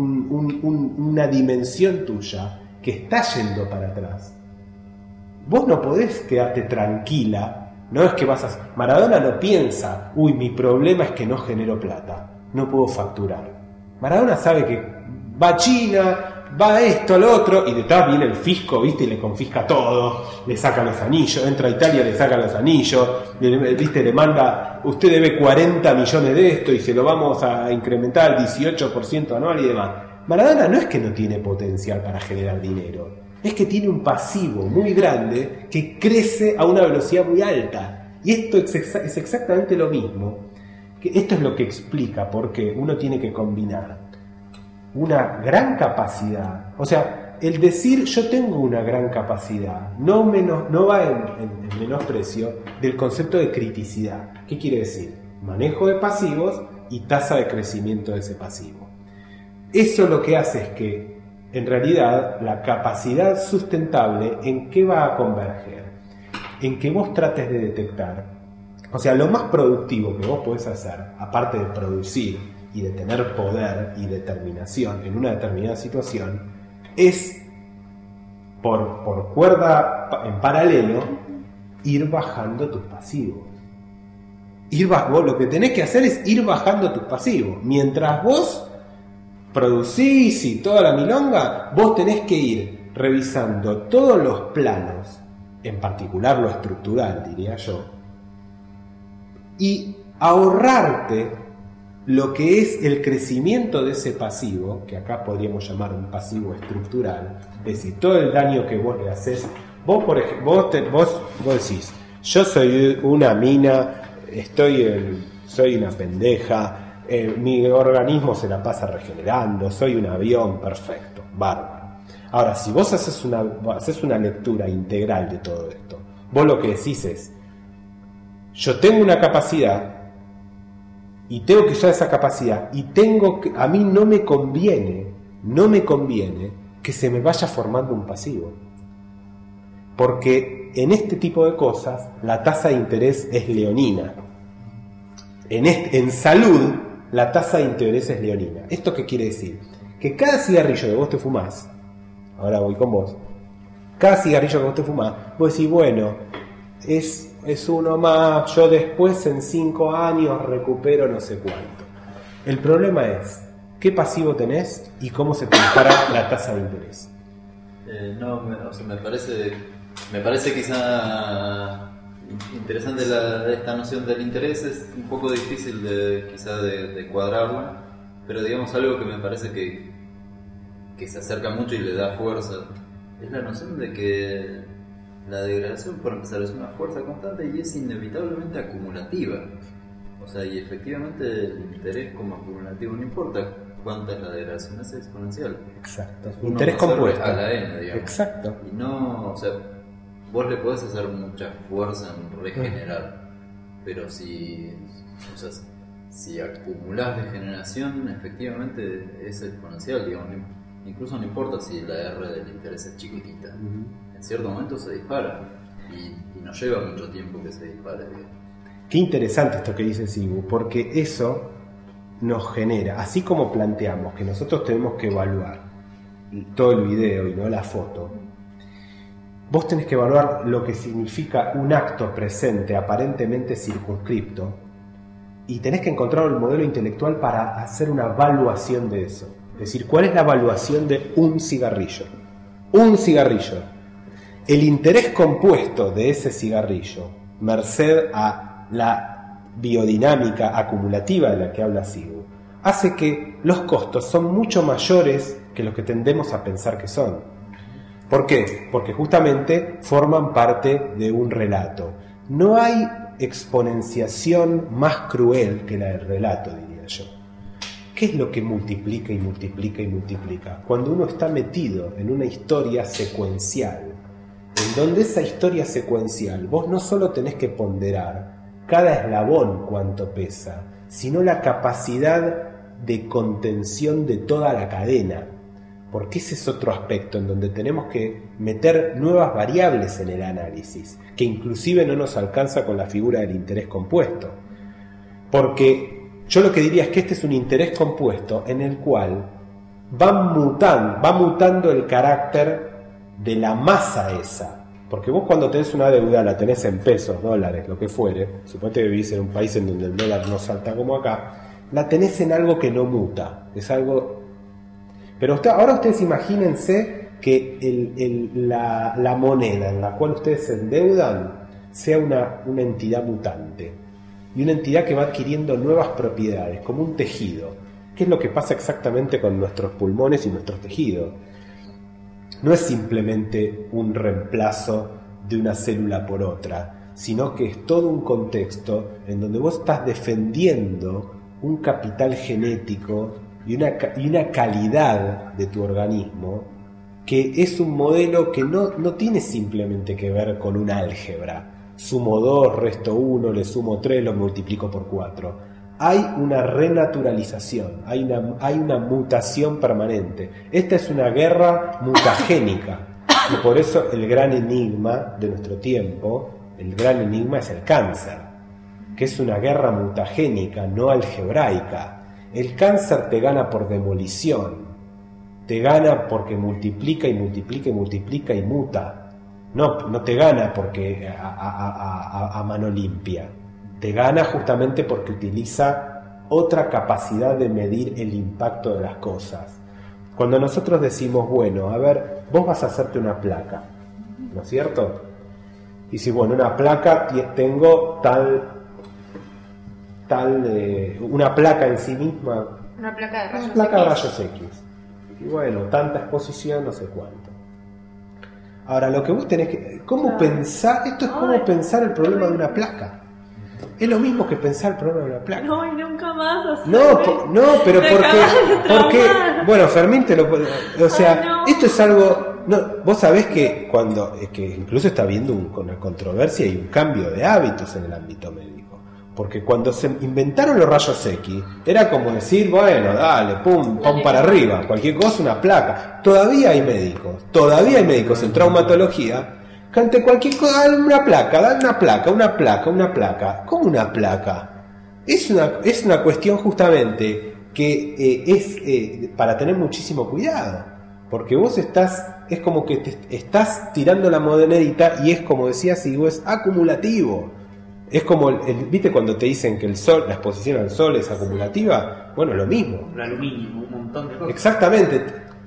una dimensión tuya que está yendo para atrás, vos no podés quedarte tranquila. No es que Maradona no piensa, mi problema es que no genero plata, no puedo facturar. Maradona sabe que va a China, va a esto, al otro, y detrás viene el fisco, ¿viste? Y le confisca todo, le sacan los anillos, entra a Italia, le sacan los anillos, ¿viste? Le manda, usted debe 40 millones de esto y se lo vamos a incrementar al 18% anual y demás. Maradona no es que no tiene potencial para generar dinero, es que tiene un pasivo muy grande que crece a una velocidad muy alta. Y esto es exactamente lo mismo. Esto es lo que explica por qué uno tiene que combinar una gran capacidad. O sea, el decir yo tengo una gran capacidad no va en menosprecio del concepto de criticidad. ¿Qué quiere decir? Manejo de pasivos y tasa de crecimiento de ese pasivo. Eso lo que hace es que, en realidad, la capacidad sustentable, ¿en qué va a converger? En que vos trates de detectar O sea, lo más productivo que vos podés hacer, aparte de producir y de tener poder y determinación en una determinada situación, es por cuerda en paralelo ir bajando tus pasivos. Vos lo que tenés que hacer es ir bajando tus pasivos. Mientras vos producís y toda la milonga, vos tenés que ir revisando todos los planos, en particular lo estructural, diría yo, y ahorrarte lo que es el crecimiento de ese pasivo, que acá podríamos llamar un pasivo estructural, es decir, todo el daño que vos le haces. Vos, por ejemplo, vos decís, yo soy una mina, soy una pendeja, mi organismo se la pasa regenerando, soy un avión, perfecto, bárbaro. Ahora, si vos haces una lectura integral de todo esto, vos lo que decís es, yo tengo una capacidad y tengo que usar esa capacidad y a mí no me conviene que se me vaya formando un pasivo, porque en este tipo de cosas la tasa de interés es leonina. En salud la tasa de interés es leonina. ¿Esto qué quiere decir? Que cada cigarrillo que vos te fumás, ahora voy con vos, cada cigarrillo que vos te fumás, vos decís, bueno, es uno más, yo después en 5 años recupero no sé cuánto. El problema es qué pasivo tenés y cómo se compara la tasa de interés. Me parece quizá interesante esta noción del interés. Es un poco difícil de cuadrarla, pero digamos algo que me parece que se acerca mucho y le da fuerza es la noción de que la degradación, por empezar, es una fuerza constante y es inevitablemente acumulativa. O sea, y efectivamente el interés como acumulativo, no importa cuánta es la degradación, es exponencial. Exacto. Interés compuesto. A la n, digamos. Exacto. Y no, o sea, vos le podés hacer mucha fuerza en regenerar, pero si acumulás degeneración, efectivamente es exponencial, digamos. Incluso no importa si la R del interés es chiquitita. En cierto momento se dispara y no lleva mucho tiempo que se dispare, digamos. Qué interesante esto que dice Sibu, porque eso nos genera, así como planteamos que nosotros tenemos que evaluar todo el video y no la foto, vos tenés que evaluar lo que significa un acto presente aparentemente circunscripto y tenés que encontrar el modelo intelectual para hacer una evaluación de eso. Es decir, ¿cuál es la evaluación de un cigarrillo? Un cigarrillo. El interés compuesto de ese cigarrillo, merced a la biodinámica acumulativa de la que habla Sibu, hace que los costos son mucho mayores que los que tendemos a pensar que son. ¿Por qué? Porque justamente forman parte de un relato. No hay exponenciación más cruel que la del relato, diría yo. ¿Qué es lo que multiplica y multiplica y multiplica? Cuando uno está metido en una historia secuencial, en donde esa historia secuencial vos no solo tenés que ponderar cada eslabón cuánto pesa, sino la capacidad de contención de toda la cadena, porque ese es otro aspecto en donde tenemos que meter nuevas variables en el análisis, que inclusive no nos alcanza con la figura del interés compuesto, porque yo lo que diría es que este es un interés compuesto en el cual va mutando el carácter de la masa esa. Porque vos cuando tenés una deuda la tenés en pesos, dólares, lo que fuere, suponete que vivís en un país en donde el dólar no salta como acá, la tenés en algo que no muta, es algo... Pero ahora ustedes imagínense que la moneda en la cual ustedes se endeudan sea una entidad mutante, y una entidad que va adquiriendo nuevas propiedades, como un tejido. ¿Qué es lo que pasa exactamente con nuestros pulmones y nuestros tejidos? No es simplemente un reemplazo de una célula por otra, sino que es todo un contexto en donde vos estás defendiendo un capital genético y una calidad de tu organismo que es un modelo que no tiene simplemente que ver con un álgebra. Sumo 2, resto 1, le sumo 3, lo multiplico por 4. Hay una renaturalización, hay una mutación permanente. Esta es una guerra mutagénica. Y por eso el gran enigma de nuestro tiempo, el gran enigma es el cáncer. que es una guerra mutagénica, no algebraica. El cáncer te gana por demolición, te gana porque multiplica y multiplica y multiplica y muta. No te gana porque a mano limpia, te gana justamente porque utiliza otra capacidad de medir el impacto de las cosas. Cuando nosotros decimos, bueno, a ver, vos vas a hacerte una placa, ¿no es cierto? Y si, bueno, una placa, tengo una placa en sí misma, Una placa de rayos una placa de X. rayos X. Y bueno, tanta exposición, no sé cuánto. Ahora, lo que vos tenés que... ¿Cómo pensar? Esto es como pensar el problema de una placa. Es lo mismo que pensar el problema de una placa. No, y nunca más. No, pero porque bueno, Fermín te lo... O sea, Ay, no. esto es algo... No, vos sabés que que incluso está habiendo una controversia y un cambio de hábitos en el ámbito médico. Porque cuando se inventaron los rayos X, era como decir, bueno, dale, pum para arriba, cualquier cosa, una placa. Todavía hay médicos en traumatología que ante cualquier cosa, dale una placa. ¿Cómo una placa? Es una cuestión justamente que es para tener muchísimo cuidado. Porque vos es como que te estás tirando la monedita y es como decías, digo, es acumulativo. Es como, ¿viste cuando te dicen que el sol, la exposición al sol es acumulativa? Bueno, lo mismo. El aluminio, un montón de cosas. Exactamente.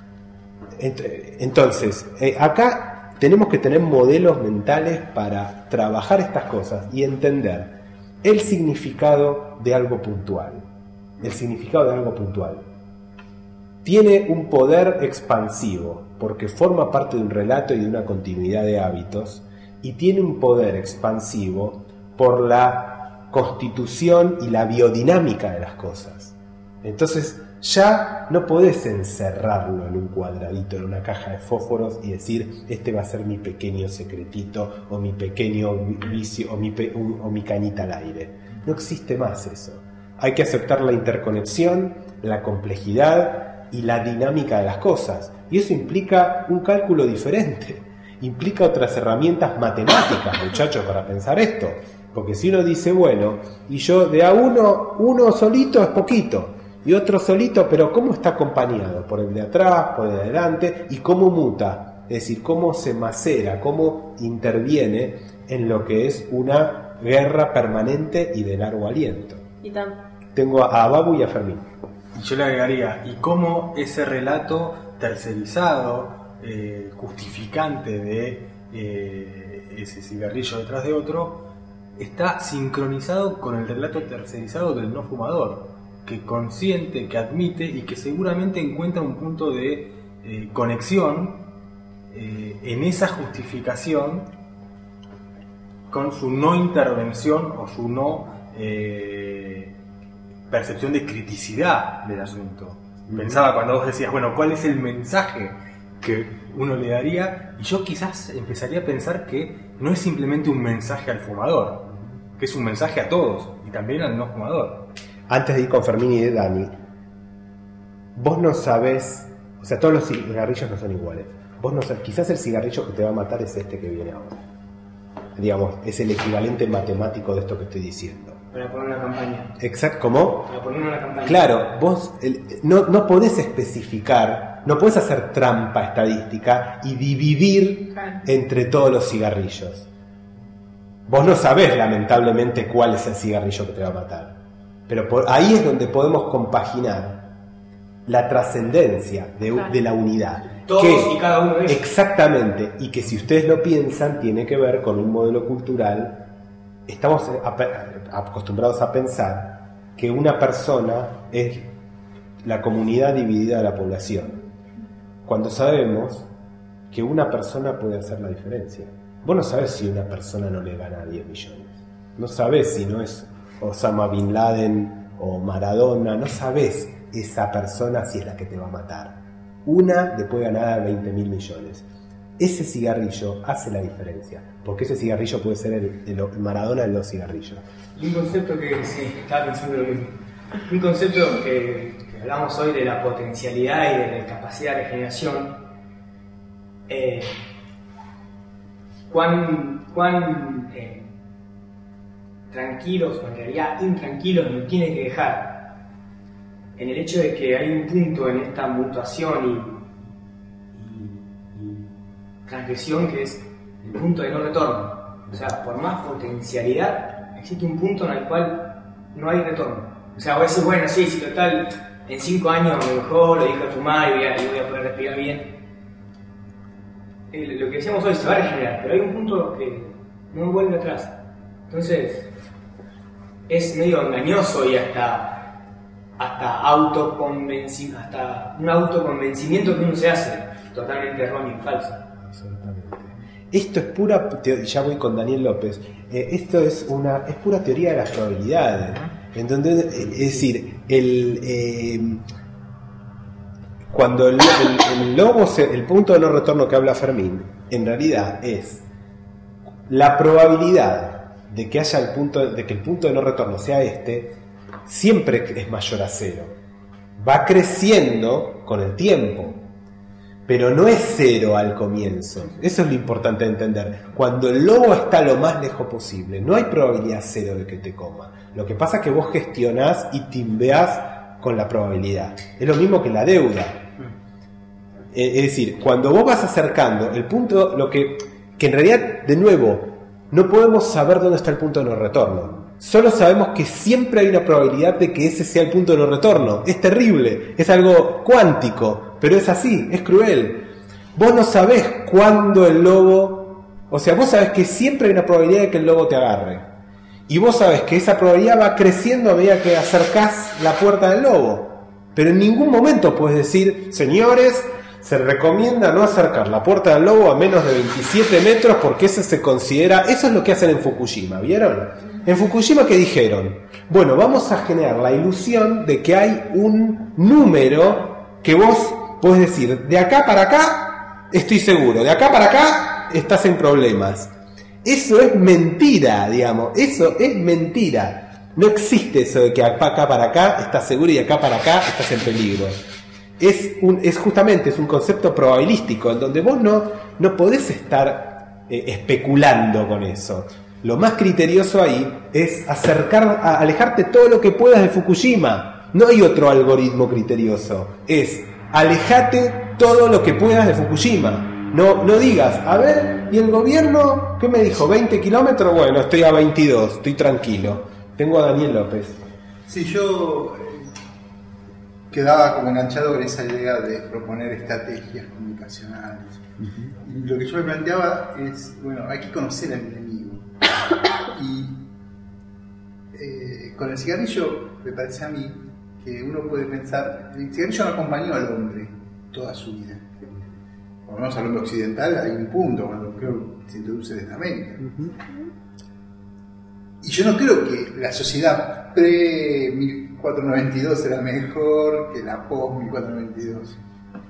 Entonces, acá tenemos que tener modelos mentales para trabajar estas cosas y entender el significado de algo puntual. El significado de algo puntual. Tiene un poder expansivo porque forma parte de un relato y de una continuidad de hábitos, y tiene un poder expansivo por la constitución y la biodinámica de las cosas. Entonces ya no podés encerrarlo en un cuadradito, en una caja de fósforos y decir, este va a ser mi pequeño secretito o mi pequeño vicio o mi cañita al aire. No existe más eso. Hay que aceptar la interconexión, la complejidad y la dinámica de las cosas, y eso implica un cálculo diferente, implica otras herramientas matemáticas, muchachos, para pensar esto. Porque si uno dice, bueno, y yo de a uno solito es poquito, y otro solito, pero ¿cómo está acompañado? Por el de atrás, por el de adelante, y cómo muta, es decir, cómo se macera, cómo interviene en lo que es una guerra permanente y de largo aliento. Tengo a Babu y a Fermín. Y yo le agregaría, y cómo ese relato tercerizado, justificante de ese cigarrillo detrás de otro, está sincronizado con el relato tercerizado del no fumador, que consciente, que admite y que seguramente encuentra un punto de conexión en esa justificación con su no intervención o su no percepción de criticidad del asunto. Pensaba cuando vos decías, bueno, ¿cuál es el mensaje que uno le daría? Y yo quizás empezaría a pensar que no es simplemente un mensaje al fumador, que es un mensaje a todos y también al no fumador. Antes de ir con Fermín y de Dani, vos no sabés, o sea, todos los cigarrillos no son iguales. Vos no sabés, quizás el cigarrillo que te va a matar es este que viene ahora. Digamos, es el equivalente matemático de esto que estoy diciendo. Para poner una campaña. Exacto, ¿cómo? Para poner una campaña. Claro, vos no podés especificar, no podés hacer trampa estadística y dividir entre todos los cigarrillos. Vos no sabés, lamentablemente, cuál es el cigarrillo que te va a matar. Pero ahí es donde podemos compaginar la trascendencia de la unidad. Todos y cada uno de ellos. Exactamente, y que si ustedes lo piensan, tiene que ver con un modelo cultural. Estamos acostumbrados a pensar que una persona es la comunidad dividida de la población, cuando sabemos que una persona puede hacer la diferencia. Vos no sabés si una persona no le gana a 10 millones. No sabés si no es Osama Bin Laden o Maradona. No sabés esa persona si es la que te va a matar. Una le puede ganar a 20.000 millones. Ese cigarrillo hace la diferencia, porque ese cigarrillo puede ser el Maradona de los cigarrillos. Y un concepto que sí, estaba pensando lo mismo. Un concepto que hablamos hoy de la potencialidad y de la capacidad de regeneración. ¿Cuán tranquilos o en realidad intranquilos nos tiene que dejar en el hecho de que hay un punto en esta mutuación y transgresión que es el punto de no retorno. O sea, por más potencialidad, existe un punto en el cual no hay retorno. O sea, vos decís, bueno, sí, si total, en 5 años a lo mejor lo dije de fumar y voy a poder respirar bien. Lo que decíamos hoy se va a regenerar, pero hay un punto que no vuelve atrás. Entonces, es medio engañoso y hasta un autoconvencimiento que uno se hace, totalmente erróneo y falso. Absolutamente. Esto es pura, ya voy con Daniel López, esto es pura teoría de las probabilidades, en donde, es decir, cuando el lobo, el punto de no retorno que habla Fermín, en realidad es la probabilidad de que haya de que el punto de no retorno sea siempre es mayor a 0. Va creciendo con el tiempo, pero no es 0 al comienzo. Eso es lo importante de entender. Cuando el lobo está lo más lejos posible, no hay probabilidad 0 de que te coma. Lo que pasa es que vos gestionás y timbeás con la probabilidad. Es lo mismo que la deuda. Es decir, cuando vos vas acercando el punto, que en realidad, de nuevo, no podemos saber dónde está el punto de no retorno. Solo sabemos que siempre hay una probabilidad de que ese sea el punto de no retorno. Es terrible, es algo cuántico, pero es así, es cruel. Vos no sabés cuándo el lobo... O sea, vos sabés que siempre hay una probabilidad de que el lobo te agarre. Y vos sabés que esa probabilidad va creciendo a medida que acercás la puerta del lobo. Pero en ningún momento puedes decir, señores, se recomienda no acercar la puerta del lobo a menos de 27 metros porque eso se considera... Eso es lo que hacen en Fukushima, ¿vieron? En Fukushima, ¿qué dijeron? Bueno, vamos a generar la ilusión de que hay un número que vos podés decir, de acá para acá estoy seguro, de acá para acá estás en problemas. Eso es mentira, digamos, eso es mentira. No existe eso de que acá para acá estás seguro y acá para acá estás en peligro. Es justamente un concepto probabilístico en donde vos no podés estar especulando con eso. Lo más criterioso ahí es alejarte todo lo que puedas de Fukushima. No hay otro algoritmo criterioso. Es alejate todo lo que puedas de Fukushima. No digas, a ver, ¿y el gobierno qué me dijo? ¿20 kilómetros? Bueno, estoy a 22, estoy tranquilo. Tengo a Daniel López. Sí, yo quedaba como enganchado con esa idea de proponer estrategias comunicacionales. Y lo que yo me planteaba es, bueno, hay que conocer al enemigo. Y con el cigarrillo me parece a mí que uno puede pensar, el cigarrillo no acompañó al hombre toda su vida. Por lo menos al hombre occidental hay un punto cuando creo que se introduce desde América. Y yo no creo que la sociedad pre-1492 era mejor que la post-1492.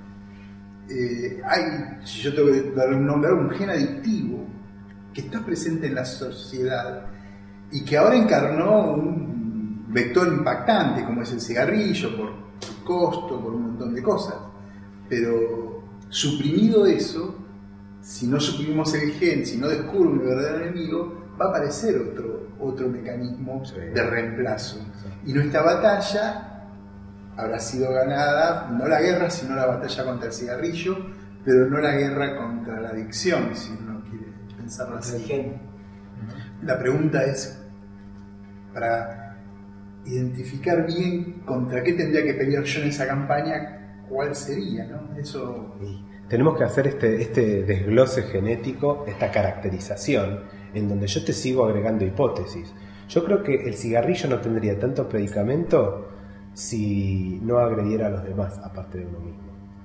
Si yo tengo que dar un nombre, un gen adictivo que está presente en la sociedad y que ahora encarnó un vector impactante como es el cigarrillo, por su costo, por un montón de cosas. Pero suprimido eso, si no suprimimos el gen, si no descubro un verdadero enemigo, va a aparecer otro mecanismo de reemplazo. Y nuestra batalla habrá sido ganada, no la guerra, sino la batalla contra el cigarrillo, pero no la guerra contra la adicción, si uno quiere pensarlo así. La pregunta es, para identificar bien contra qué tendría que pelear yo en esa campaña, ¿cuál sería? ¿No? Eso... Tenemos que hacer este desglose genético, esta caracterización, en donde yo te sigo agregando hipótesis. Yo creo que el cigarrillo no tendría tanto predicamento si no agrediera a los demás, aparte de uno mismo.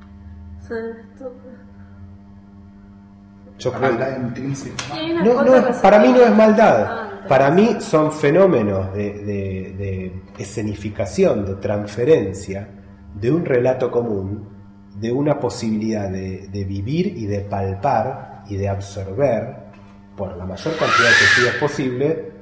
Yo creo... para mí no es maldad. Para mí son fenómenos de escenificación, de transferencia de un relato común, de una posibilidad de vivir y de palpar y de absorber por la mayor cantidad de testigos posible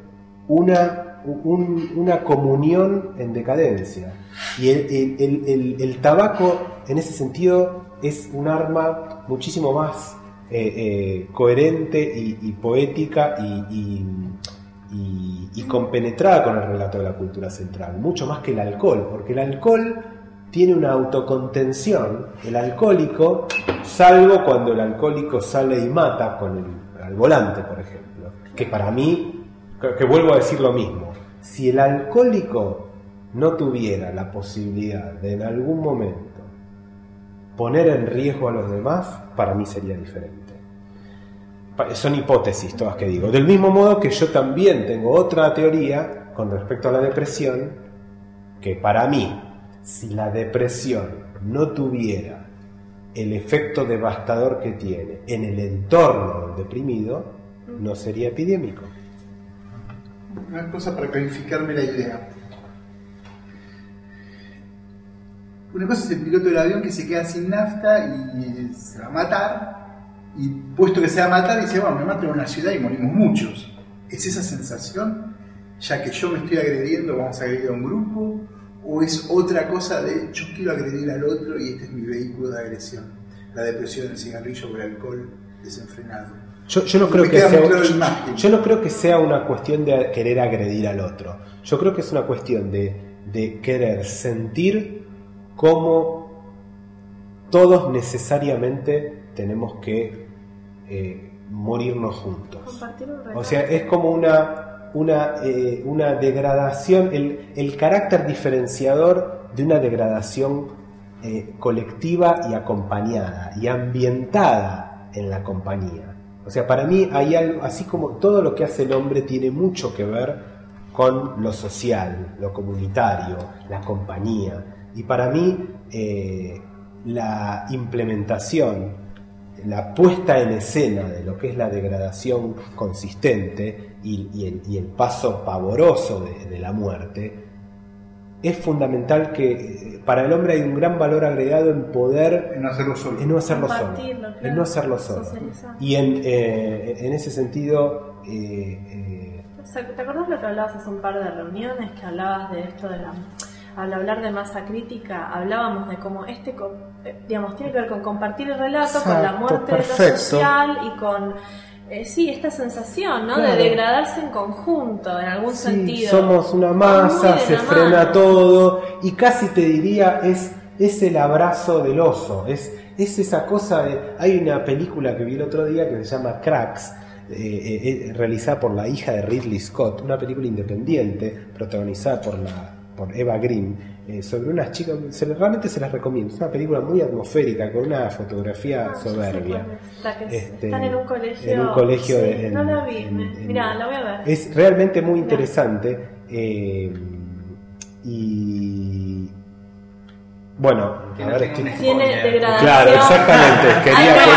una comunión en decadencia. Y el tabaco en ese sentido es un arma muchísimo más coherente y poética y compenetrada con el relato de la cultura central, mucho más que el alcohol, porque el alcohol tiene una autocontención, el alcohólico, salvo cuando el alcohólico sale y mata al volante, por ejemplo, que para mí, que vuelvo a decir lo mismo, si el alcohólico no tuviera la posibilidad de en algún momento poner en riesgo a los demás, para mí sería diferente. Son hipótesis todas que digo. Del mismo modo que yo también tengo otra teoría con respecto a la depresión, que para mí, si la depresión no tuviera el efecto devastador que tiene en el entorno del deprimido, no sería epidémico. Una cosa para clarificarme la idea. Una cosa es el piloto del avión que se queda sin nafta y se va a matar. Y puesto que se va a matar, dice, bueno, me mato en una ciudad y morimos muchos. ¿Es esa sensación? Ya que yo me estoy agrediendo, vamos a agredir a un grupo, o es otra cosa de yo quiero agredir al otro y este es mi vehículo de agresión. La depresión, el cigarrillo o el alcohol desenfrenado. Yo no creo que sea una cuestión de querer agredir al otro. Yo creo que es una cuestión de querer sentir cómo todos necesariamente tenemos que morirnos juntos. O sea, es como una degradación, el carácter diferenciador de una degradación colectiva y acompañada y ambientada en la compañía. O sea, para mí hay algo, así como todo lo que hace el hombre tiene mucho que ver con lo social, lo comunitario, la compañía. Y para mí la implementación, la puesta en escena de lo que es la degradación consistente y el paso pavoroso de la muerte, es fundamental que para el hombre hay un gran valor agregado en poder en no hacerlo solo, en no hacerlo solo. Y en ese sentido ¿te acordás lo que hablabas hace un par de reuniones, que hablabas de esto al hablar de masa crítica, hablábamos de cómo digamos, tiene que ver con compartir el relato, exacto, con la muerte, perfecto, de lo social y con esta sensación, ¿no? Claro. De degradarse en conjunto, en algún sentido. Somos una masa, se frena todo, y casi te diría, es el abrazo del oso, es esa cosa de... Hay una película que vi el otro día que se llama Cracks, realizada por la hija de Ridley Scott, una película independiente, protagonizada por Eva Green, sobre unas chicas, realmente se las recomiendo. Es una película muy atmosférica, con una fotografía soberbia. Están en un colegio. En un colegio sí, no la vi. Mirá, la voy a ver. Es realmente muy interesante. Y bueno, a ver, tiene degradación. Claro, exactamente.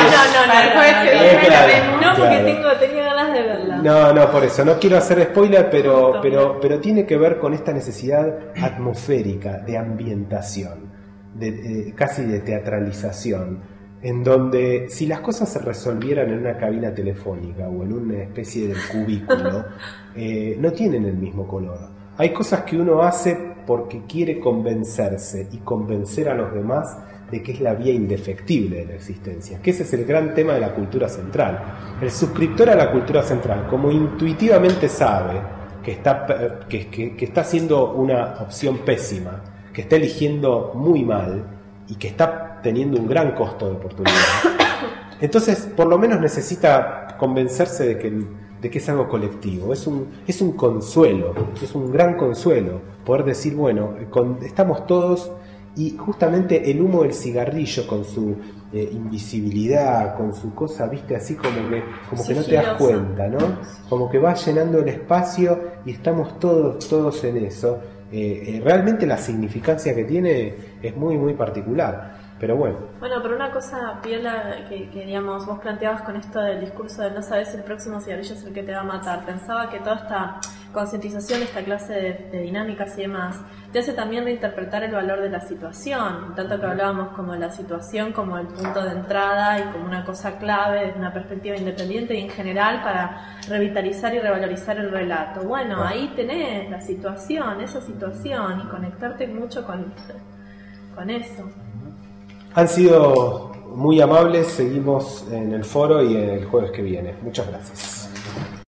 No, porque tenía ganas de verla. No, por eso no quiero hacer spoiler, pero tiene que ver con esta necesidad atmosférica de ambientación, casi de teatralización, en donde si las cosas se resolvieran en una cabina telefónica o en una especie de cubículo, no tienen el mismo color. Hay cosas que uno hace porque quiere convencerse y convencer a los demás de que es la vía indefectible de la existencia, que ese es el gran tema de la cultura central. El suscriptor a la cultura central, como intuitivamente sabe que está haciendo una opción pésima, que está eligiendo muy mal y que está teniendo un gran costo de oportunidad, entonces por lo menos necesita convencerse de que es algo colectivo, es un consuelo, es un gran consuelo poder decir, bueno, estamos todos. Y justamente el humo del cigarrillo, con su invisibilidad, con su cosa, viste, así como que no te das cuenta, ¿no? Como que va llenando el espacio y estamos todos en eso. Realmente la significancia que tiene es muy, muy particular. Pero bueno. Bueno, pero una cosa, Piola, que digamos, vos planteabas con esto del discurso de no sabes si el próximo cigarrillo es el que te va a matar. Pensaba que toda esta concientización, esta clase de dinámicas y demás, te hace también reinterpretar el valor de la situación. Tanto que hablábamos como la situación como el punto de entrada y como una cosa clave desde una perspectiva independiente y en general para revitalizar y revalorizar el relato. Bueno, ahí tenés la situación, esa situación, y conectarte mucho con eso. Han sido muy amables, seguimos en el foro y el jueves que viene. Muchas gracias.